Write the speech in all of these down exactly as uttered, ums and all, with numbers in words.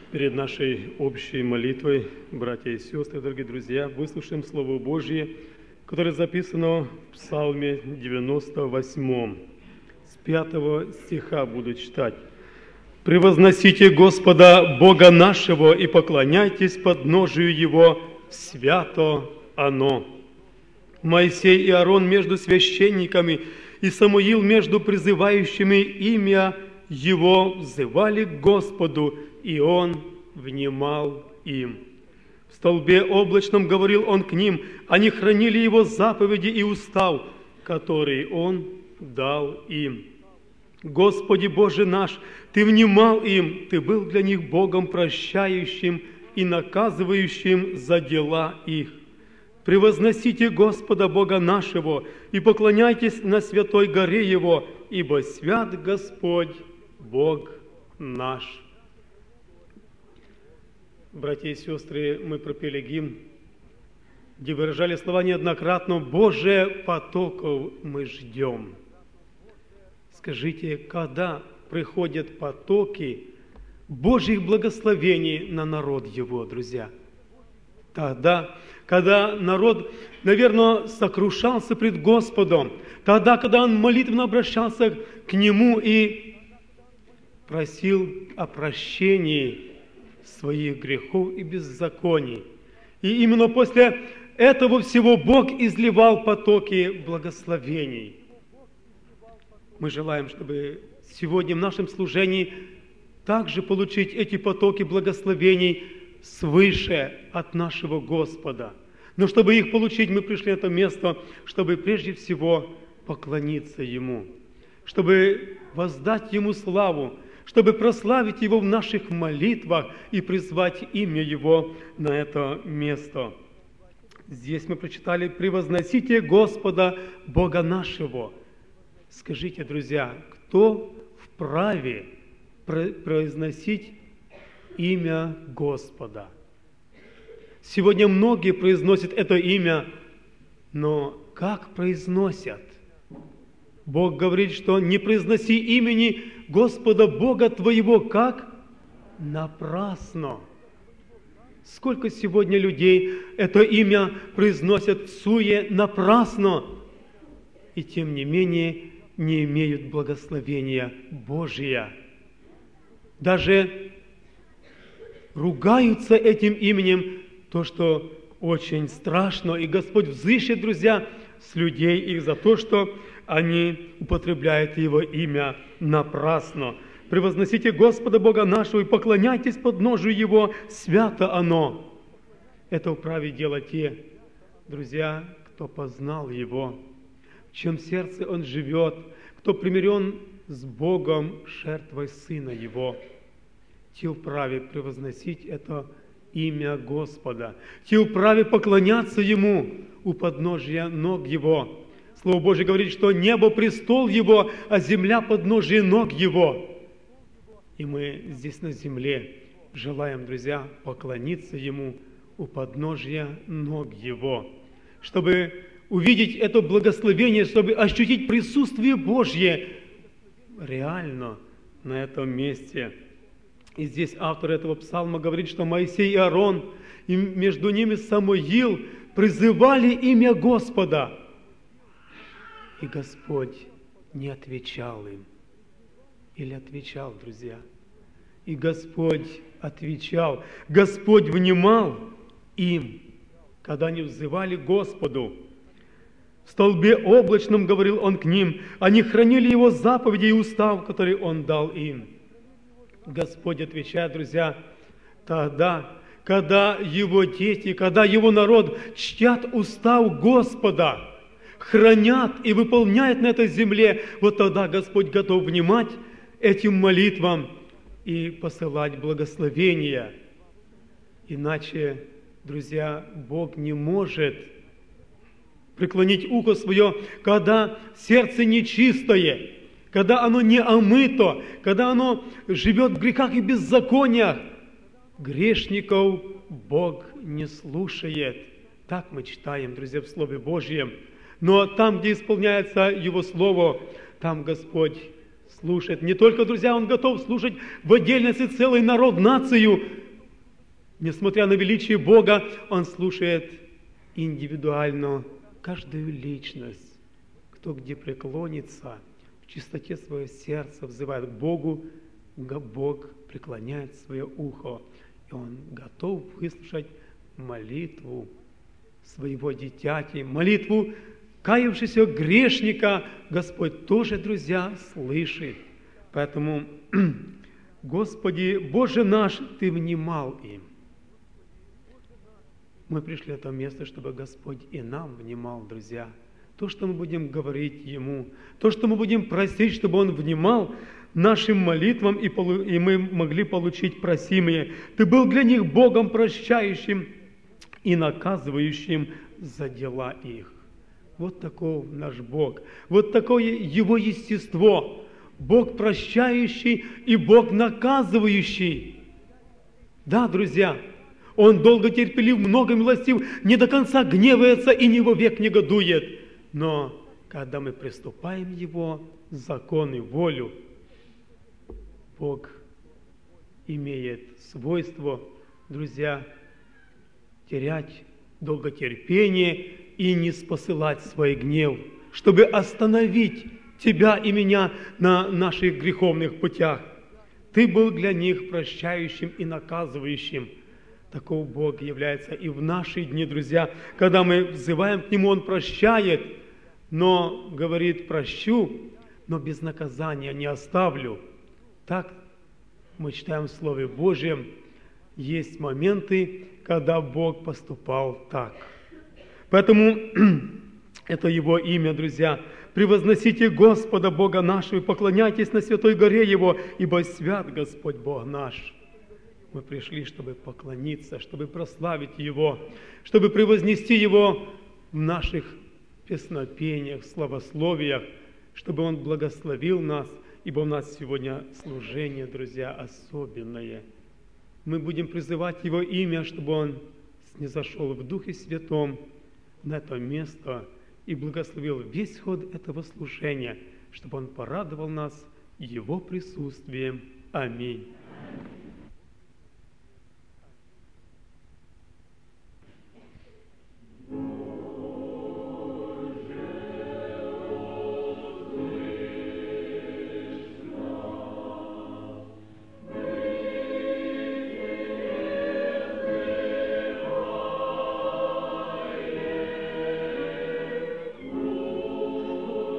Перед нашей общей молитвой, братья и сестры, дорогие друзья, выслушаем Слово Божье, которое записано в Псалме девяносто восьмом. С пятого стиха буду читать. «Превозносите Господа Бога нашего и поклоняйтесь подножию Его, свято оно». Моисей и Аарон между священниками и Самуил между призывающими имя Его взывали к Господу, и Он внимал им. В столбе облачном говорил Он к ним, они хранили Его заповеди и устав, который Он дал им. Господи Боже наш, Ты внимал им, Ты был для них Богом прощающим и наказывающим за дела их. Превозносите Господа Бога нашего и поклоняйтесь на святой горе Его, ибо свят Господь Бог наш. Братья и сестры, мы пропели гимн, где выражали слова неоднократно: «Боже, потоков мы ждем». Скажите, когда приходят потоки Божьих благословений на народ Его, друзья? Тогда, когда народ, наверное, сокрушался пред Господом, тогда, когда он молитвенно обращался к Нему и просил о прощении своих грехов и беззаконий. И именно после этого всего Бог изливал потоки благословений. Мы желаем, чтобы сегодня в нашем служении также получить эти потоки благословений свыше от нашего Господа. Но чтобы их получить, мы пришли на это место, чтобы прежде всего поклониться Ему, чтобы воздать Ему славу, чтобы прославить Его в наших молитвах и призвать имя Его на это место. Здесь мы прочитали: «Превозносите Господа Бога нашего». Скажите, друзья, кто вправе произносить имя Господа? Сегодня многие произносят это имя, но как произносят? Бог говорит, что не произноси имени Господа Бога твоего, как напрасно. Сколько сегодня людей это имя произносят всуе напрасно, и тем не менее не имеют благословения Божия. Даже ругаются этим именем, то, что очень страшно, и Господь взыщет, друзья, с людей их за то, что они употребляют Его имя напрасно. «Превозносите Господа Бога нашего и поклоняйтесь подножию Его, свято оно». Это вправе делать те, друзья, кто познал Его, в чьем сердце Он живет, кто примирен с Богом жертвой Сына Его. Те вправе превозносить это имя Господа, те вправе поклоняться Ему у подножия ног Его. Слово Божье говорит, что небо престол Его, а земля подножие ног Его. И мы здесь на земле желаем, друзья, поклониться Ему у подножия ног Его, чтобы увидеть это благословение, чтобы ощутить присутствие Божье реально на этом месте. И здесь автор этого псалма говорит, что Моисей и Аарон, и между ними Самуил призывали имя Господа. И Господь не отвечал им. Или отвечал, друзья? И Господь отвечал. Господь внимал им, когда они взывали Господу. В столбе облачном говорил Он к ним. Они хранили Его заповеди и устав, который Он дал им. Господь отвечает, друзья, тогда, когда Его дети, когда Его народ чтят устав Господа, хранят и выполняют на этой земле, вот тогда Господь готов внимать этим молитвам и посылать благословения. Иначе, друзья, Бог не может преклонить ухо свое, когда сердце нечистое, когда оно не омыто, когда оно живет в грехах и беззакониях. Грешников Бог не слушает. Так мы читаем, друзья, в Слове Божьем. Но там, где исполняется Его Слово, там Господь слушает. Не только, друзья, Он готов слушать в отдельности целый народ, нацию. Несмотря на величие Бога, Он слушает индивидуально каждую личность. Кто где преклонится, в чистоте своего сердца взывает к Богу, Бог преклоняет свое ухо, и Он готов выслушать молитву своего дитяти, молитву каявшегося грешника. Господь тоже, друзья, слышит. Поэтому, Господи, Боже наш, Ты внимал им. Мы пришли в это место, чтобы Господь и нам внимал, друзья. То, что мы будем говорить Ему, то, что мы будем просить, чтобы Он внимал нашим молитвам, и, полу... и мы могли получить просимые. Ты был для них Богом прощающим и наказывающим за дела их. Вот таков наш Бог. Вот такое Его естество. Бог прощающий и Бог наказывающий. Да, друзья, Он долго терпелив, много милостив, не до конца гневается и не вовек негодует. Но когда мы приступаем Его закон и волю, Бог имеет свойство, друзья, терять долготерпение и не спосылать свой гнев, чтобы остановить тебя и меня на наших греховных путях. Ты был для них прощающим и наказывающим. Таков Бог является и в наши дни, друзья. Когда мы взываем к Нему, Он прощает, но говорит: прощу, но без наказания не оставлю. Так мы читаем в Слове Божьем. Есть моменты, когда Бог поступал так. Поэтому это Его имя, друзья. Превозносите Господа Бога нашего и поклоняйтесь на святой горе Его, ибо свят Господь Бог наш. Мы пришли, чтобы поклониться, чтобы прославить Его, чтобы превознести Его в наших песнопениях, славословиях, чтобы Он благословил нас, ибо у нас сегодня служение, друзья, особенное. Мы будем призывать Его имя, чтобы Он снизошел в Духе Святом на это место и благословил весь ход этого служения, чтобы Он порадовал нас Его присутствием. Аминь.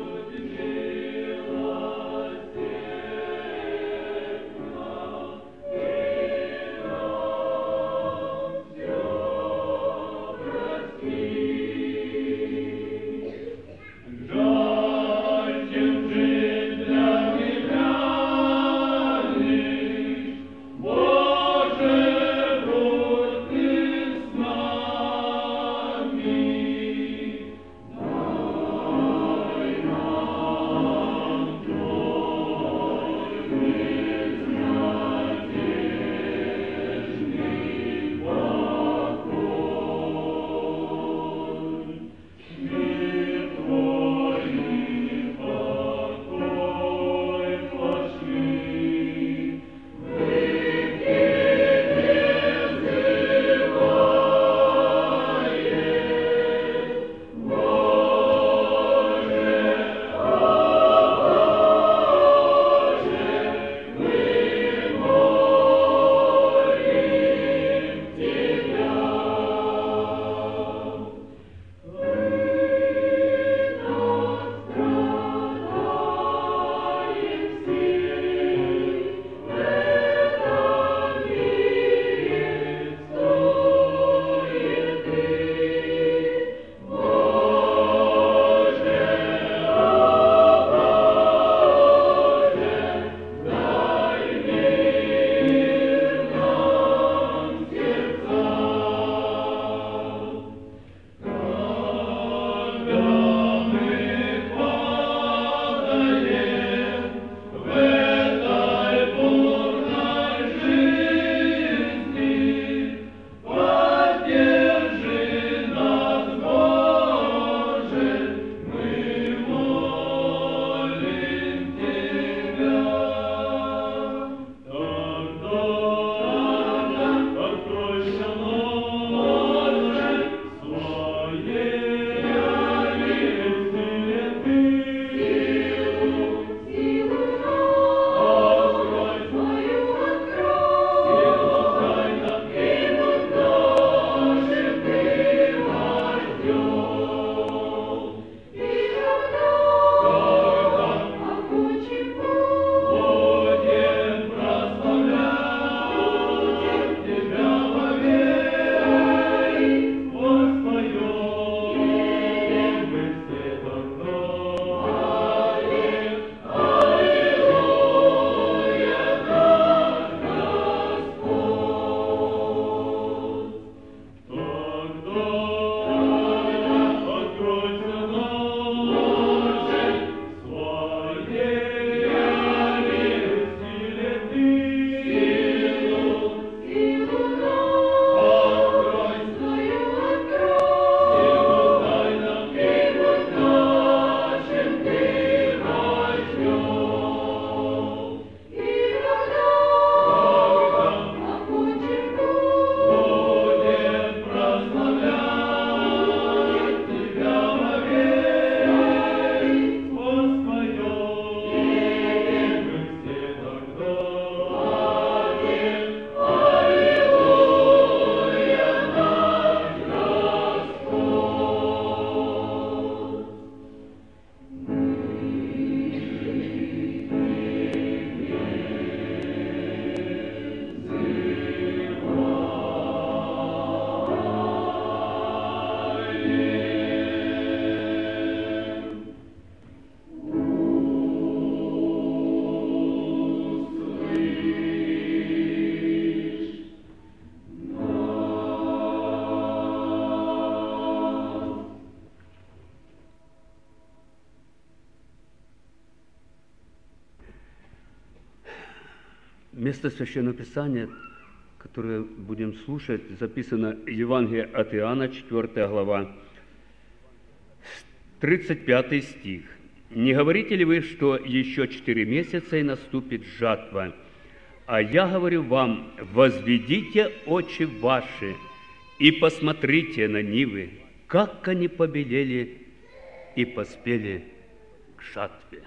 Thank Место Священного Писания, которое будем слушать, записано Евангелие от Иоанна, четвёртая глава, тридцать пятый стих. «Не говорите ли вы, что еще четыре месяца и наступит жатва? А я говорю вам, возведите очи ваши и посмотрите на нивы, как они побелели и поспели к жатве».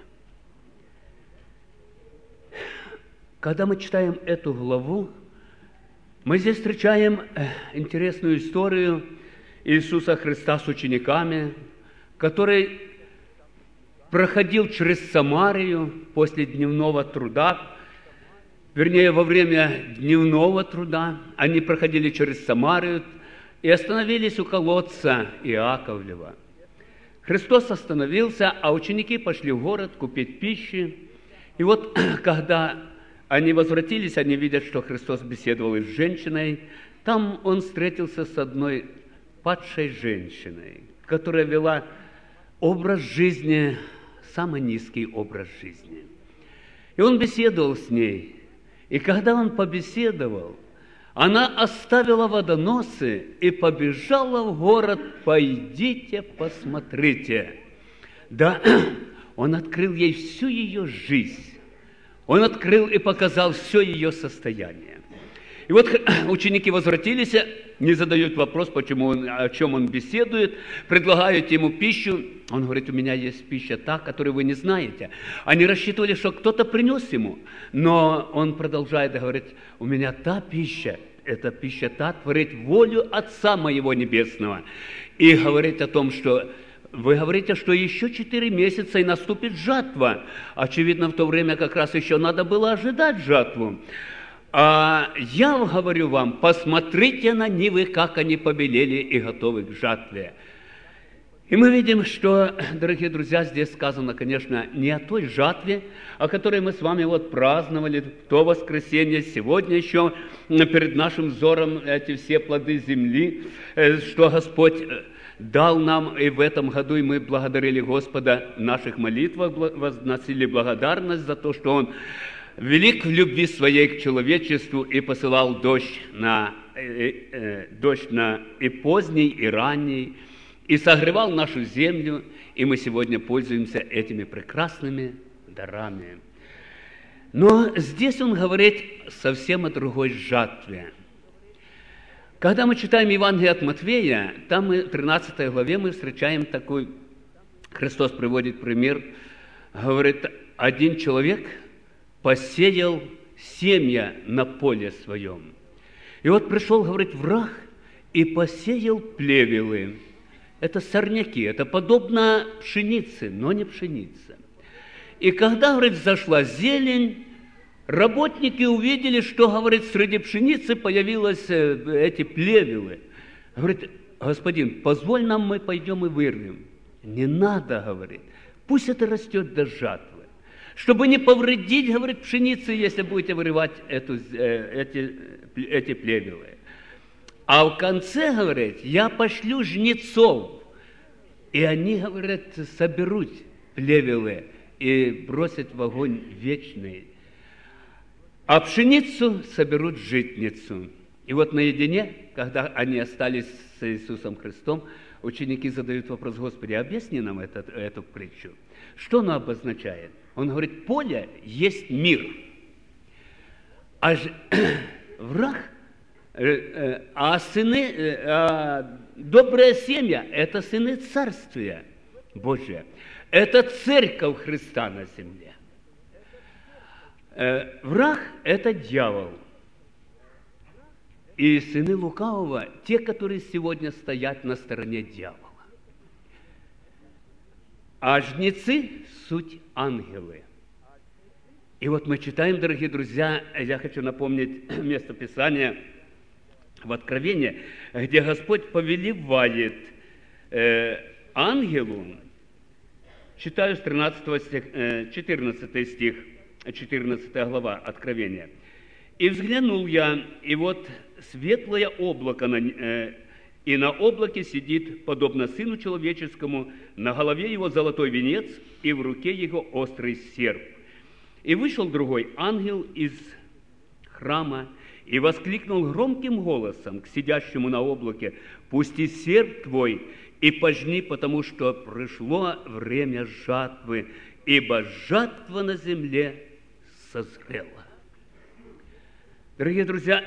Когда мы читаем эту главу, мы здесь встречаем интересную историю Иисуса Христа с учениками, который проходил через Самарию после дневного труда, вернее, во время дневного труда они проходили через Самарию и остановились у колодца Иаковлева. Христос остановился, а ученики пошли в город купить пищи. И вот, когда они возвратились, они видят, что Христос беседовал с женщиной. Там он встретился с одной падшей женщиной, которая вела образ жизни, самый низкий образ жизни. И он беседовал с ней. И когда он побеседовал, она оставила водоносы и побежала в город: «Пойдите, посмотрите». Да, он открыл ей всю ее жизнь. Он открыл и показал все ее состояние. И вот ученики возвратились, не задают вопрос, почему он, о чем он беседует, предлагают ему пищу. Он говорит: у меня есть пища та, которую вы не знаете. Они рассчитывали, что кто-то принес ему, но он продолжает говорить: у меня та пища, это пища та, творит волю Отца моего Небесного. И говорит о том, что вы говорите, что еще четыре месяца и наступит жатва. Очевидно, в то время как раз еще надо было ожидать жатву. А я говорю вам, посмотрите на нивы, как они побелели и готовы к жатве. И мы видим, что, дорогие друзья, здесь сказано, конечно, не о той жатве, о которой мы с вами вот праздновали в то воскресенье, сегодня еще перед нашим взором эти все плоды земли, что Господь дал нам и в этом году, и мы благодарили Господа в наших молитвах, возносили благодарность за то, что Он велик в любви Своей к человечеству и посылал дождь на, э, э, дождь на и поздний, и ранний, и согревал нашу землю, и мы сегодня пользуемся этими прекрасными дарами. Но здесь Он говорит совсем о другой жатве. Когда мы читаем Евангелие от Матфея, там мы, в тринадцатой главе мы встречаем такой, Христос приводит пример, говорит: один человек посеял семя на поле своем. И вот пришел, говорит, враг и посеял плевелы. Это сорняки, это подобно пшенице, но не пшеница. И когда, говорит, взошла зелень, работники увидели, что, говорит, среди пшеницы появились эти плевелы. Говорит: господин, позволь нам, мы пойдем и вырвем. Не надо, говорит, пусть это растет до жатвы. Чтобы не повредить, говорит, пшеницы, если будете вырывать эту, эти, эти плевелы. А в конце, говорит, я пошлю жнецов, и они, говорят, соберут плевелы и бросят в огонь вечный. А пшеницу соберут житницу. И вот наедине, когда они остались с Иисусом Христом, ученики задают вопрос: Господи, объясни нам этот, эту притчу. Что она обозначает? Он говорит: поле есть мир, а ж... враг, а сыны, а доброе семя – это сыны Царствия Божия. Это церковь Христа на земле. Враг – это дьявол. И сыны лукавого – те, которые сегодня стоят на стороне дьявола. А жнецы – суть ангелы. И вот мы читаем, дорогие друзья, я хочу напомнить место Писания в Откровении, где Господь повелевает э, ангелу, читаю с тринадцатого стих, э, четырнадцатый стих, четырнадцатая глава Откровения. «И взглянул я, и вот светлое облако, на, э, и на облаке сидит, подобно Сыну Человеческому, на голове его золотой венец, и в руке его острый серп. И вышел другой ангел из храма и воскликнул громким голосом к сидящему на облаке: «Пусти серп твой и пожни, потому что пришло время жатвы, ибо жатва на земле созрела». Дорогие друзья,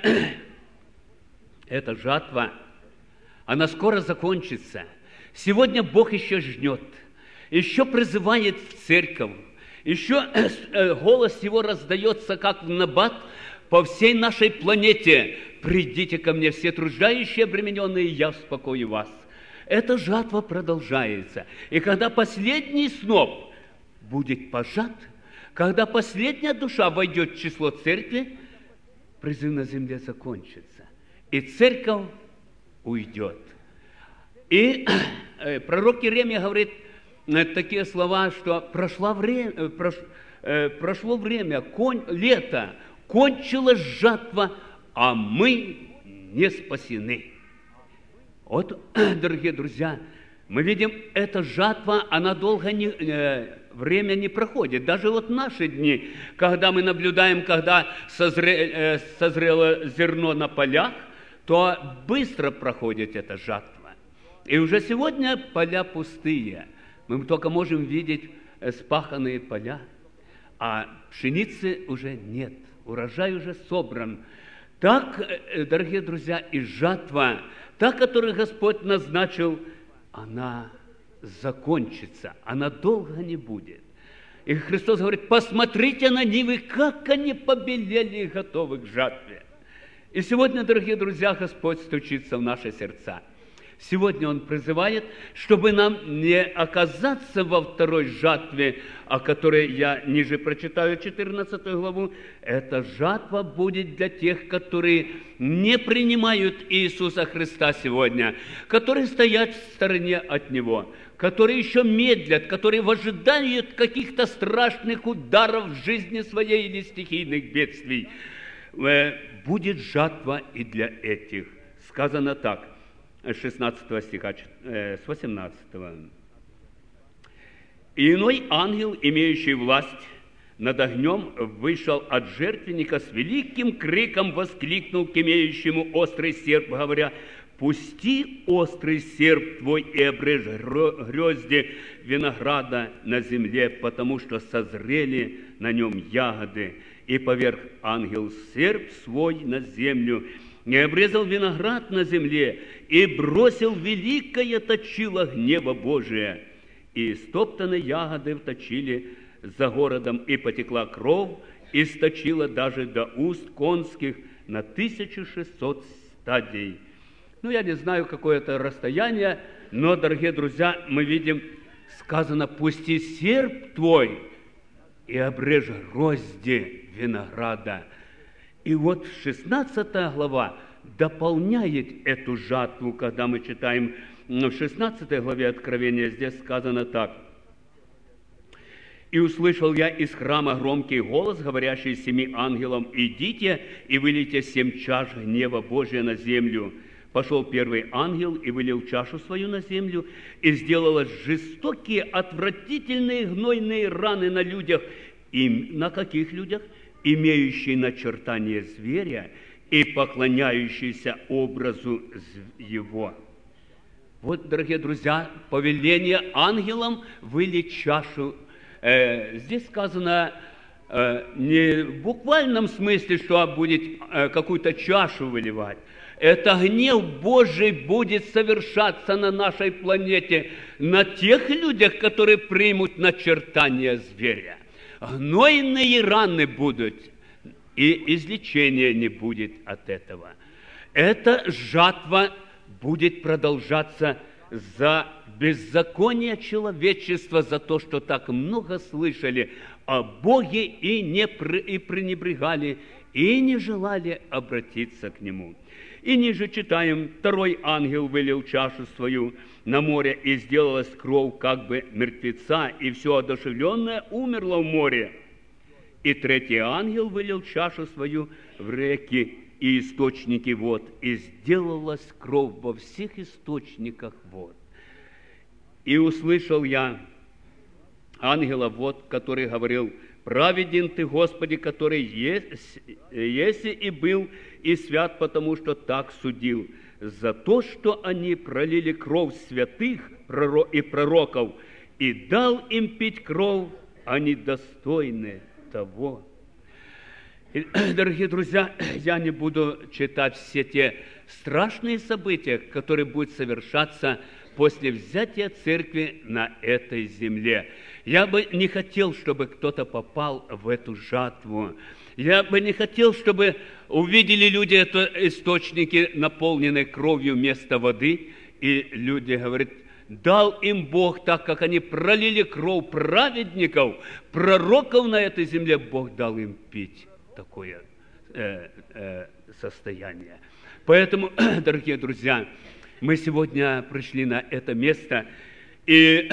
эта жатва, она скоро закончится. Сегодня Бог еще жнет, еще призывает в церковь, еще голос Его раздается, как в набат, по всей нашей планете: «Придите ко мне, все труждающие, обремененные, я успокою вас». Эта жатва продолжается. И когда последний сноп будет пожат, когда последняя душа войдет в число церкви, призыв на земле закончится, и церковь уйдет. И пророк Иеремия говорит такие слова, что прошло время, прош, прошло время, кон, лето, кончилась жатва, а мы не спасены. Вот, дорогие друзья, мы видим, эта жатва, она долго не, э, время не проходит. Даже вот наши дни, когда мы наблюдаем, когда созре, э, созрело зерно на полях, то быстро проходит эта жатва. И уже сегодня поля пустые. Мы только можем видеть спаханные поля, а пшеницы уже нет, урожай уже собран. Так, дорогие друзья, и жатва, та, которую Господь назначил, она закончится, она долго не будет. И Христос говорит: посмотрите на Нивы, как они побелели и готовы к жатве. И сегодня, дорогие друзья, Господь стучится в наши сердца. Сегодня Он призывает, чтобы нам не оказаться во второй жатве, о которой я ниже прочитаю, четырнадцатую главу. Эта жатва будет для тех, которые не принимают Иисуса Христа сегодня, которые стоят в стороне от Него, которые еще медлят, которые ожидают каких-то страшных ударов в жизни своей или стихийных бедствий. Будет жатва и для этих. Сказано так, с шестнадцатого стиха, с восемнадцатого. «И иной ангел, имеющий власть над огнем, вышел от жертвенника с великим криком, воскликнул к имеющему острый серп, говоря: пусти острый серп твой и обрежь грозди винограда на земле, потому что созрели на нем ягоды. И поверг ангел серп свой на землю, и обрезал виноград на земле, и бросил великое точило гнева Божия. И стоптаны ягоды вточили за городом, и потекла кровь, и сточила даже до уст конских на тысячу шестьсот стадий». Ну, я не знаю, какое это расстояние, но, дорогие друзья, мы видим, сказано: «Пусти серп твой и обрежь грозди винограда». И вот шестнадцатая глава дополняет эту жатву, когда мы читаем в шестнадцатой главе Откровения, здесь сказано так: «И услышал я из храма громкий голос, говорящий семи ангелам: идите и вылейте семь чаш гнева Божия на землю. Пошел первый ангел и вылил чашу свою на землю, и сделалось жестокие, отвратительные, гнойные раны на людях». И на каких людях? «Имеющие начертание зверя и поклоняющиеся образу его». Вот, дорогие друзья, повеление ангелам вылить чашу. Э, здесь сказано э, не в буквальном смысле, что будет э, какую-то чашу выливать. Это гнев Божий будет совершаться на нашей планете, на тех людях, которые примут начертание зверя. Гнойные раны будут, и излечения не будет от этого. Эта жатва будет продолжаться за беззаконие человечества, за то, что так много слышали о Боге и, не, и пренебрегали, и не желали обратиться к Нему. И ниже читаем: «Второй ангел вылил чашу свою на море, и сделалась кровь как бы мертвеца, и все одушевленное умерло в море. И третий ангел вылил чашу свою в реки и источники вод, и сделалась кровь во всех источниках вод. И услышал я ангела вод, который говорил: Праведен Ты, Господи, который есть, есть и был, и свят, потому что так судил. За то, что они пролили кровь святых и пророков, и дал им пить кровь, они достойны того». И, дорогие друзья, я не буду читать все те страшные события, которые будут совершаться после взятия церкви на этой земле. Я бы не хотел, чтобы кто-то попал в эту жатву. Я бы не хотел, чтобы увидели люди это источники, наполненные кровью вместо воды, и люди говорят: дал им Бог, так как они пролили кровь праведников, пророков на этой земле, Бог дал им пить такое э, э, состояние. Поэтому, дорогие друзья, мы сегодня пришли на это место, и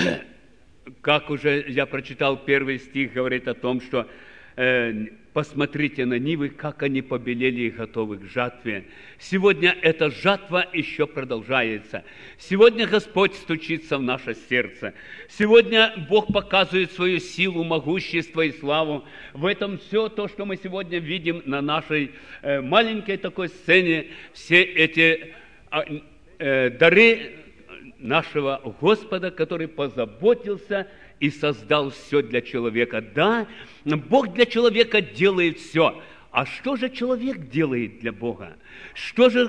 как уже я прочитал, первый стих говорит о том, что э, посмотрите на нивы, как они побелели и готовы к жатве. Сегодня эта жатва еще продолжается. Сегодня Господь стучится в наше сердце. Сегодня Бог показывает свою силу, могущество и славу. В этом все то, что мы сегодня видим на нашей э, маленькой такой сцене, все эти э, дары нашего Господа, который позаботился и создал все для человека. Да, Бог для человека делает все. А что же человек делает для Бога? Что же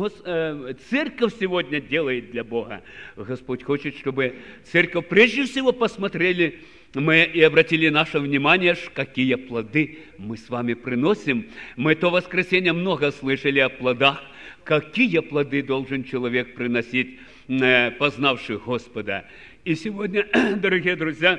церковь сегодня делает для Бога? Господь хочет, чтобы церковь прежде всего посмотрели мы и обратили наше внимание, какие плоды мы с вами приносим. Мы то воскресенье много слышали о плодах. Какие плоды должен человек приносить, познавший Господа? И сегодня, дорогие друзья,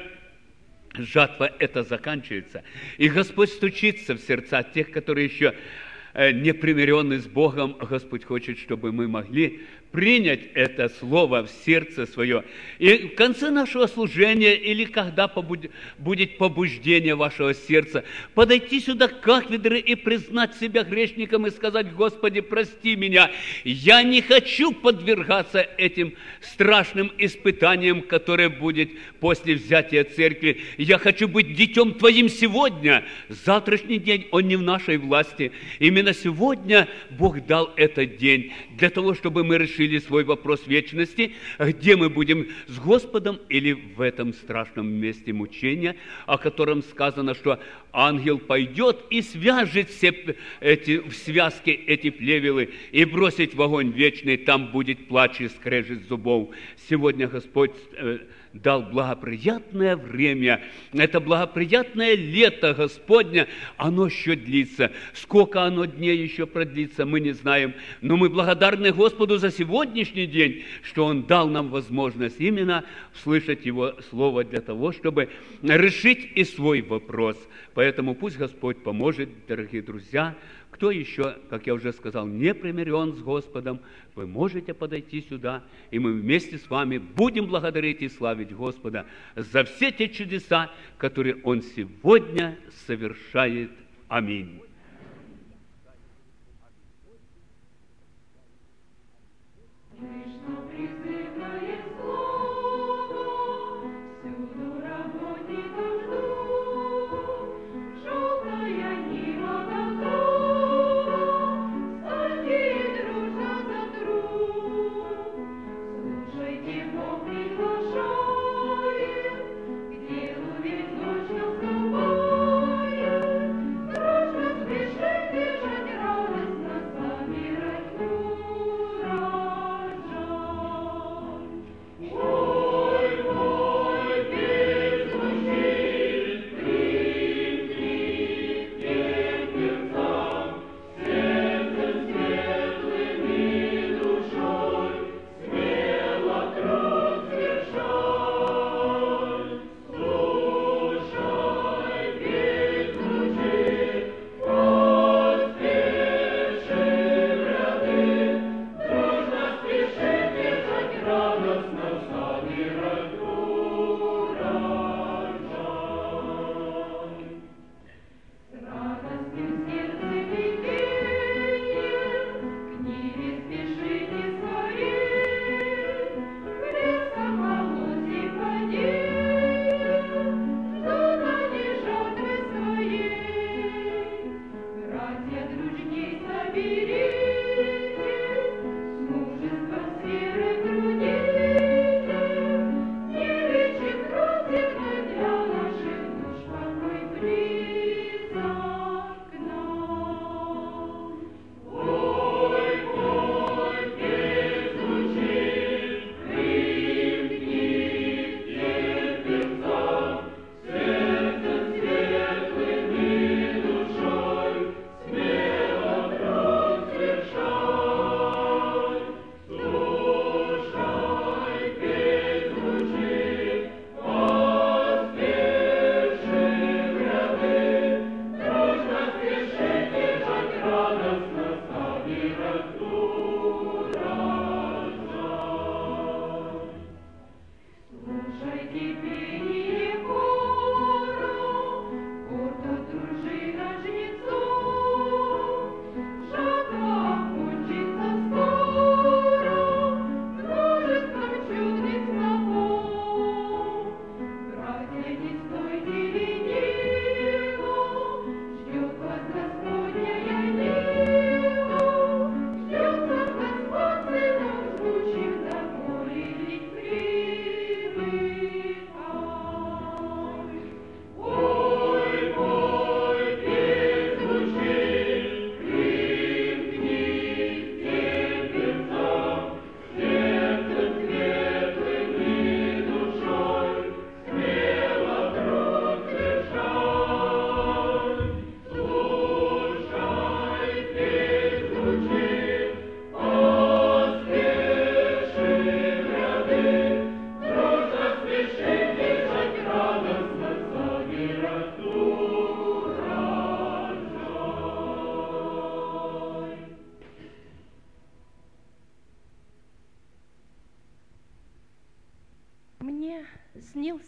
жатва эта заканчивается. И Господь стучится в сердца тех, которые еще не примиренны с Богом. Господь хочет, чтобы мы могли принять это слово в сердце свое. И в конце нашего служения, или когда будет побуждение вашего сердца, подойти сюда к кафедре и признать себя грешником и сказать: Господи, прости меня, я не хочу подвергаться этим страшным испытаниям, которые будет после взятия церкви. Я хочу быть детем Твоим сегодня. Завтрашний день, он не в нашей власти. Именно сегодня Бог дал этот день для того, чтобы мы решили свой вопрос вечности, где мы будем с Господом или в этом страшном месте мучения, о котором сказано, что ангел пойдет и свяжет все эти, в связке эти плевелы и бросит в огонь вечный, там будет плач и скрежет зубов. Сегодня Господь э, дал благоприятное время, это благоприятное лето Господня, оно еще длится. Сколько оно дней еще продлится, мы не знаем, но мы благодарны Господу за сегодняшний день, что Он дал нам возможность именно слышать Его Слово для того, чтобы решить и свой вопрос. Поэтому пусть Господь поможет, дорогие друзья. Кто еще, как я уже сказал, не примирен с Господом, вы можете подойти сюда, и мы вместе с вами будем благодарить и славить Господа за все те чудеса, которые Он сегодня совершает. Аминь.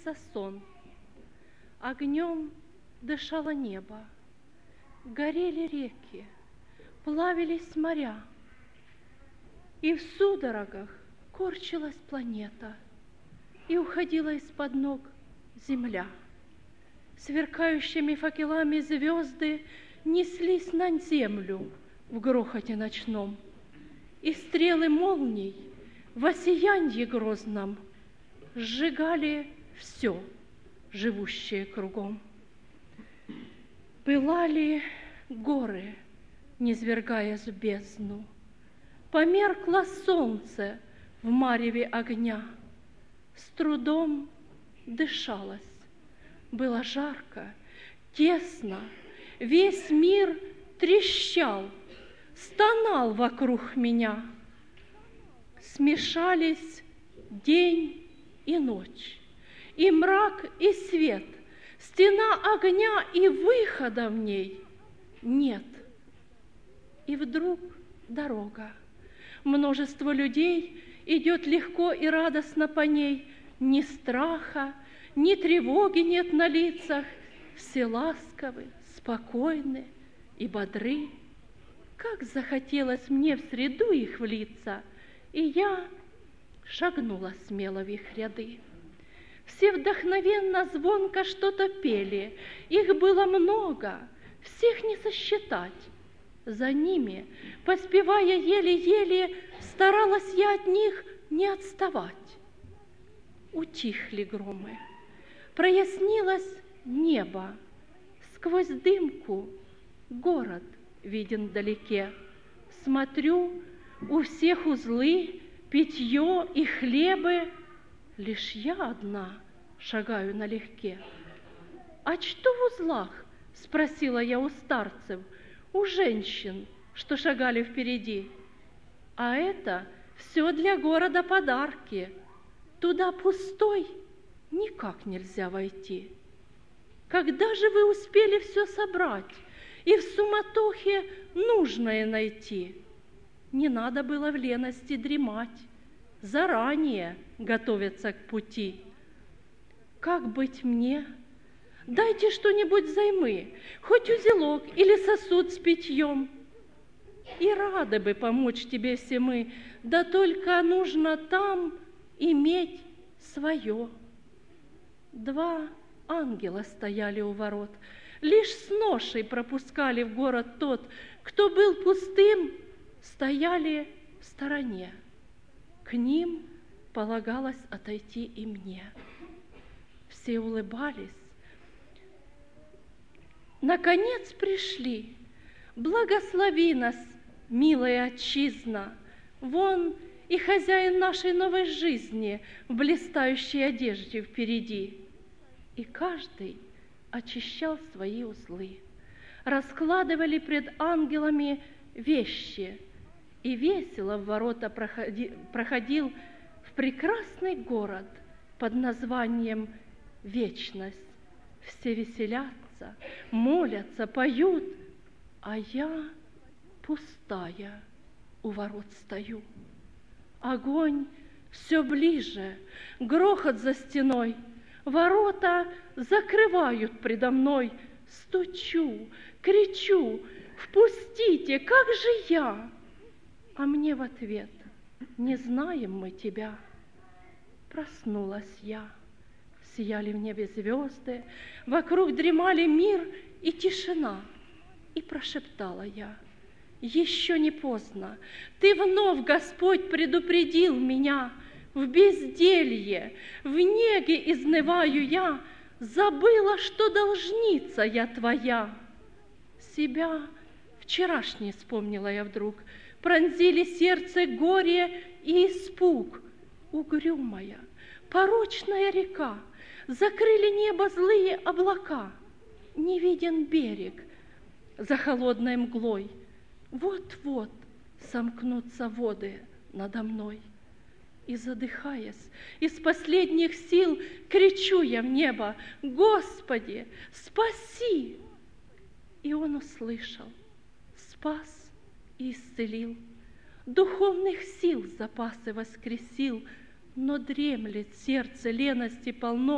снился сон. Огнем дышало небо, горели реки, плавились моря, и в судорогах корчилась планета, и уходила из-под ног земля. Сверкающими факелами звезды неслись на землю в грохоте ночном, и стрелы молний в осиянье грозном сжигали все, живущее кругом. Пылали горы, низвергаясь в бездну, померкло солнце в мареве огня, с трудом дышалось, было жарко, тесно, весь мир трещал, стонал вокруг меня. Смешались день и ночь, и мрак, и свет, стена огня, и выхода в ней нет. И вдруг дорога, множество людей идет легко и радостно по ней, ни страха, ни тревоги нет на лицах, все ласковы, спокойны и бодры. Как захотелось мне в среду их влиться, и я шагнула смело в их ряды. Все вдохновенно, звонко что-то пели, их было много, всех не сосчитать. За ними, поспевая еле-еле, старалась я от них не отставать. Утихли громы, прояснилось небо, сквозь дымку город виден вдалеке. Смотрю, у всех узлы, питье и хлебы, лишь я одна шагаю налегке. «А что в узлах?» — спросила я у старцев, у женщин, что шагали впереди. «А это все для города подарки. Туда пустой никак нельзя войти. Когда же вы успели все собрать и в суматохе нужное найти? Не надо было в лености дремать, заранее готовиться к пути. Как быть мне? Дайте что-нибудь взаймы, хоть узелок или сосуд с питьем. И рады бы помочь тебе все мы, да только нужно там иметь свое». Два ангела стояли у ворот, лишь с ношей пропускали в город тот, кто был пустым, стояли в стороне. К ним полагалось отойти и мне. Все улыбались. Наконец пришли. Благослови нас, милая отчизна, вон и хозяин нашей новой жизни в блистающей одежде впереди. И каждый очищал свои узлы, раскладывали пред ангелами вещи, и весело в ворота проходи, проходил в прекрасный город под названием «Вечность». Все веселятся, молятся, поют, а я пустая у ворот стою. Огонь все ближе, грохот за стеной, ворота закрывают предо мной. Стучу, кричу: «Впустите, как же я?» А мне в ответ: «Не знаем мы тебя». Проснулась я, сияли в небе звезды, вокруг дремали мир и тишина. И прошептала я: «Еще не поздно, ты вновь, Господь, предупредил меня. В безделье, в неге изнываю я, забыла, что должница я твоя». Себя вчерашней вспомнила я вдруг, пронзили сердце горе и испуг. Угрюмая, порочная река, закрыли небо злые облака, не виден берег за холодной мглой. Вот-вот сомкнутся воды надо мной. И, задыхаясь, из последних сил кричу я в небо: «Господи, спаси!» И Он услышал, спас и исцелил, духовных сил запасы воскресил, но дремлет сердце лености полно,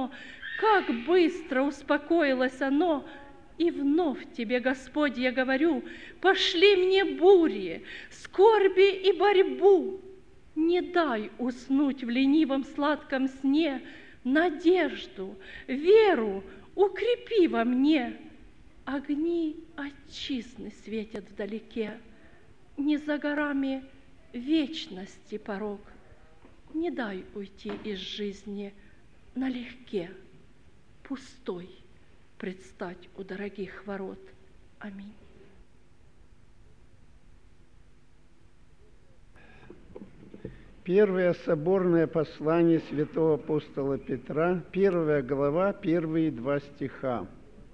как быстро успокоилось оно, и вновь тебе, Господь, я говорю, пошли мне бури, скорби и борьбу. Не дай уснуть в ленивом сладком сне, надежду, веру укрепи во мне. Огни отчизны светят вдалеке, не за горами вечности порог. Не дай уйти из жизни налегке, пустой предстать у дорогих ворот. Аминь. Первое соборное послание святого апостола Петра, первая глава, первые два стиха.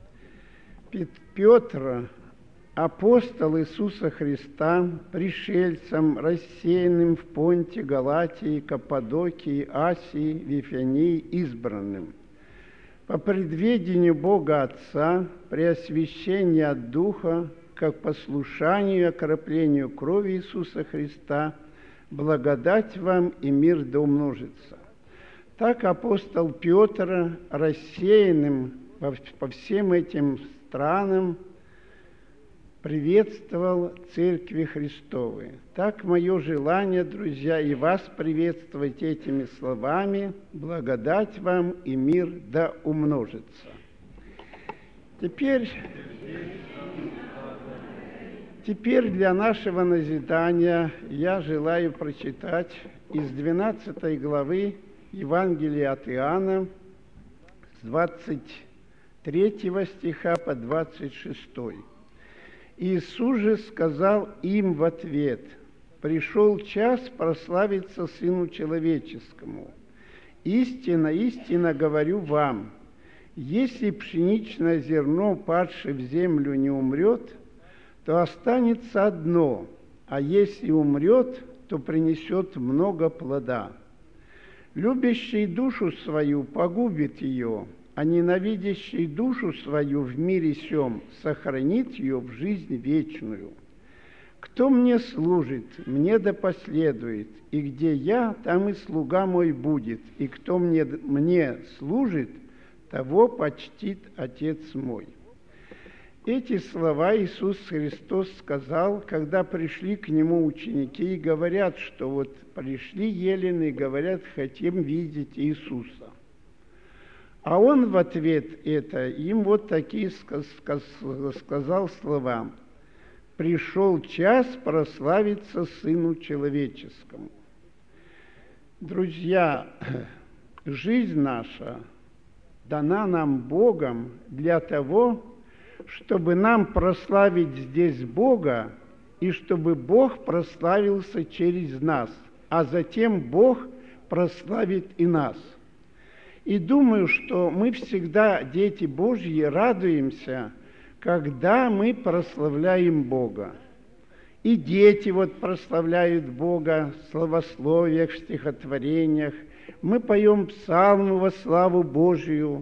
Петр, апостол Иисуса Христа, пришельцам, рассеянным в Понте, Галатии, Каппадокии, Асии, Вифании, избранным, по предведению Бога Отца, при освящении от Духа, как послушанию и окроплению крови Иисуса Христа, благодать вам и мир да умножится. Так апостол Петр, рассеянным по, по всем этим странам, приветствовал Церкви Христовой. Так мое желание, друзья, и вас приветствовать этими словами: благодать вам и мир да умножится. Теперь, теперь для нашего назидания я желаю прочитать из двенадцатой главы Евангелия от Иоанна с двадцать третьего стиха по двадцать шестой. Иисус же сказал им в ответ: «Пришел час прославиться Сыну Человеческому. Истинно, истинно говорю вам, если пшеничное зерно, падшее в землю, не умрет, то останется одно, а если умрет, то принесет много плода. Любящий душу свою погубит ее, а ненавидящий душу свою в мире сем сохранит ее в жизнь вечную. Кто мне служит, мне да последует, и где я, там и слуга мой будет, и кто мне, мне служит, того почтит Отец мой». Эти слова Иисус Христос сказал, когда пришли к Нему ученики и говорят, что вот пришли елены и говорят: хотим видеть Иисуса. А Он в ответ это им вот такие сказал слова: «Пришел час прославиться Сыну Человеческому». Друзья, жизнь наша дана нам Богом для того, чтобы нам прославить здесь Бога, и чтобы Бог прославился через нас, а затем Бог прославит и нас. И думаю, что мы всегда, дети Божьи, радуемся, когда мы прославляем Бога. И дети вот прославляют Бога в словословиях, в стихотворениях. Мы поем псалмы во славу Божию.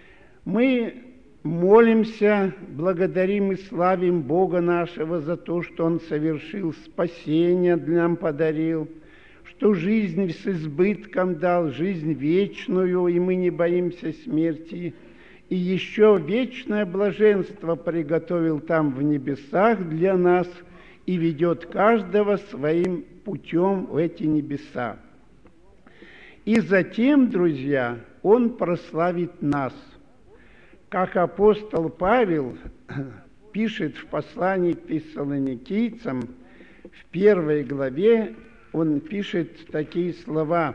Мы молимся, благодарим и славим Бога нашего за то, что Он совершил спасение, нам подарил, что жизнь с избытком дал, жизнь вечную, и мы не боимся смерти. И еще вечное блаженство приготовил там в небесах для нас и ведет каждого своим путем в эти небеса. И затем, друзья, Он прославит нас. Как апостол Павел пишет в послании к Фессалоникийцам, в первой главе, он пишет такие слова: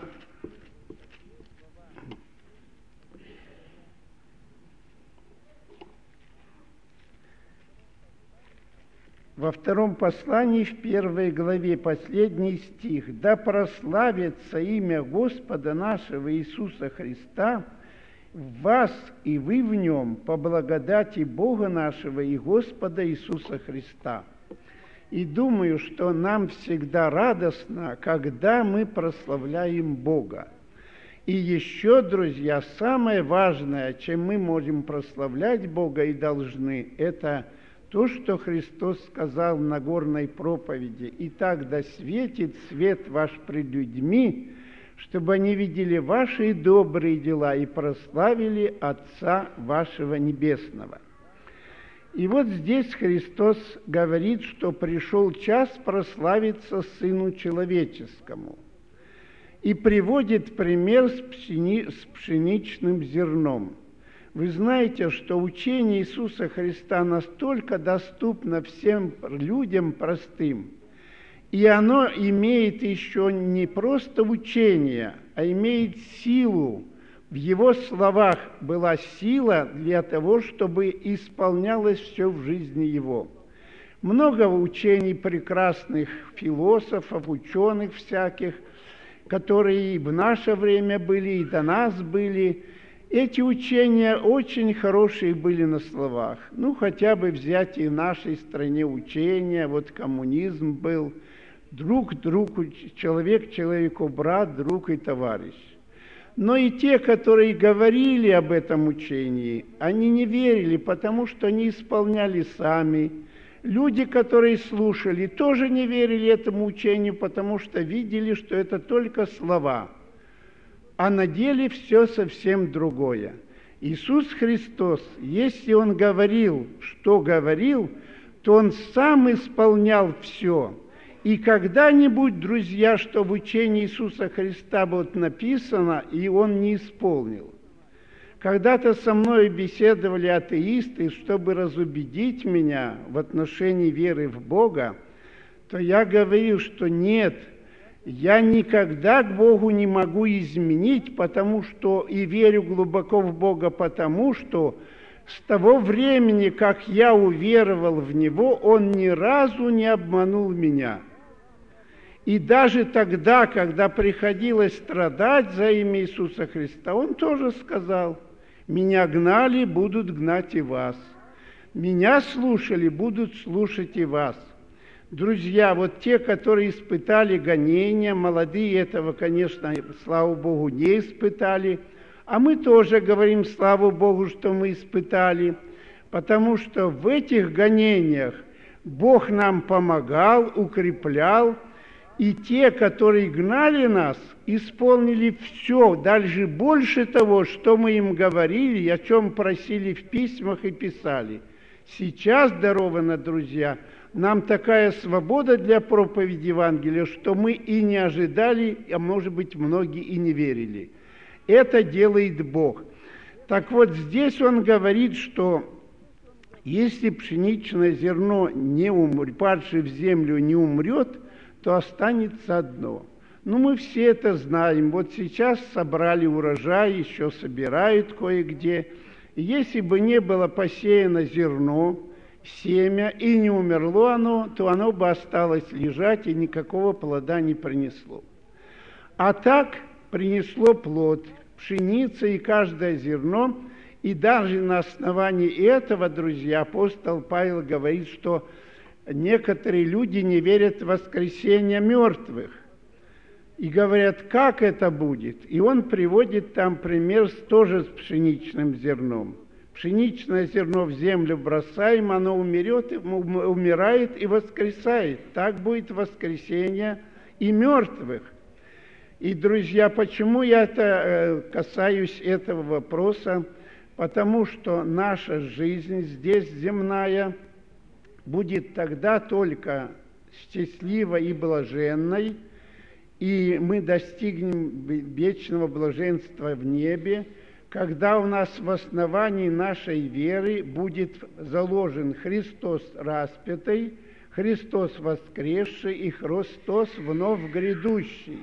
во втором послании, в первой главе, последний стих: «Да прославится имя Господа нашего Иисуса Христа в вас, и вы в Нем, по благодати Бога нашего и Господа Иисуса Христа». И думаю, что нам всегда радостно, когда мы прославляем Бога. И еще, друзья, самое важное, чем мы можем прославлять Бога и должны, это то, что Христос сказал в Нагорной проповеди: «Итак, да светит свет ваш пред людьми, чтобы они видели ваши добрые дела и прославили Отца вашего Небесного». И вот здесь Христос говорит, что пришел час прославиться Сыну Человеческому. И приводит пример с, пшени... с пшеничным зерном. Вы знаете, что учение Иисуса Христа настолько доступно всем людям простым, и оно имеет еще не просто учение, а имеет силу. В Его словах была сила для того, чтобы исполнялось все в жизни Его. Много учений прекрасных философов, ученых всяких, которые и в наше время были, и до нас были. Эти учения очень хорошие были на словах. Ну, хотя бы взять и в нашей стране учения, вот коммунизм был, друг другу, человек человеку брат, друг и товарищ. Но и те, которые говорили об этом учении, они не верили, потому что не исполняли сами. Люди, которые слушали, тоже не верили этому учению, потому что видели, что это только слова. А на деле все совсем другое. Иисус Христос, если Он говорил, что говорил, то Он сам исполнял все. И когда-нибудь, друзья, что в учении Иисуса Христа вот написано, и Он не исполнил. Когда-то со мной беседовали атеисты, чтобы разубедить меня в отношении веры в Бога, то я говорил, что нет, я никогда к Богу не могу изменить, потому что и верю глубоко в Бога, потому что с того времени, как я уверовал в Него, Он ни разу не обманул меня. И даже тогда, когда приходилось страдать за имя Иисуса Христа, Он тоже сказал: «Меня гнали, будут гнать и вас. Меня слушали, будут слушать и вас». Друзья, вот те, которые испытали гонения, молодые этого, конечно, слава Богу, не испытали, а мы тоже говорим, слава Богу, что мы испытали, потому что в этих гонениях Бог нам помогал, укреплял, и те, которые гнали нас, исполнили все, даже больше того, что мы им говорили, о чем просили в письмах и писали. Сейчас дарована, друзья, нам такая свобода для проповеди Евангелия, что мы и не ожидали, а может быть, многие и не верили. Это делает Бог. Так вот, здесь Он говорит, что если пшеничное зерно, не умрет, падшее в землю, не умрет, то останется одно. Ну, мы все это знаем. Вот сейчас собрали урожай, еще собирают кое-где. И если бы не было посеяно зерно, семя, и не умерло оно, то оно бы осталось лежать и никакого плода не принесло. А так принесло плод, пшеница и каждое зерно. И даже на основании этого, друзья, апостол Павел говорит, что некоторые люди не верят в воскресение мертвых. И говорят, как это будет? И он приводит там пример тоже с пшеничным зерном. Пшеничное зерно в землю бросаем, оно умерет, умирает и воскресает. Так будет воскресение и мертвых. И, друзья, почему я это, касаюсь этого вопроса? Потому что наша жизнь здесь земная будет тогда только счастливой и блаженной, и мы достигнем вечного блаженства в небе, когда у нас в основании нашей веры будет заложен Христос распятый, Христос воскресший и Христос вновь грядущий.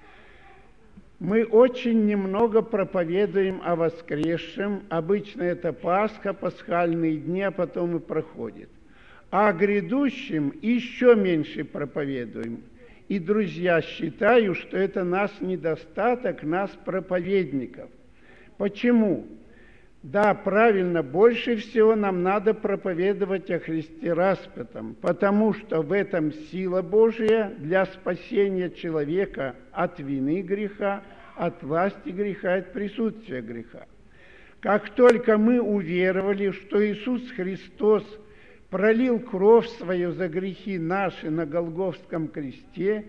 Мы очень немного проповедуем о воскресшем, обычно это Пасха, пасхальные дни, а потом и проходит. А о грядущем еще меньше проповедуем. И, друзья, считаю, что это наш недостаток, нас, проповедников. Почему? Да, правильно, больше всего нам надо проповедовать о Христе распятом, потому что в этом сила Божия для спасения человека от вины греха, от власти греха, от присутствия греха. Как только мы уверовали, что Иисус Христос пролил кровь свою за грехи наши на Голгофском кресте,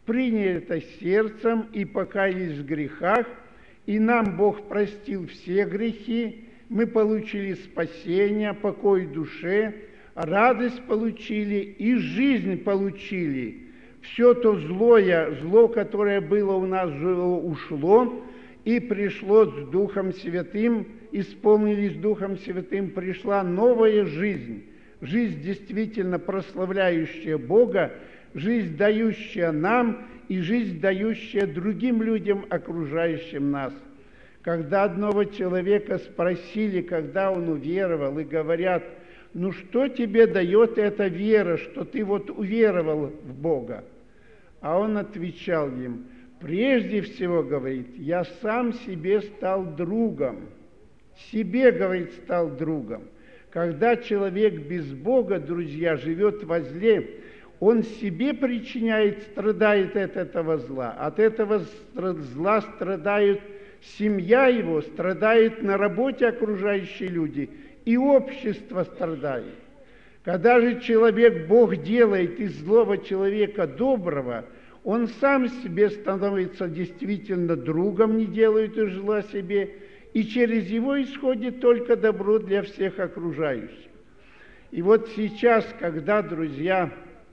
приняли это сердцем и покаялись в грехах, и нам Бог простил все грехи, мы получили спасение, покой душе, радость получили и жизнь получили. Все то злое, зло, которое было у нас, ушло, и пришло с Духом Святым, исполнились Духом Святым, пришла новая жизнь, жизнь действительно прославляющая Бога, жизнь, дающая нам, и жизнь, дающая другим людям, окружающим нас. Когда одного человека спросили, когда он уверовал, и говорят: ну что тебе дает эта вера, что ты вот уверовал в Бога? А он отвечал им: прежде всего, говорит, я сам себе стал другом. Себе, говорит, стал другом. Когда человек без Бога, друзья, живет во зле, он себе причиняет, страдает от этого зла. От этого зла страдают семья его, страдает на работе окружающие люди, и общество страдает. Когда же человек, Бог делает из злого человека доброго, он сам себе становится действительно другом, не делает из зла себе, и через его исходит только добро для всех окружающих. И вот сейчас, когда, друзья,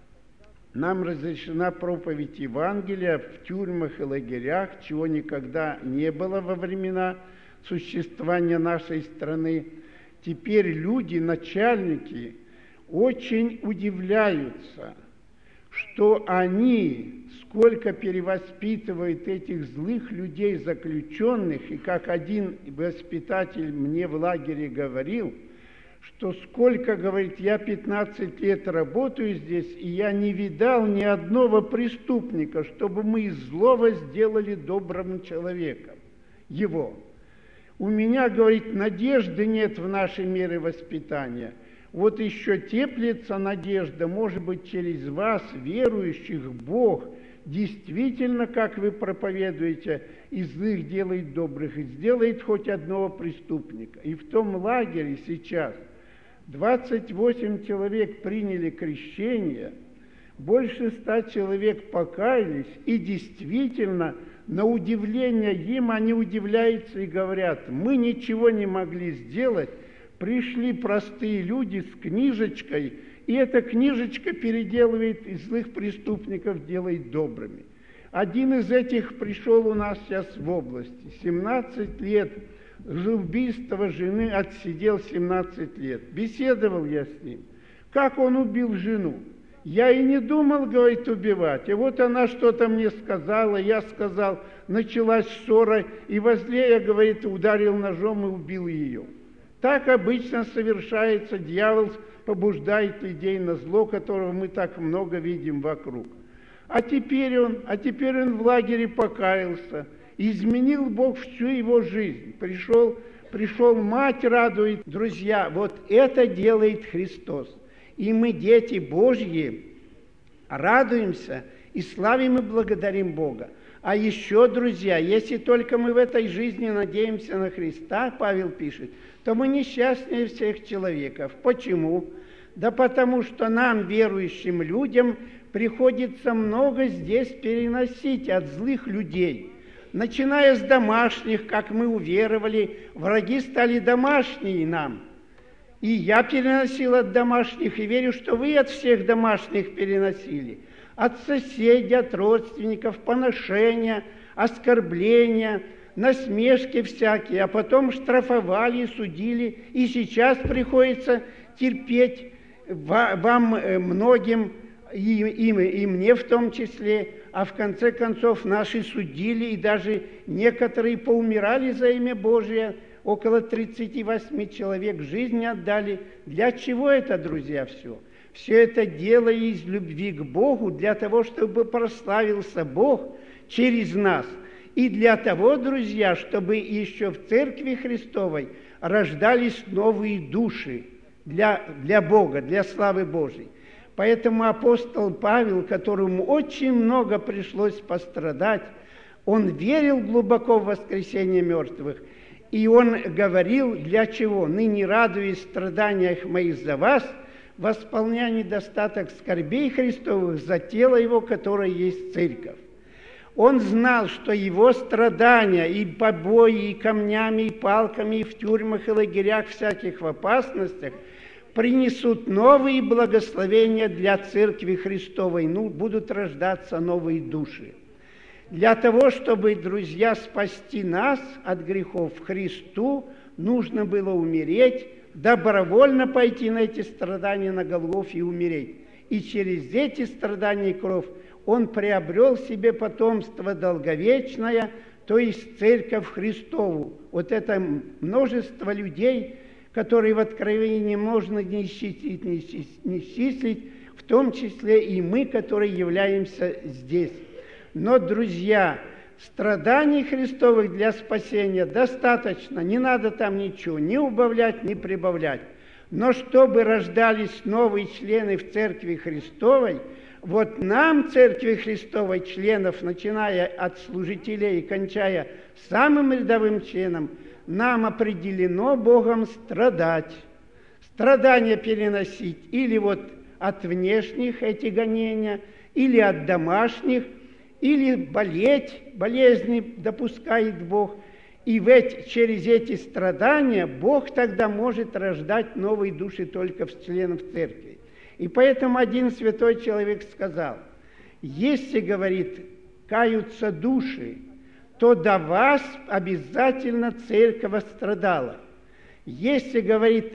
нам разрешена проповедь Евангелия в тюрьмах и лагерях, чего никогда не было во времена существования нашей страны, теперь люди, начальники, очень удивляются, что они сколько перевоспитывают этих злых людей, заключенных, и как один воспитатель мне в лагере говорил, что сколько, говорит, я пятнадцать лет работаю здесь, и я не видал ни одного преступника, чтобы мы из злого сделали добрым человеком его. У меня, говорит, надежды нет в нашей мере воспитания. Вот еще теплится надежда, может быть, через вас, верующих, Бог действительно, как вы проповедуете, из злых делает добрых, и сделает хоть одного преступника. И в том лагере сейчас двадцать восемь человек приняли крещение, больше ста человек покаялись, и действительно, на удивление им, они удивляются и говорят: мы ничего не могли сделать, пришли простые люди с книжечкой, и эта книжечка переделывает из злых преступников, делает добрыми. Один из этих пришел у нас сейчас в области, семнадцать лет, за убийство жены отсидел семнадцать лет. Беседовал я с ним. Как он убил жену? Я и не думал, говорит, убивать. И вот она что-то мне сказала, я сказал, началась ссора, и возле я, говорит, ударил ножом и убил ее. Так обычно совершается, дьявол побуждает людей на зло, которого мы так много видим вокруг. А теперь он, а теперь он в лагере покаялся. Изменил Бог всю его жизнь. Пришел, пришел, мать радует. Друзья, вот это делает Христос. И мы, дети Божьи, радуемся и славим и благодарим Бога. А еще, друзья, если только мы в этой жизни надеемся на Христа, Павел пишет, то мы несчастнее всех человеков. Почему? Да потому что нам, верующим людям, приходится много здесь переносить от злых людей. Начиная с домашних, как мы уверовали, враги стали домашние нам. И я переносил от домашних, и верю, что вы от всех домашних переносили. От соседей, от родственников, поношения, оскорбления, насмешки всякие, а потом штрафовали, судили. И сейчас приходится терпеть вам многим, и, и, и мне в том числе, а в конце концов наши судили, и даже некоторые поумирали за имя Божие, около тридцати восьми человек жизни отдали. Для чего это, друзья, все? Все это дело из любви к Богу, для того, чтобы прославился Бог через нас. И для того, друзья, чтобы еще в Церкви Христовой рождались новые души для, для Бога, для славы Божьей. Поэтому апостол Павел, которому очень много пришлось пострадать, он верил глубоко в воскресение мертвых. И он говорил, для чего? «Ныне радуясь в страданиях моих за вас, восполняя недостаток скорбей Христовых за тело его, которое есть церковь». Он знал, что его страдания и побои, и камнями, и палками, и в тюрьмах, и лагерях всяких в опасностях принесут новые благословения для Церкви Христовой, ну, будут рождаться новые души. Для того, чтобы, друзья, спасти нас от грехов, Христу нужно было умереть, добровольно пойти на эти страдания на Голгофе и умереть. И через эти страдания и кровь Он приобрел себе потомство долговечное, то есть Церковь Христову. Вот это множество людей, которые в Откровении можно не исчислить, не исчислить, в том числе и мы, которые являемся здесь. Но, друзья, страданий Христовых для спасения достаточно, не надо там ничего, ни убавлять, ни прибавлять. Но чтобы рождались новые члены в Церкви Христовой, вот нам, Церкви Христовой, членов, начиная от служителей и кончая самым рядовым членом, нам определено Богом страдать. Страдания переносить или вот от внешних эти гонения, или от домашних, или болеть, болезни допускает Бог. И в эти, через эти страдания Бог тогда может рождать новые души только в членов Церкви. И поэтому один святой человек сказал: если, говорит, каются души, то до вас обязательно Церковь страдала. Если, говорит,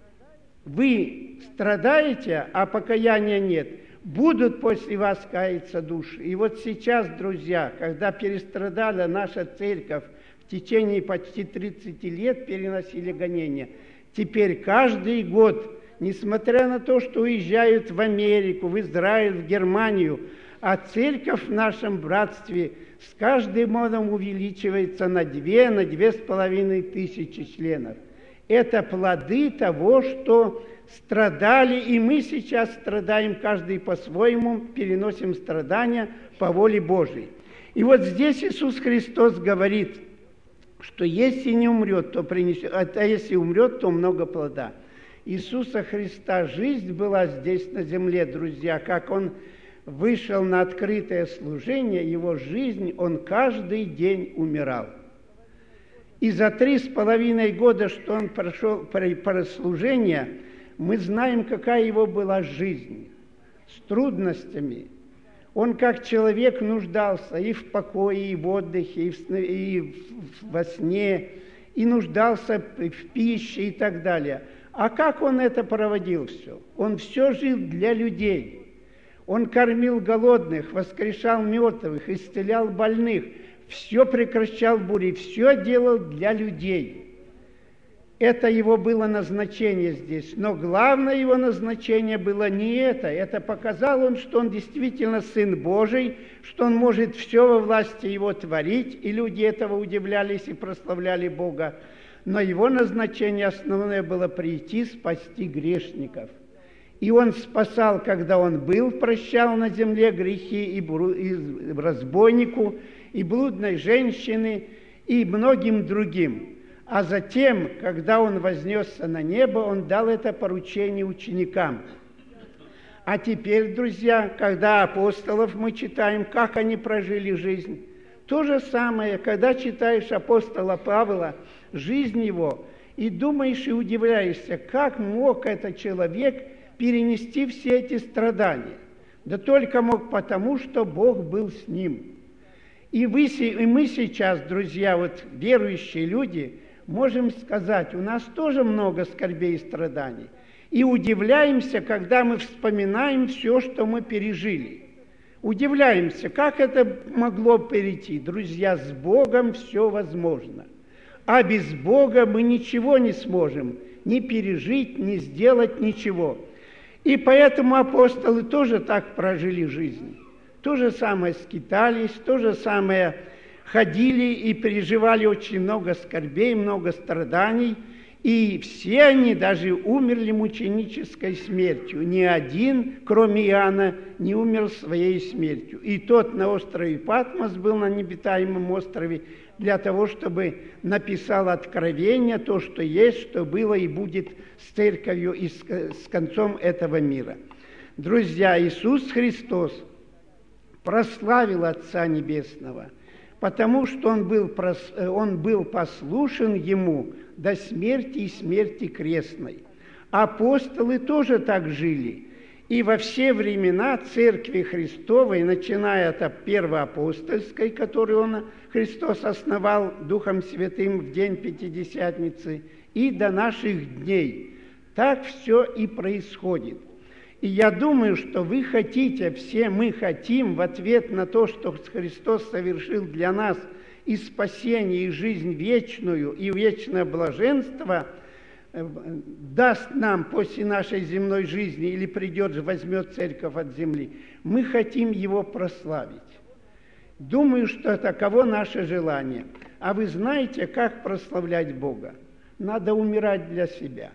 вы страдаете, а покаяния нет, будут после вас каяться души. И вот сейчас, друзья, когда перестрадала наша Церковь, в течение почти тридцати лет переносили гонения, теперь каждый год, несмотря на то, что уезжают в Америку, в Израиль, в Германию, а Церковь в нашем братстве с каждым годом увеличивается на две, на две с половиной тысячи членов. Это плоды того, что страдали, и мы сейчас страдаем, каждый по-своему, переносим страдания по воле Божией. И вот здесь Иисус Христос говорит, что если не умрет, то принесет, а если умрет, то много плода. Иисуса Христа жизнь была здесь на земле, друзья, как Он вышел на открытое служение, Его жизнь, Он каждый день умирал. И за три с половиной года, что Он прошел по служению, мы знаем, какая Его была жизнь, с трудностями. Он как человек нуждался и в покое, и в отдыхе, и, в сне, и во сне, и нуждался в пище и так далее. А как Он это проводил все? Он все жил для людей. Он кормил голодных, воскрешал мертвых, исцелял больных, все прекращал бури, все делал для людей. Это Его было назначение здесь. Но главное Его назначение было не это. Это показал Он, что Он действительно Сын Божий, что Он может все во власти Его творить, и люди этого удивлялись и прославляли Бога. Но Его назначение основное было прийти спасти грешников. И Он спасал, когда Он был, прощал на земле грехи и, и разбойнику, и блудной женщине, и многим другим. А затем, когда Он вознесся на небо, Он дал это поручение ученикам. А теперь, друзья, когда апостолов мы читаем, как они прожили жизнь, то же самое, когда читаешь апостола Павла, жизнь его, и думаешь и удивляешься, как мог этот человек перенести все эти страдания. Да только мог потому, что Бог был с ним. И, вы, и мы сейчас, друзья, вот верующие люди, можем сказать, у нас тоже много скорбей и страданий. И удивляемся, когда мы вспоминаем все, что мы пережили. Удивляемся, как это могло перейти. Друзья, с Богом все возможно. А без Бога мы ничего не сможем ни пережить, ни сделать ничего. И поэтому апостолы тоже так прожили жизнь. То же самое скитались, то же самое ходили и переживали очень много скорбей, много страданий. И все они даже умерли мученической смертью. Ни один, кроме Иоанна, не умер своей смертью. И тот на острове Патмос был, на необитаемом острове, для того, чтобы написал откровение, то, что есть, что было и будет с церковью и с концом этого мира. Друзья, Иисус Христос прославил Отца Небесного, потому что он был, он был послушен Ему до смерти и смерти крестной. Апостолы тоже так жили. И во все времена Церкви Христовой, начиная от первоапостольской, которую он, Христос основал Духом Святым в день Пятидесятницы, и до наших дней, так все и происходит. И я думаю, что вы хотите, все мы хотим в ответ на то, что Христос совершил для нас и спасение, и жизнь вечную, и вечное блаженство – даст нам после нашей земной жизни или придет, возьмет церковь от земли, мы хотим Его прославить. Думаю, что таково наше желание. А вы знаете, как прославлять Бога? Надо умирать для себя.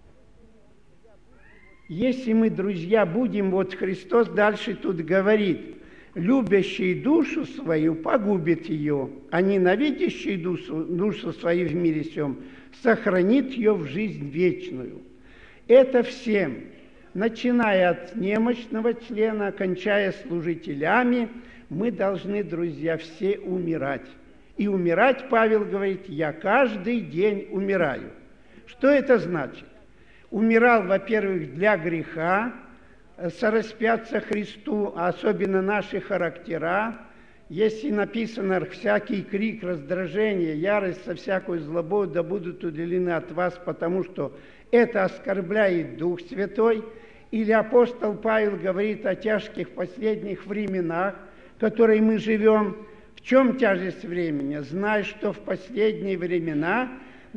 Если мы, друзья, будем, вот Христос дальше тут говорит, любящий душу свою погубит ее, а ненавидящий душу, душу свою в мире сем сохранит ее в жизнь вечную. Это всем, начиная от немощного члена, кончая служителями, мы должны, друзья, все умирать. И умирать, Павел говорит, я каждый день умираю. Что это значит? Умирал, во-первых, для греха, сораспяться Христу, а особенно наши характера. Если написано «всякий крик, раздражение, ярость со всякой злобой да будут удалены от вас, потому что это оскорбляет Дух Святой». Или апостол Павел говорит о тяжких последних временах, в которые мы живем. В чем тяжесть времени? Знай, что в последние времена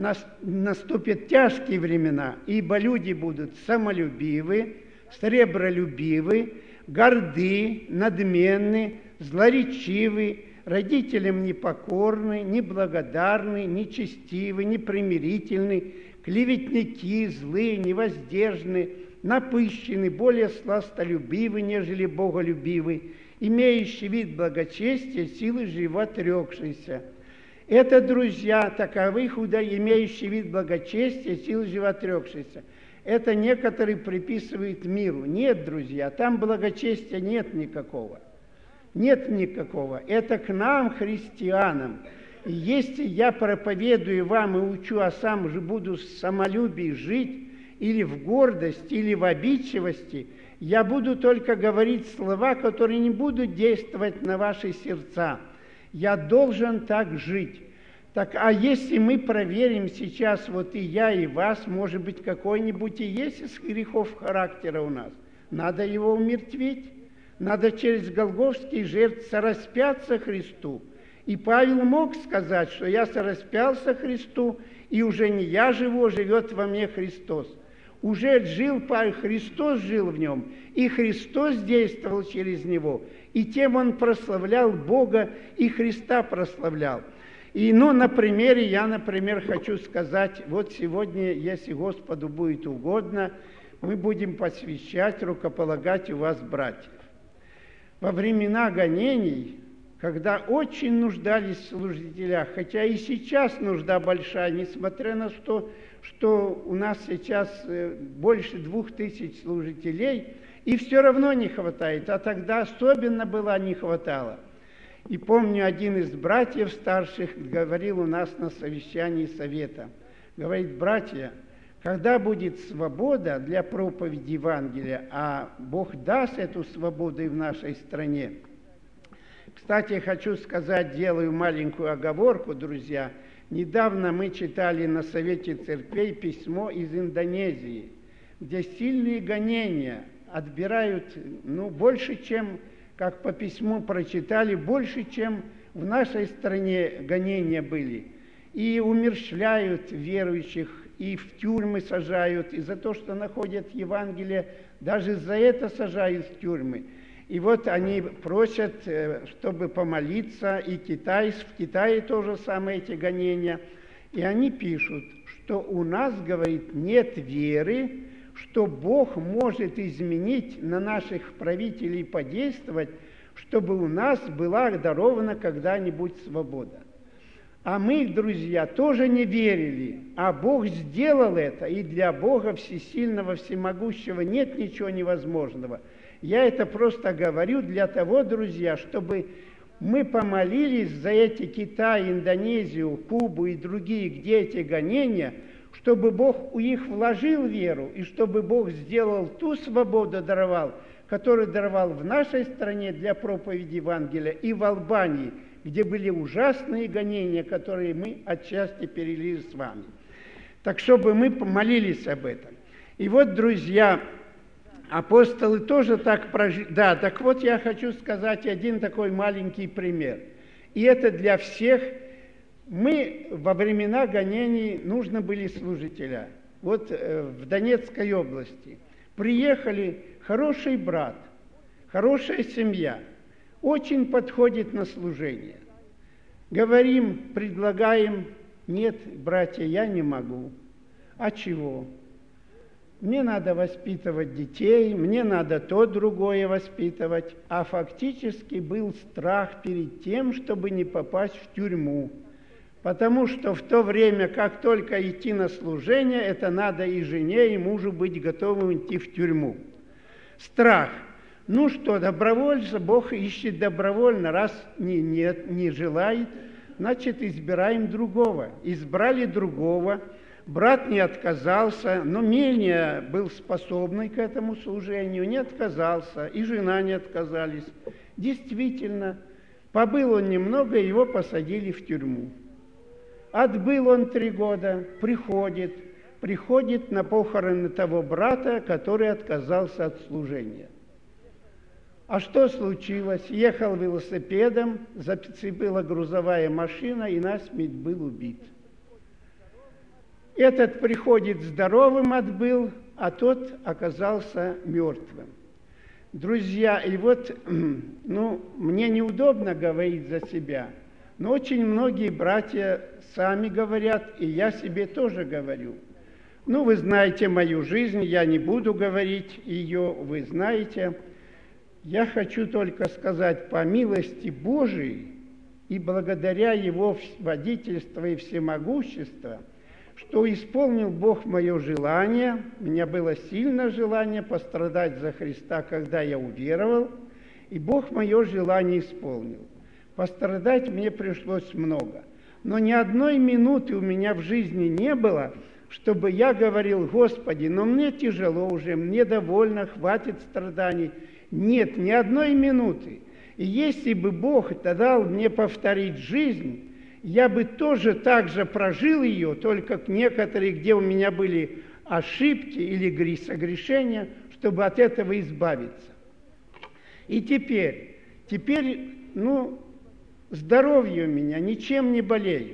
наступят тяжкие времена, ибо люди будут самолюбивы, сребролюбивы, горды, надменны, злоречивы, родителям непокорны, неблагодарны, нечестивы, непримирительны, клеветники, злые, невоздержны, напыщены, более сластолюбивы, нежели боголюбивы, имеющие вид благочестия, силы животрекшиеся. Это, друзья, таковы худо имеющие вид благочестия, силы животрекшиеся. Это некоторые приписывают миру. Нет, друзья, там благочестия нет никакого. Нет никакого. Это к нам, христианам. И если я проповедую вам и учу, а сам же буду в самолюбии жить, или в гордости, или в обидчивости, я буду только говорить слова, которые не будут действовать на ваши сердца. Я должен так жить. Так, а если мы проверим сейчас, вот и я, и вас, может быть, какой-нибудь и есть из грехов характера у нас, надо его умертвить. Надо через голгофский жертв сораспяться Христу. И Павел мог сказать, что я сораспялся Христу, и уже не я живу, а живет во мне Христос. Уже жил Павел, Христос жил в нем, и Христос действовал через него. И тем он прославлял Бога, и Христа прославлял. И, ну, на примере, я, например, хочу сказать, вот сегодня, если Господу будет угодно, мы будем посвящать, рукополагать у вас братьев. Во времена гонений, когда очень нуждались в служителях, хотя и сейчас нужда большая, несмотря на то, что у нас сейчас больше двух тысяч служителей, и все равно не хватает, а тогда особенно было не хватало. И помню, один из братьев старших говорил у нас на совещании совета, говорит, братья, когда будет свобода для проповеди Евангелия, а Бог даст эту свободу и в нашей стране. Кстати, хочу сказать, делаю маленькую оговорку, друзья. Недавно мы читали на Совете Церквей письмо из Индонезии, где сильные гонения отбирают, ну, больше, чем, как по письму прочитали, больше, чем в нашей стране гонения были. И умерщвляют верующих, и в тюрьмы сажают, и за то, что находят Евангелие, даже за это сажают в тюрьмы. И вот они просят, чтобы помолиться, и Китай, в Китае тоже самое эти гонения. И они пишут, что у нас, говорит, нет веры, что Бог может изменить на наших правителей подействовать, чтобы у нас была дарована когда-нибудь свобода. А мы, друзья, тоже не верили, а Бог сделал это, и для Бога всесильного, всемогущего нет ничего невозможного. Я это просто говорю для того, друзья, чтобы мы помолились за эти Китай, Индонезию, Кубу и другие, где эти гонения, чтобы Бог у них вложил веру, и чтобы Бог сделал ту свободу, даровал, которую даровал в нашей стране для проповеди Евангелия, и в Албании, где были ужасные гонения, которые мы отчасти пережили с вами. Так, чтобы мы помолились об этом. И вот, друзья, апостолы тоже так прожили. Да, так вот я хочу сказать один такой маленький пример. И это для всех. Мы во времена гонений нужны были служителя. Вот э, в Донецкой области приехали хороший брат, хорошая семья, очень подходит на служение. Говорим, предлагаем, нет, братья, я не могу. А чего? Мне надо воспитывать детей, мне надо то, другое воспитывать. А фактически был страх перед тем, чтобы не попасть в тюрьму. Потому что в то время, как только идти на служение, это надо и жене, и мужу быть готовым идти в тюрьму. Страх. Ну что, добровольца, Бог ищет добровольно. Раз не, нет, не желает, значит, избираем другого. Избрали другого. Брат не отказался, но менее был способный к этому служению, не отказался, и жена не отказались. Действительно, побыл он немного, его посадили в тюрьму. Отбыл он три года, приходит, приходит на похороны того брата, который отказался от служения. А что случилось? Ехал велосипедом, зацепила грузовая машина, и насмерть был убит. Этот приходит здоровым, отбыл, а тот оказался мертвым. Друзья, и вот, ну, мне неудобно говорить за себя, но очень многие братья сами говорят, и я себе тоже говорю. Ну, вы знаете мою жизнь, я не буду говорить ее, вы знаете. Я хочу только сказать, по милости Божией и благодаря Его водительству и всемогуществу, что исполнил Бог мое желание. У меня было сильное желание пострадать за Христа, когда я уверовал, и Бог мое желание исполнил. Пострадать мне пришлось много. Но ни одной минуты у меня в жизни не было, чтобы я говорил: Господи, но мне тяжело уже, мне довольно, хватит страданий. Нет, ни одной минуты. И если бы Бог дал мне повторить жизнь, я бы тоже так же прожил ее, только некоторые, где у меня были ошибки или согрешения, чтобы от этого избавиться. И теперь, теперь, ну, здоровье у меня, ничем не болею.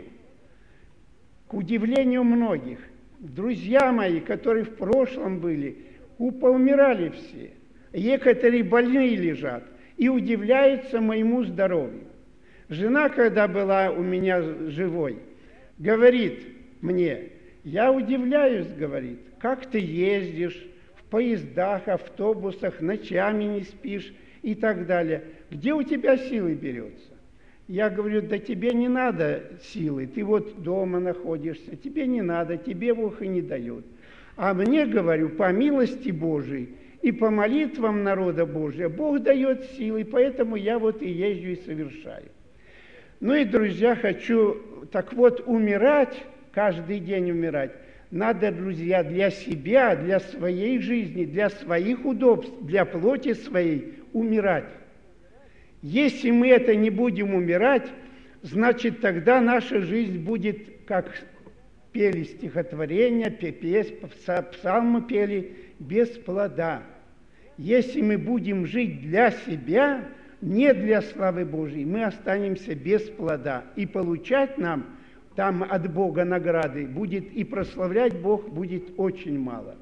К удивлению многих, друзья мои, которые в прошлом были, поумирали все. Некоторые больные лежат и удивляются моему здоровью. Жена, когда была у меня живой, говорит мне: я удивляюсь, говорит, как ты ездишь в поездах, автобусах, ночами не спишь и так далее. Где у тебя силы берется? Я говорю: да тебе не надо силы, ты вот дома находишься, тебе не надо, тебе Бог и не дает. А мне, говорю, по милости Божией и по молитвам народа Божия Бог дает силы, поэтому я вот и езжу и совершаю. Ну и, друзья, хочу, так вот, умирать, каждый день умирать, надо, друзья, для себя, для своей жизни, для своих удобств, для плоти своей умирать. Если мы это не будем умирать, значит, тогда наша жизнь будет, как пели стихотворения, псалмы пели, без плода. Если мы будем жить для себя, не для славы Божьей, мы останемся без плода. И получать нам там от Бога награды будет, и прославлять Бог будет очень мало.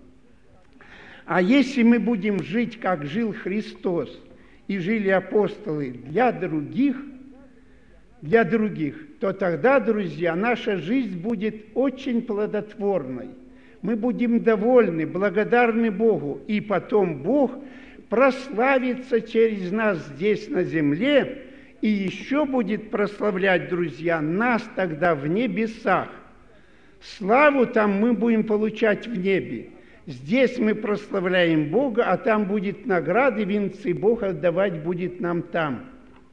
А если мы будем жить, как жил Христос и жили апостолы, для других, для других, то тогда, друзья, наша жизнь будет очень плодотворной. Мы будем довольны, благодарны Богу, и потом Бог прославится через нас здесь на земле, и еще будет прославлять, друзья, нас тогда в небесах. Славу там мы будем получать в небе. Здесь мы прославляем Бога, а там будет награды, венцы Бог отдавать будет нам там.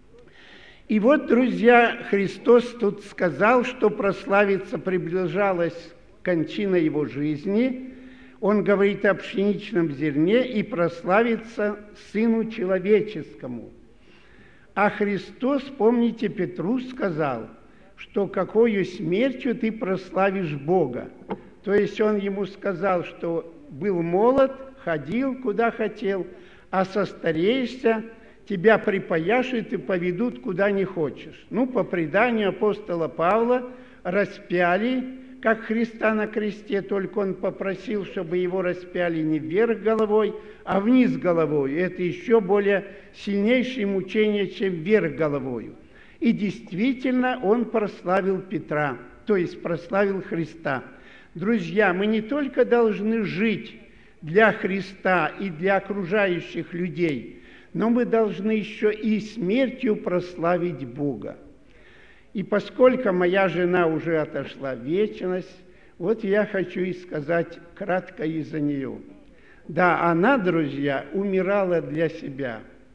И вот, друзья, Христос тут сказал, что прославиться приближалась кончина Его жизни. Он говорит о пшеничном зерне и прославится Сыну Человеческому. А Христос, помните, Петру сказал, что какою смертью ты прославишь Бога. То есть он ему сказал, что был молод, ходил куда хотел, а состареешься, тебя припояшут и поведут куда не хочешь. Ну, по преданию апостола Павла, распяли, как Христа на кресте, только он попросил, чтобы его распяли не вверх головой, а вниз головой. Это еще более сильнейшее мучение, чем вверх головою. И действительно он прославил Петра, то есть прославил Христа. Друзья, мы не только должны жить для Христа и для окружающих людей, но мы должны еще и смертью прославить Бога. И поскольку моя жена уже отошла в вечность, вот я хочу и сказать кратко из-за нее. Да, она, друзья, умирала для себя.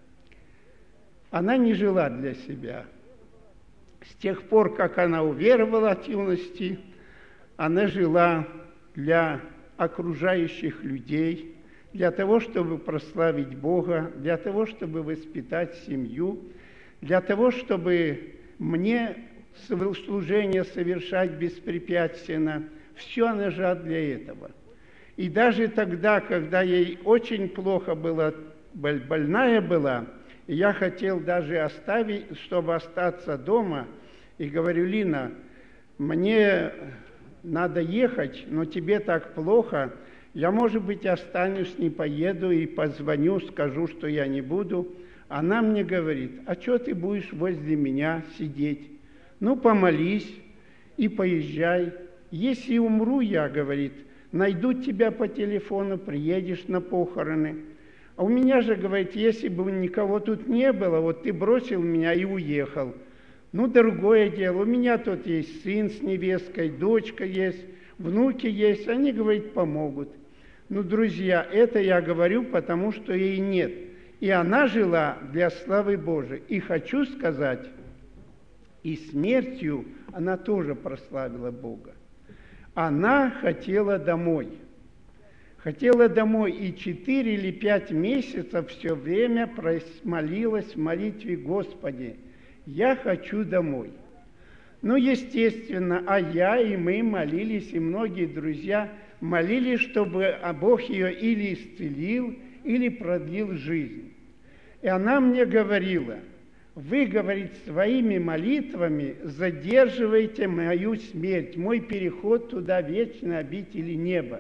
Она не жила для себя. С тех пор, как она уверовала от юности, она жила для окружающих людей, для того, чтобы прославить Бога, для того, чтобы воспитать семью, для того, чтобы мне служение совершать беспрепятственно. Все она жила для этого. И даже тогда, когда ей очень плохо было, больная была, я хотел даже оставить, чтобы остаться дома, и говорю: Лина, мне надо ехать, но тебе так плохо, я, может быть, останусь, не поеду и позвоню, скажу, что я не буду. Она мне говорит: а что ты будешь возле меня сидеть? Ну, помолись и поезжай. Если умру я, говорит, найдут тебя по телефону, приедешь на похороны. А у меня же, говорит, если бы никого тут не было, вот ты бросил меня и уехал. Ну, другое дело, у меня тут есть сын с невесткой, дочка есть, внуки есть, они, говорит, помогут. Ну, друзья, это я говорю, потому что ей нет. И она жила для славы Божией. И хочу сказать, и смертью она тоже прославила Бога. Она хотела домой. Хотела домой и четыре или пять месяцев все время молилась в молитве: Господи, я хочу домой. Ну, естественно, а я и мы молились, и многие друзья молились, чтобы Бог ее или исцелил, или продлил жизнь. И она мне говорила: вы, говорит, своими молитвами задерживаете мою смерть, мой переход туда, вечной обители неба.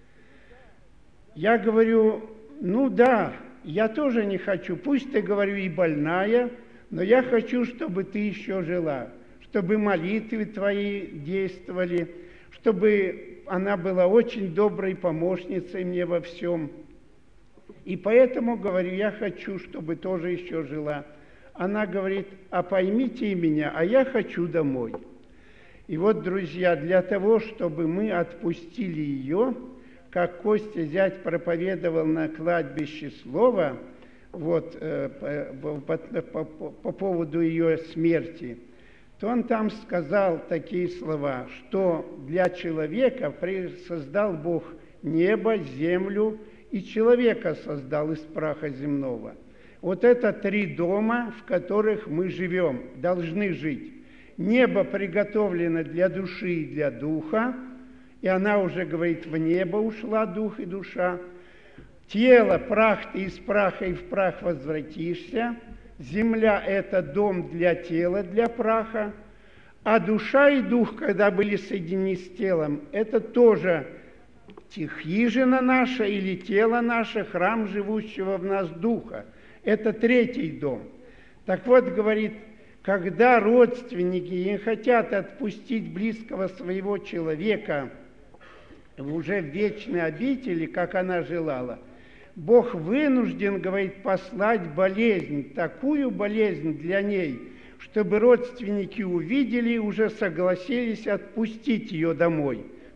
Я говорю: ну да, я тоже не хочу, пусть ты, говорю, и больная, но я хочу, чтобы ты еще жила, чтобы молитвы твои действовали, чтобы она была очень доброй помощницей мне во всем. И поэтому, говорю, я хочу, чтобы тоже еще жила. Она говорит: а поймите меня, а я хочу домой. И вот, друзья, для того, чтобы мы отпустили ее, как Костя зять проповедовал на кладбище слово, вот, э, по, по, по, по поводу ее смерти, то он там сказал такие слова, что для человека создал Бог небо, землю, и человека создал из праха земного. Вот это три дома, в которых мы живем, должны жить. Небо приготовлено для души и для духа, и она уже, говорит, в небо ушла, дух и душа. Тело, прах, ты из праха и в прах возвратишься. Земля – это дом для тела, для праха. А душа и дух, когда были соединены с телом, это тоже хижина наша или тело наше, храм живущего в нас духа. Это третий дом. Так вот, говорит, когда родственники не хотят отпустить близкого своего человека уже в вечной обители, как она желала, Бог вынужден, говорит, послать болезнь, такую болезнь для ней, чтобы родственники увидели и уже согласились отпустить ее домой.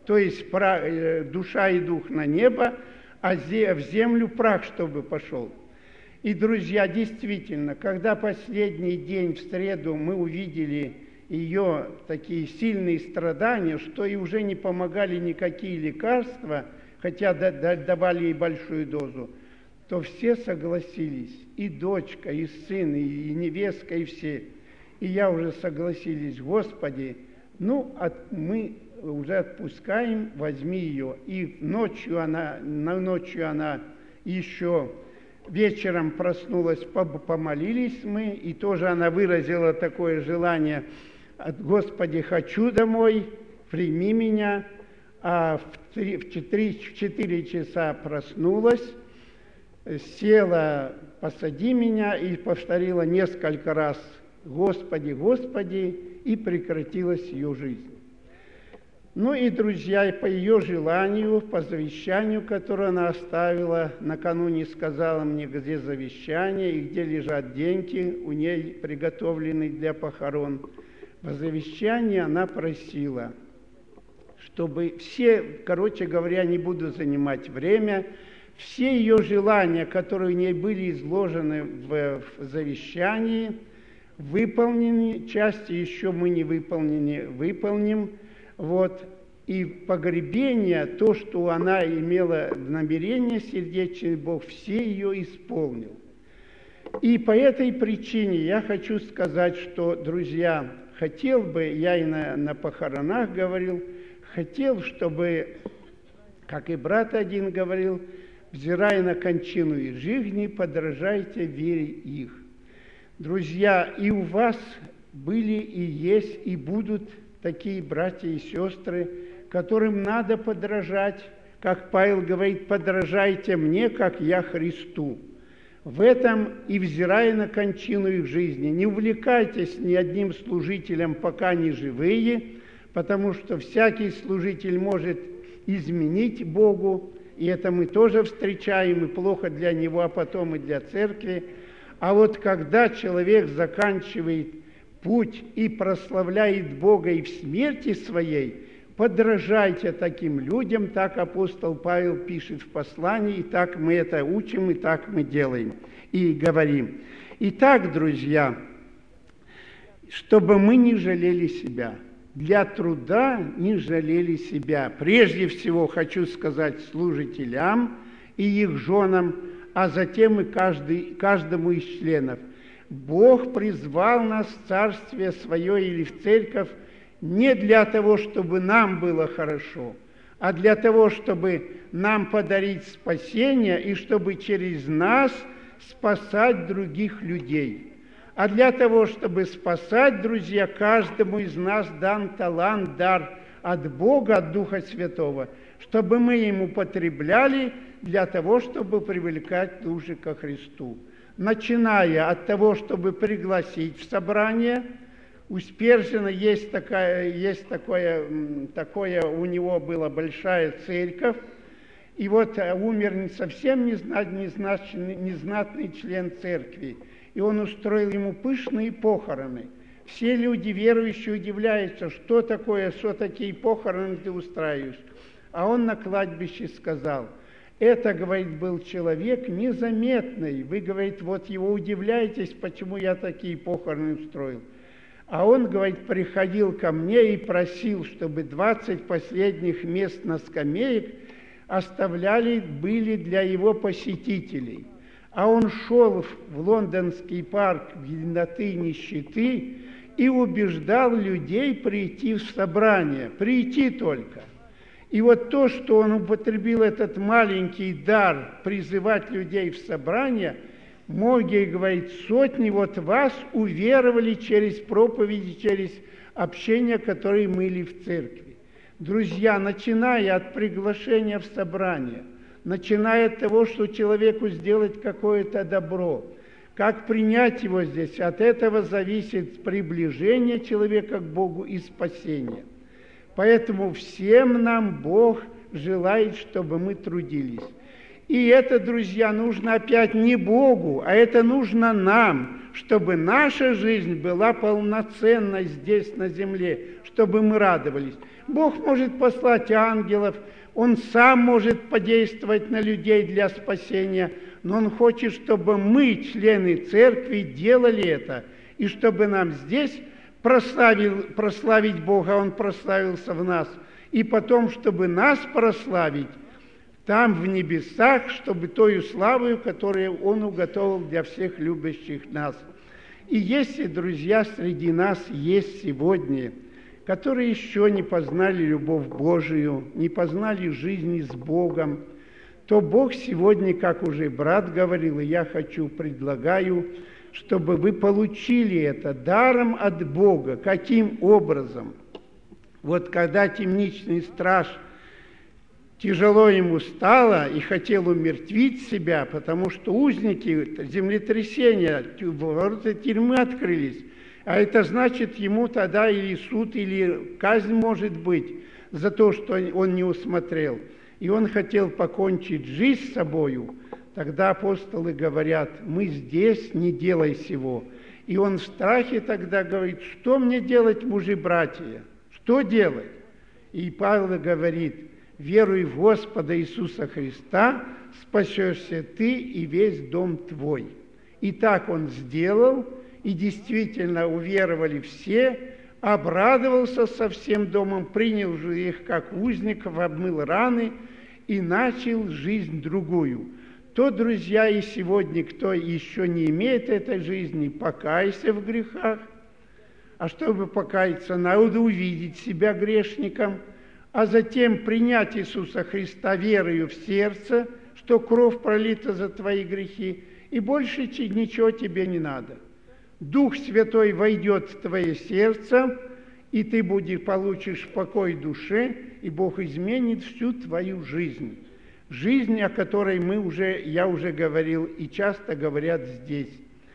то есть душа и дух на небо, а в землю прах, чтобы пошел. И, друзья, действительно, когда последний день в среду мы увидели ее такие сильные страдания, что и уже не помогали никакие лекарства, хотя давали ей большую дозу, то все согласились, и дочка, и сын, и невестка, и все. И я уже согласились: Господи, ну, от, мы уже отпускаем, возьми ее. И ночью она, на ночью она еще вечером проснулась, помолились мы, и тоже она выразила такое желание: Господи, хочу домой, прими меня. А в, три, в, четыре, в четыре часа проснулась, села: посади меня, и повторила несколько раз: Господи, Господи, и прекратилась ее жизнь. Ну и, друзья, по ее желанию, по завещанию, которое она оставила, накануне сказала мне, где завещание и где лежат деньги, у ней приготовлены для похорон. По завещанию она просила, чтобы все, короче говоря, не буду занимать время, все ее желания, которые у ней были изложены в, в завещании, выполнены, части еще мы не выполнены, выполним. Вот. И погребение, то, что она имела намерение сердечное, Бог все ее исполнил. И по этой причине я хочу сказать, что, друзья, хотел бы, я и на, на похоронах говорил, хотел, чтобы, как и брат один говорил, взирая на кончину их жизни, подражайте вере их. Друзья, и у вас были, и есть, и будут такие братья и сестры, которым надо подражать, как Павел говорит: подражайте мне, как я Христу. В этом и взирая на кончину их жизни, не увлекайтесь ни одним служителем, пока они живые, потому что всякий служитель может изменить Богу, и это мы тоже встречаем, и плохо для него, а потом и для церкви. А вот когда человек заканчивает путь и прославляет Бога и в смерти своей, подражайте таким людям, так апостол Павел пишет в послании, и так мы это учим, и так мы делаем, и говорим. Итак, друзья, чтобы мы не жалели себя, для труда не жалели себя. Прежде всего хочу сказать служителям и их женам, а затем и каждый, каждому из членов. Бог призвал нас в Царствие Свое или в Церковь не для того, чтобы нам было хорошо, а для того, чтобы нам подарить спасение и чтобы через нас спасать других людей. А для того, чтобы спасать, друзья, каждому из нас дан талант, дар от Бога, от Духа Святого, чтобы мы им употребляли для того, чтобы привлекать души ко Христу. Начиная от того, чтобы пригласить в собрание. У Спержина есть, такая, есть такое, такое, у него была большая церковь, и вот умер совсем незнатный, незнатный член церкви, и он устроил ему пышные похороны. Все люди верующие удивляются, что такое, что такие похороны ты устраиваешь. А он на кладбище сказал: это, говорит, был человек незаметный. Вы, говорит, вот его удивляетесь, почему я такие похороны устроил. А он, говорит, приходил ко мне и просил, чтобы двадцать последних мест на скамеек оставляли, были для его посетителей. А он шел в лондонский парк в темноты нищеты и убеждал людей прийти в собрание, прийти только. И вот то, что он употребил этот маленький дар призывать людей в собрание, многие, говорит, сотни вот вас уверовали через проповеди, через общение, которое мы имели в церкви. Друзья, начиная от приглашения в собрание, начиная от того, что человеку сделать какое-то добро, как принять его здесь, от этого зависит приближение человека к Богу и спасение. Поэтому всем нам Бог желает, чтобы мы трудились. И это, друзья, нужно опять не Богу, а это нужно нам, чтобы наша жизнь была полноценной здесь, на земле, чтобы мы радовались. Бог может послать ангелов, Он сам может подействовать на людей для спасения, но Он хочет, чтобы мы, члены церкви, делали это, и чтобы нам здесь прославил, прославить Бога, Он прославился в нас, и потом, чтобы нас прославить там, в небесах, чтобы тою славою, которую Он уготовил для всех любящих нас. И если, друзья, среди нас есть сегодня, которые еще не познали любовь Божию, не познали жизни с Богом, то Бог сегодня, как уже брат говорил, и я хочу, предлагаю, чтобы вы получили это даром от Бога. Каким образом? Вот когда темничный страж, тяжело ему стало и хотел умертвить себя, потому что узники землетрясения, ворота тюрьмы открылись, а это значит, ему тогда или суд, или казнь может быть за то, что он не усмотрел. И он хотел покончить жизнь с собою. Тогда апостолы говорят: мы здесь, не делай сего. И он в страхе тогда говорит: что мне делать, мужи-братья? Что делать? И Павел говорит: веруй в Господа Иисуса Христа, спасешься ты и весь дом твой. И так он сделал, и действительно уверовали все, обрадовался со всем домом, принял же их как узников, обмыл раны и начал жизнь другую. То, друзья, и сегодня, кто еще не имеет этой жизни, покайся в грехах. А чтобы покаяться, надо увидеть себя грешником, а затем принять Иисуса Христа верою в сердце, что кровь пролита за твои грехи, и больше ничего тебе не надо. Дух Святой войдет в твое сердце, и ты будешь, получишь покой душе, и Бог изменит всю твою жизнь. Жизнь, о которой мы уже, я уже говорил, и часто говорят здесь.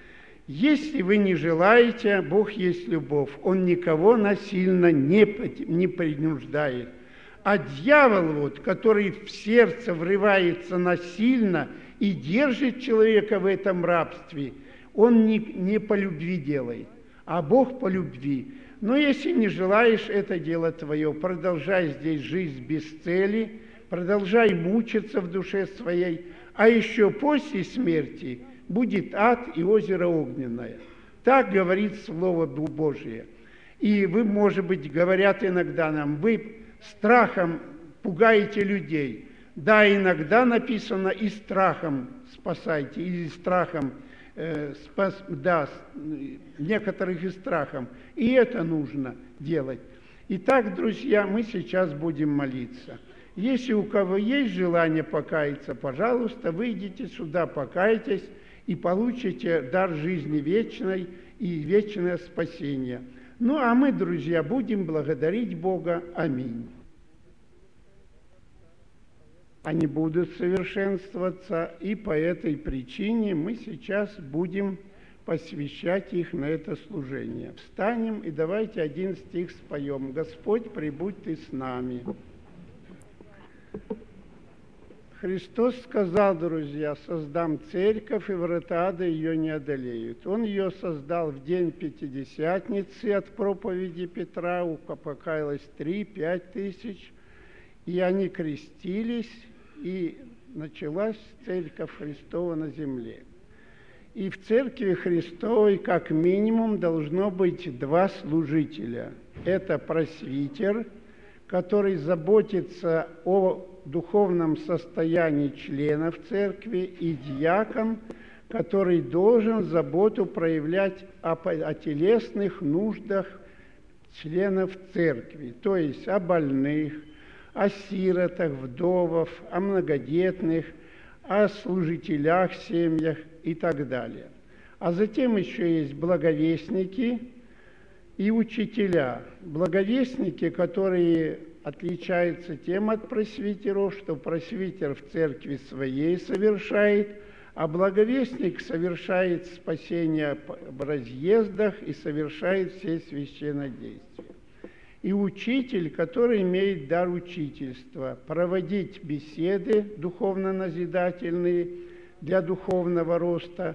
Если вы не желаете, Бог есть любовь, Он никого насильно не, не принуждает. А дьявол, вот, который в сердце врывается насильно и держит человека в этом рабстве, он не, не по любви делает, а Бог по любви. Но если не желаешь, это дело твое. Продолжай здесь жизнь без цели, продолжай мучиться в душе своей, а еще после смерти будет ад и озеро огненное. Так говорит Слово Божие. И вы, может быть, говорят иногда нам: вы страхом пугаете людей. Да, иногда написано: и страхом спасайте, или страхом э, спас, да, некоторых и страхом. И это нужно делать. Итак, друзья, мы сейчас будем молиться. Если у кого есть желание покаяться, пожалуйста, выйдите сюда, покайтесь и получите дар жизни вечной и вечное спасение. Ну, а мы, друзья, будем благодарить Бога. Аминь. Они будут совершенствоваться, и по этой причине мы сейчас будем посвящать их на это служение. Встанем и давайте один стих споем. «Господь, прибудь Ты с нами». Христос сказал, друзья: «Создам церковь, и врата ада ее не одолеют». Он ее создал в день Пятидесятницы от проповеди Петра, покаялось три-пять тысяч, и они крестились, и началась церковь Христова на земле. И в церкви Христовой как минимум должно быть два служителя. Это пресвитер, который заботится о духовном состоянии членов церкви, и диакон, который должен заботу проявлять о, о телесных нуждах членов церкви, то есть о больных, о сиротах, вдовах, о многодетных, о служителях в семьях и так далее. А затем еще есть благовестники и учителя. Благовестники, которые отличаются тем от пресвитеров, что пресвитер в церкви своей совершает, а благовестник совершает спасение в разъездах и совершает все священнодействия. И учитель, который имеет дар учительства, проводить беседы духовно-назидательные для духовного роста,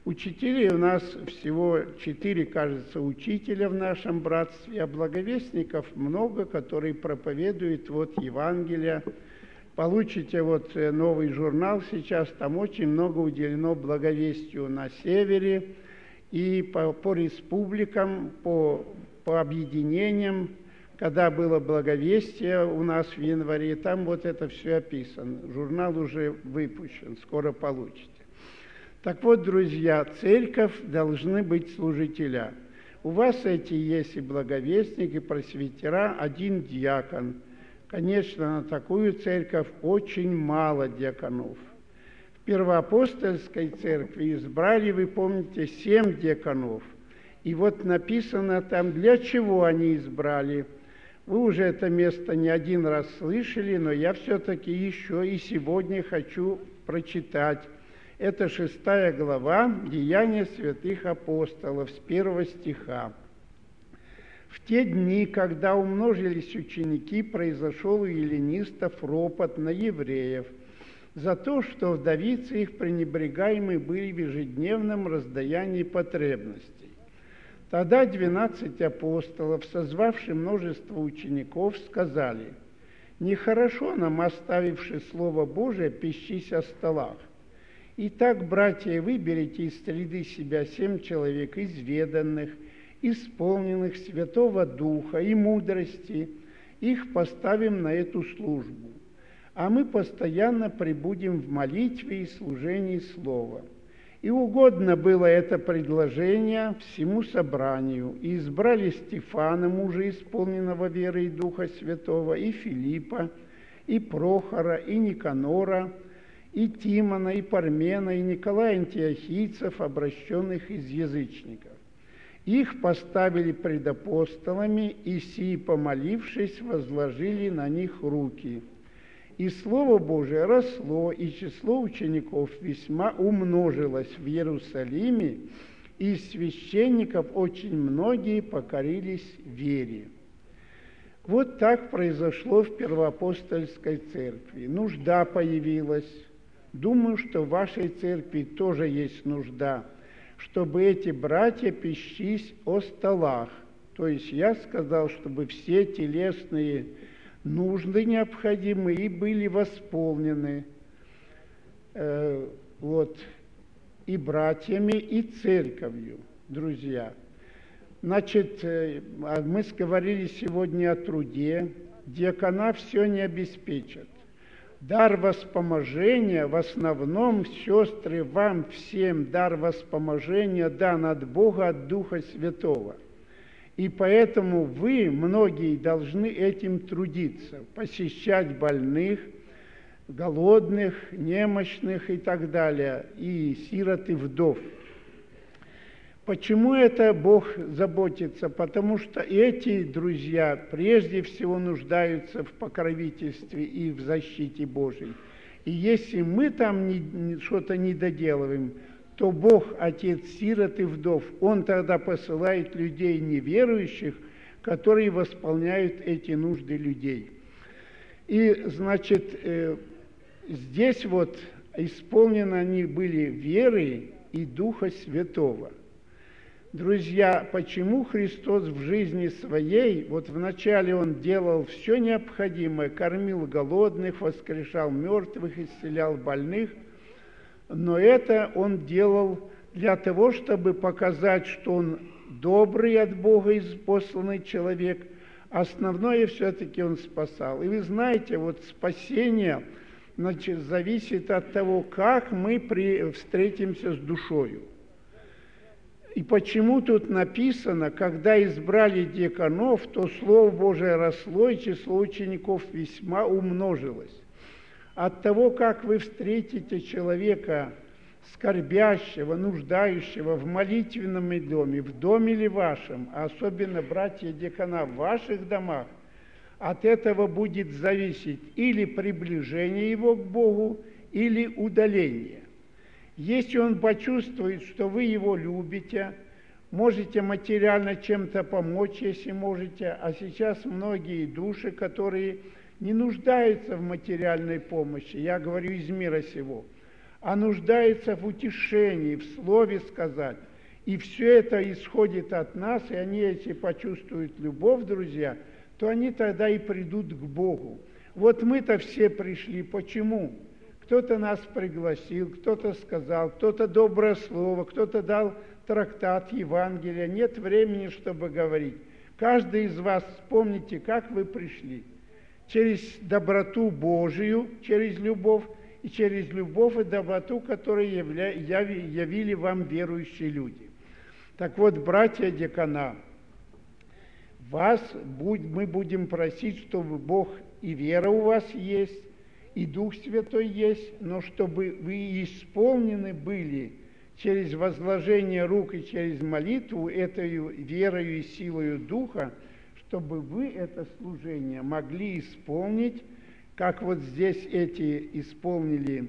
Учителей у нас всего четыре, кажется, учителя в нашем братстве, а благовестников много, которые проповедуют вот Евангелие. Получите вот новый журнал сейчас, там очень много уделено благовестию на севере и по, по республикам, по, по объединениям. Когда было благовестие у нас в январе, там вот это все описано. Журнал уже выпущен, скоро получите. Так вот, друзья, церковь должны быть служителя. У вас эти есть и благовестник, и пресвитера, один диакон. Конечно, на такую церковь очень мало диаконов. В Первоапостольской церкви избрали, вы помните, семь диаконов. И вот написано там, для чего они избрали. Вы уже это место не один раз слышали, но я все-таки еще и сегодня хочу прочитать. Это шестая глава «Деяния святых апостолов» с первого стиха. «В те дни, когда умножились ученики, произошел у эллинистов ропот на евреев за то, что вдовицы их пренебрегаемы были в ежедневном раздаянии потребностей. Тогда двенадцать апостолов, созвавши множество учеников, сказали: «Нехорошо нам, оставивши Слово Божие, пищись о столах. Итак, братья, выберите из среды себя семь человек изведанных, исполненных Святого Духа и мудрости, их поставим на эту службу, а мы постоянно пребудем в молитве и служении Слова». И угодно было это предложение всему собранию, и избрали Стефана, мужа исполненного веры и Духа Святого, и Филиппа, и Прохора, и Никанора, и Тимона, и Пармена, и Николая Антиохийцев, обращенных из язычников. Их поставили пред апостолами, и сии, помолившись, возложили на них руки. И Слово Божие росло, и число учеников весьма умножилось в Иерусалиме, и из священников очень многие покорились вере. Вот так произошло в Первоапостольской церкви. Нужда появилась. Думаю, что в вашей церкви тоже есть нужда, чтобы эти братья пищись о столах. То есть я сказал, чтобы все телесные нужды необходимые были восполнены э, вот, и братьями, и церковью, друзья. Значит, э, мы говорили сегодня о труде. Диакона все не обеспечат. Дар воспоможения, в основном, сестры, вам всем дар воспоможения дан от Бога, от Духа Святого. И поэтому вы, многие, должны этим трудиться, посещать больных, голодных, немощных и так далее, и сирот и вдов. Почему это Бог заботится? Потому что эти друзья прежде всего нуждаются в покровительстве и в защите Божией. И если мы там не, не, что-то не доделываем, то Бог, Отец сирот и вдов, Он тогда посылает людей неверующих, которые восполняют эти нужды людей. И, значит, э, здесь вот исполнены они были веры и Духа Святого. Друзья, почему Христос в жизни своей, вот вначале Он делал все необходимое, кормил голодных, воскрешал мертвых, исцелял больных, но это Он делал для того, чтобы показать, что Он добрый от Бога посланный человек. Основное все-таки Он спасал. И вы знаете, вот спасение, значит, зависит от того, как мы при, встретимся с душою. И почему тут написано, когда избрали диаконов, то Слово Божие росло, и число учеников весьма умножилось. От того, как вы встретите человека скорбящего, нуждающего в молитвенном доме, в доме ли вашем, а особенно братья диакона в ваших домах, от этого будет зависеть или приближение его к Богу, или удаление. Если он почувствует, что вы его любите, можете материально чем-то помочь, если можете, а сейчас многие души, которые не нуждаются в материальной помощи, я говорю из мира сего, а нуждается в утешении, в слове сказать. И все это исходит от нас, и они, если почувствуют любовь, друзья, то они тогда и придут к Богу. Вот мы-то все пришли. Почему? Кто-то нас пригласил, кто-то сказал, кто-то доброе слово, кто-то дал трактат Евангелия. Нет времени, чтобы говорить. Каждый из вас вспомните, как вы пришли. Через доброту Божию, через любовь, и через любовь и доброту, которые явля... явили вам верующие люди. Так вот, братья диакона, вас мы будем просить, чтобы Бог и вера у вас есть, и Дух Святой есть, но чтобы вы исполнены были через возложение рук и через молитву этой верою и силою Духа, чтобы вы это служение могли исполнить, как вот здесь эти исполнили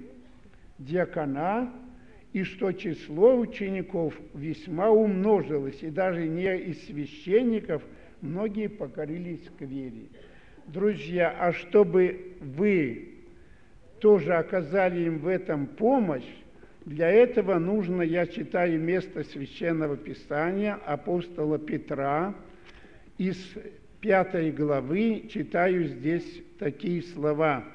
диакона, и что число учеников весьма умножилось, и даже не из священников многие покорились к вере. Друзья, а чтобы вы тоже оказали им в этом помощь, для этого нужно, я читаю место Священного Писания апостола Петра, из пятой главы читаю здесь такие слова.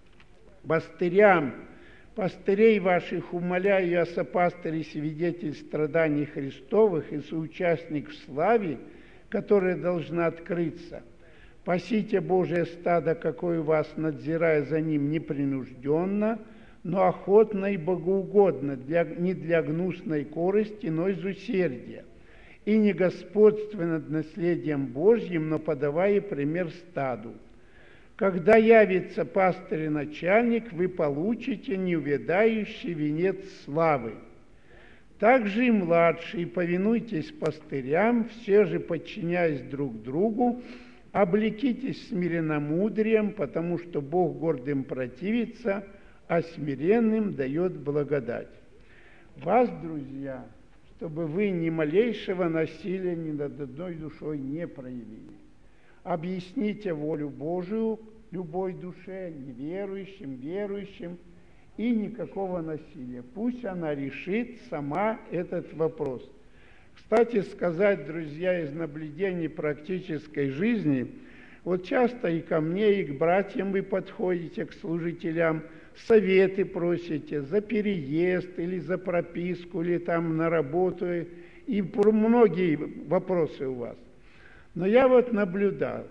«Пастырям, пастырей ваших умоляю я, сопастырь и свидетель страданий Христовых и соучастник в славе, которая должна открыться. Пасите Божие стадо, какое у вас, надзирая за ним непринужденно, но охотно и богоугодно, для, не для гнусной корысти, но из усердия, и не господствуя над наследием Божьим, но подавая пример стаду. Когда явится пастырь и начальник, вы получите неувядающий венец славы. Также и младшие, повинуйтесь пастырям, все же, подчиняясь друг другу, облекитесь смиренномудрием, потому что Бог гордым противится, а смиренным дает благодать. Вас, друзья, чтобы вы ни малейшего насилия ни над одной душой не проявили. Объясните волю Божию любой душе, неверующим, верующим, и никакого насилия. Пусть она решит сама этот вопрос. Кстати сказать, друзья, из наблюдений практической жизни, вот часто и ко мне, и к братьям вы подходите, к служителям, советы просите за переезд или за прописку, или там на работу, и многие вопросы у вас. Но я вот наблюдал,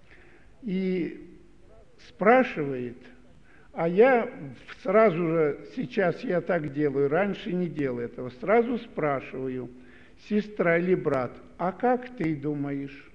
и спрашивает, а я сразу же, сейчас я так делаю, раньше не делал этого, сразу спрашиваю, сестра или брат, а как ты думаешь?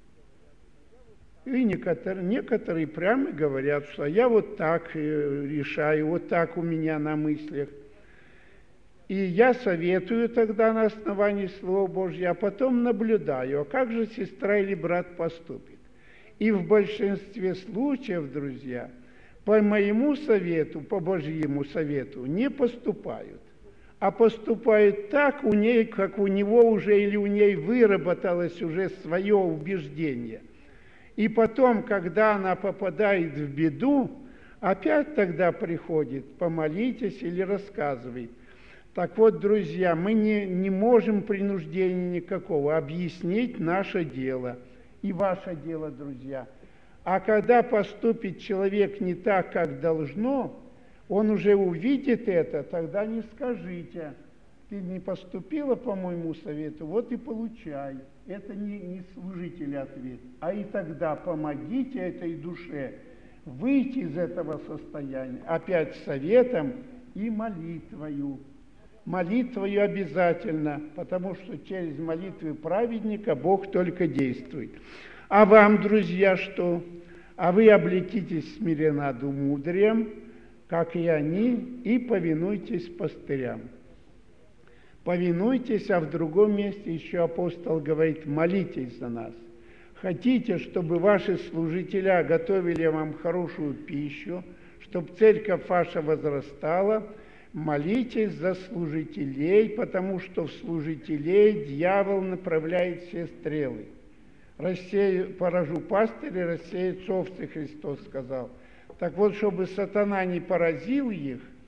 И некоторые, некоторые прямо говорят, что я вот так решаю, вот так у меня на мыслях. И я советую тогда на основании Слова Божьего, а потом наблюдаю, а как же сестра или брат поступит. И в большинстве случаев, друзья, по моему совету, по Божьему совету не поступают, а поступают так у ней, как у него уже или у ней выработалось уже свое убеждение. И потом, когда она попадает в беду, опять тогда приходит, помолитесь или рассказывает. Так вот, друзья, мы не, не можем принуждения никакого, объяснить наше дело и ваше дело, друзья. А когда поступит человек не так, как должно, он уже увидит это, тогда не скажите, ты не поступила по моему совету, вот и получай. Это не, не служитель ответ. А и тогда помогите этой душе выйти из этого состояния, опять советом и молитвою. Молитвою обязательно, потому что через молитвы праведника Бог только действует. А вам, друзья, что? А вы облекитесь смиренномудрием, как и они, и повинуйтесь пастырям. Повинуйтесь, а в другом месте еще апостол говорит, молитесь за нас. Хотите, чтобы ваши служителя готовили вам хорошую пищу, чтобы церковь ваша возрастала, молитесь за служителей, потому что в служителей дьявол направляет все стрелы. Рассею, поражу пастыря, рассеет овцы, Христос сказал. Так вот, чтобы сатана не поразил их,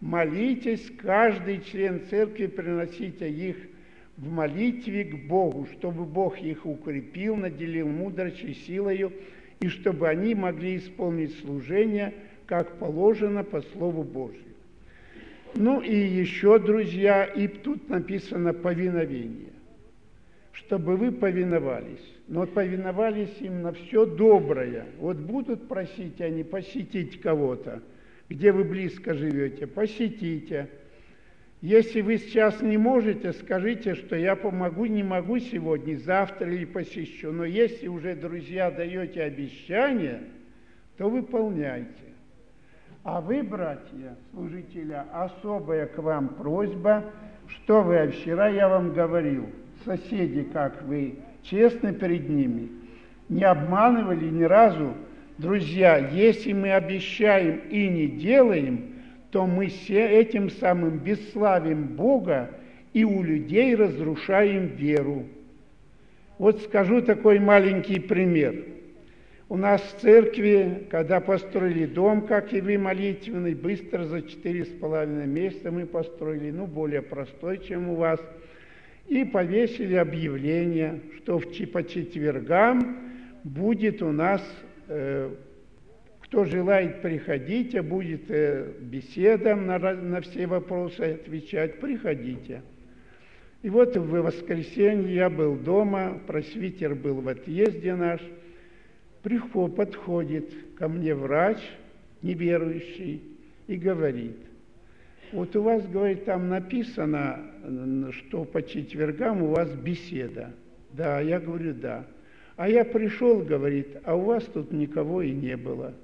молитесь, каждый член церкви приносите их в молитве к Богу, чтобы Бог их укрепил, наделил мудростью, силою, и чтобы они могли исполнить служение, как положено по Слову Божию. Ну и еще, друзья, и тут написано повиновение, чтобы вы повиновались, но повиновались им на все доброе. Вот будут просить они посетить кого-то, где вы близко живете, посетите. Если вы сейчас не можете, скажите, что я помогу, не могу сегодня, завтра или посещу. Но если уже, друзья, даете обещание, то выполняйте. А вы, братья, служителя, особая к вам просьба, что вы, вчера я вам говорил, соседи, как вы честны перед ними, не обманывали ни разу. Друзья, если мы обещаем и не делаем, то мы все этим самым бесславим Бога и у людей разрушаем веру. Вот скажу такой маленький пример. У нас в церкви, когда построили дом, как и вы, молитвенный, быстро за четыре с половиной месяца мы построили, ну, более простой, чем у вас, и повесили объявление, что в, по четвергам будет у нас, э, кто желает приходить, а будет э, беседа на, на все вопросы отвечать, приходите. И вот в воскресенье я был дома, пресвитер был в отъезде наш, приход, подходит ко мне врач, неверующий, и говорит: вот у вас, говорит, там написано, что по четвергам у вас беседа. Да, я говорю, да. А я пришел, говорит, а у вас тут никого и не было.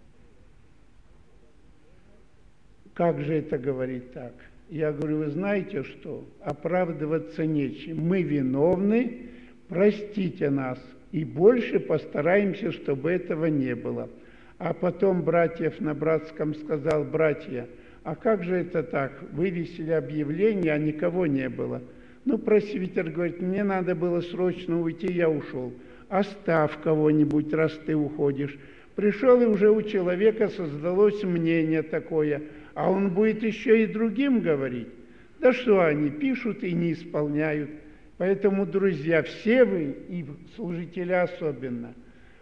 Как же это, говорит, так? Я говорю, вы знаете что? Оправдываться нечем. Мы виновны, простите нас. И больше постараемся, чтобы этого не было. А потом братьев на братском сказал: братья, а как же это так? Вывесили объявление, а никого не было. Ну, пресвитер говорит, мне надо было срочно уйти, я ушел. Оставь кого-нибудь, раз ты уходишь. Пришел, и уже у человека создалось мнение такое, а он будет еще и другим говорить. Да что они пишут и не исполняют. Поэтому, друзья, все вы, и служители особенно,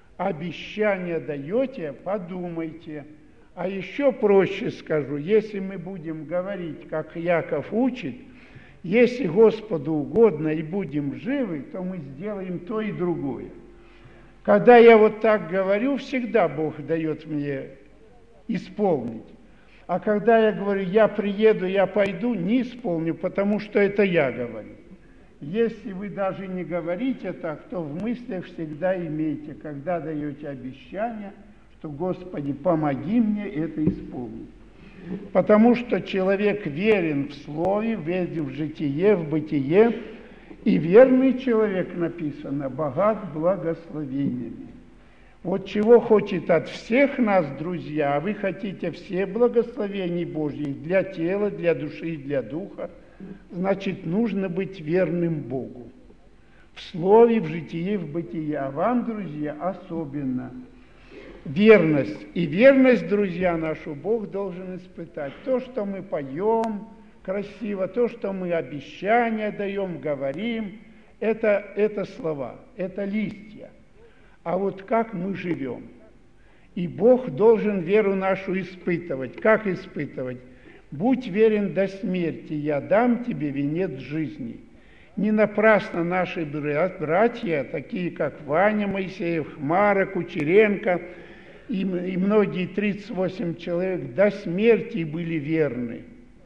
обещания даете, подумайте. А еще проще скажу, если мы будем говорить, как Яков учит, если Господу угодно и будем живы, то мы сделаем то и другое. Когда я вот так говорю, всегда Бог дает мне исполнить. А когда я говорю, я приеду, я пойду, не исполню, потому что это я говорю. Если вы даже не говорите так, то в мыслях всегда имейте, когда даете обещание, что, Господи, помоги мне это исполнить. Потому что человек верен в слове, верен в житие, в бытие, и верный человек, написано, богат благословениями. Вот чего хочет от всех нас, друзья, а вы хотите все благословений Божьих для тела, для души и для духа, значит, нужно быть верным Богу. В слове, в житии, в бытие. А вам, друзья, особенно верность. И верность, друзья, нашу Бог должен испытать. То, что мы поем красиво, то, что мы обещания даем, говорим, это, это слова, это листья. А вот как мы живем? И Бог должен веру нашу испытывать. Как испытывать? Будь верен до смерти, я дам тебе венец жизни. Не напрасно наши братья, такие как Ваня Моисеев, Хмара, Кучеренко и, и многие тридцать восемь человек до смерти были верны.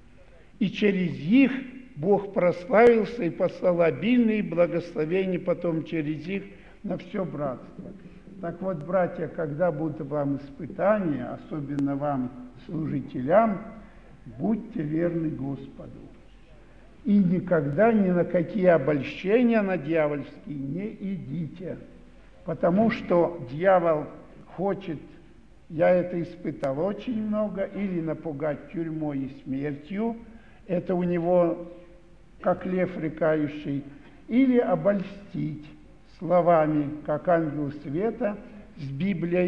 И через них Бог прославился и послал обильные благословения потом через них на все братство. Так вот, братья, когда будут вам испытания, особенно вам, служителям, будьте верны Господу. И никогда ни на какие обольщения на дьявольские не идите. Потому что дьявол хочет, я это испытал очень много, или напугать тюрьмой и смертью, это у него как лев рыкающий, или обольстить словами, как ангел света, с Библией,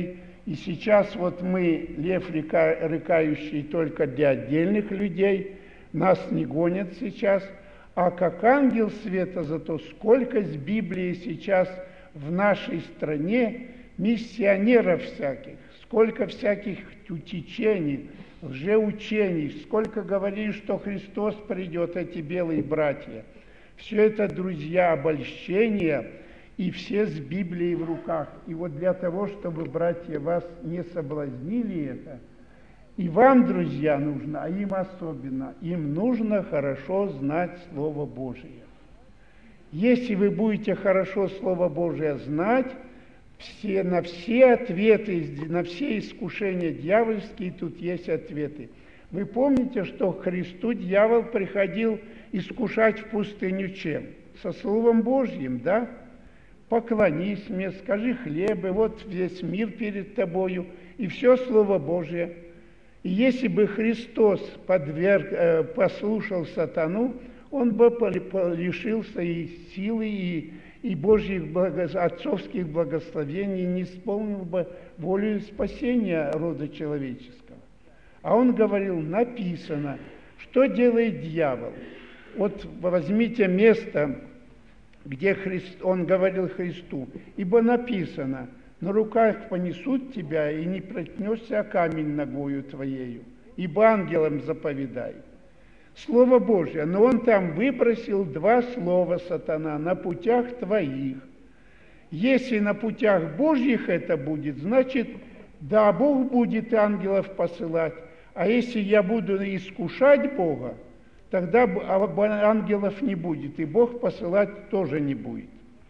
И сейчас вот мы, лев рыка, рыкающий только для отдельных людей, нас не гонят сейчас, а как ангел света, зато сколько с Библии сейчас в нашей стране миссионеров всяких, сколько всяких утечений, лжеучений, сколько говорили, что Христос придет, эти белые братья. Все это, друзья, обольщения, и все с Библией в руках. И вот для того, чтобы, братья, вас не соблазнили это, и вам, друзья, нужно, а им особенно, им нужно хорошо знать Слово Божие. Если вы будете хорошо Слово Божие знать, все, на все ответы, на все искушения дьявольские тут есть ответы. Вы помните, что к Христу дьявол приходил искушать в пустыню чем? Со Словом Божьим, да? Поклонись мне, скажи хлебы, вот весь мир перед тобою, и все Слово Божие. И если бы Христос подверг, э, послушал сатану, он бы лишился и силы, и, и Божьих благо, отцовских благословений, не исполнил бы волю спасения рода человеческого. А он говорил, написано, что делает дьявол. Вот возьмите место, где Христ, он говорил Христу, ибо написано, на руках понесут тебя, и не проткнешься о камень ногою твоею, ибо ангелам заповедай. Слово Божье, но он там выбросил два слова, сатана, на путях твоих. Если на путях Божьих это будет, значит, да, Бог будет ангелов посылать, а если я буду искушать Бога, тогда ангелов не будет, и Бог посылать тоже не будет.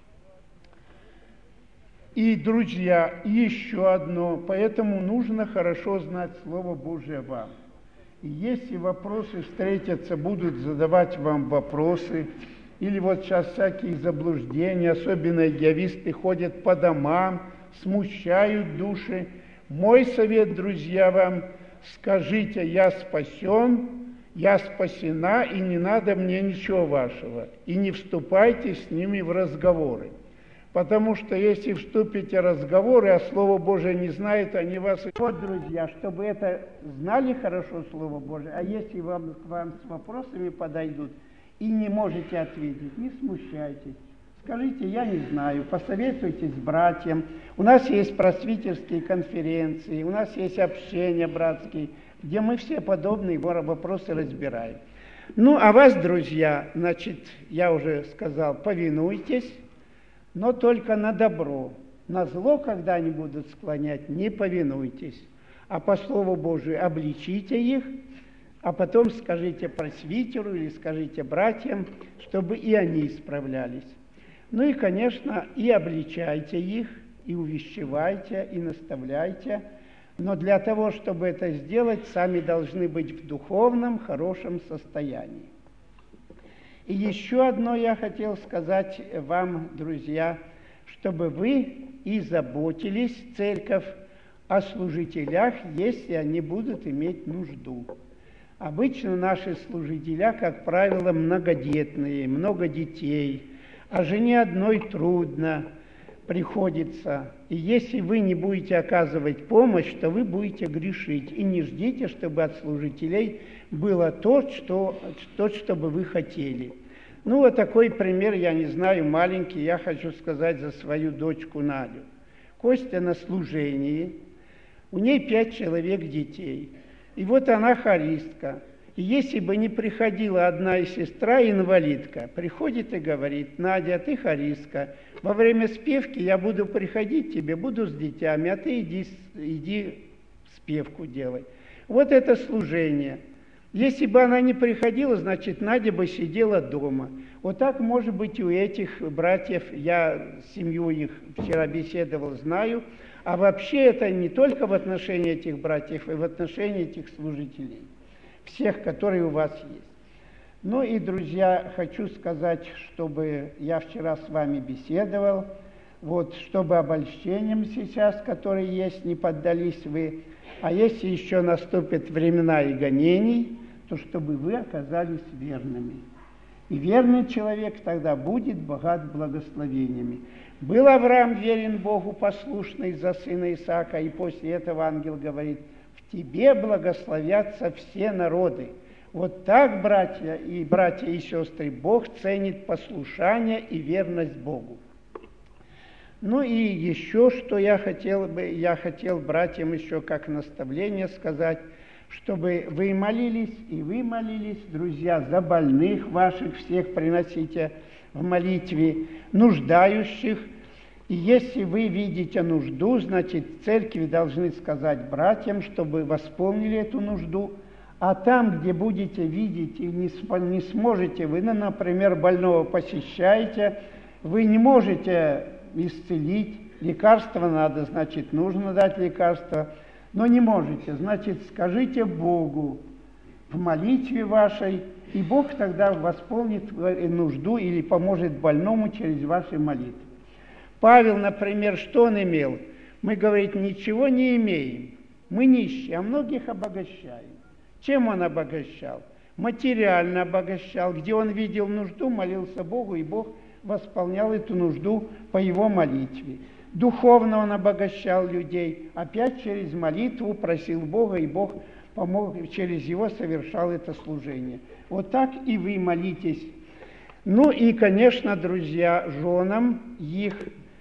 И, друзья, еще одно, поэтому нужно хорошо знать Слово Божие вам. И если вопросы встретятся, будут задавать вам вопросы, или вот сейчас всякие заблуждения, особенно явисты ходят по домам, смущают души. Мой совет, друзья, вам, скажите, я спасен, я спасена, и не надо мне ничего вашего. И не вступайте с ними в разговоры. Потому что если вступите в разговоры, а Слово Божие не знает, они вас... Вот, друзья, чтобы это знали хорошо Слово Божие, а если вам, к вам с вопросами подойдут и не можете ответить, не смущайтесь. Скажите, я не знаю, посоветуйтесь с братьям. У нас есть просвитерские конференции, у нас есть общения братские, где мы все подобные вопросы разбираем. Ну, а вас, друзья, значит, я уже сказал, повинуйтесь, но только на добро. На зло, когда они будут склонять, не повинуйтесь, а по Слову Божию обличите их, а потом скажите пресвитеру или скажите братьям, чтобы и они исправлялись. Ну и, конечно, и обличайте их, и увещевайте, и наставляйте, но для того, чтобы это сделать, сами должны быть в духовном, хорошем состоянии. И еще одно я хотел сказать вам, друзья, чтобы вы и заботились, церковь, о служителях, если они будут иметь нужду. Обычно наши служителя, как правило, многодетные, много детей, а жене одной трудно приходится. И если вы не будете оказывать помощь, то вы будете грешить. И не ждите, чтобы от служителей было то, что, то, что бы вы хотели. Ну, вот такой пример, я не знаю, маленький, я хочу сказать за свою дочку Надю. Костя на служении, у ней пять человек детей. И вот она хористка. И если бы не приходила одна и сестра, инвалидка, приходит и говорит: Надя, ты хористка, во время спевки я буду приходить к тебе, буду с детьми, а ты иди, иди спевку делай. Вот это служение. Если бы она не приходила, значит, Надя бы сидела дома. Вот так, может быть, у этих братьев, я семью их вчера беседовал, знаю, а вообще это не только в отношении этих братьев, и в отношении этих служителей, всех, которые у вас есть. Ну и, друзья, хочу сказать, чтобы я вчера с вами беседовал, вот, чтобы обольщениям сейчас, которые есть, не поддались вы, а если еще наступят времена и гонений, то чтобы вы оказались верными. И верный человек тогда будет богат благословениями. Был Авраам верен Богу, послушный за сына Исаака, и после этого ангел говорит: в тебе благословятся все народы. Вот так, братья и братья и сестры, Бог ценит послушание и верность Богу. Ну и еще, что я хотел бы, я хотел братьям еще как наставление сказать, чтобы вы молились, и вы молились, друзья, за больных ваших всех приносите в молитве, нуждающих. И если вы видите нужду, значит, в церкви должны сказать братьям, чтобы восполнили эту нужду. А там, где будете видеть и не, не сможете, вы, например, больного посещаете, вы не можете исцелить, лекарство надо, значит, нужно дать лекарство, но не можете, значит, скажите Богу в молитве вашей, и Бог тогда восполнит нужду или поможет больному через ваши молитвы. Павел, например, что он имел? Мы, говорит, ничего не имеем, мы нищие, а многих обогащаем. Чем он обогащал? Материально обогащал, где он видел нужду, молился Богу, и Бог восполнял эту нужду по его молитве. Духовно он обогащал людей, опять через молитву просил Бога, и Бог помог, через его совершал это служение. Вот так и вы молитесь. Ну и, конечно, друзья, женам их,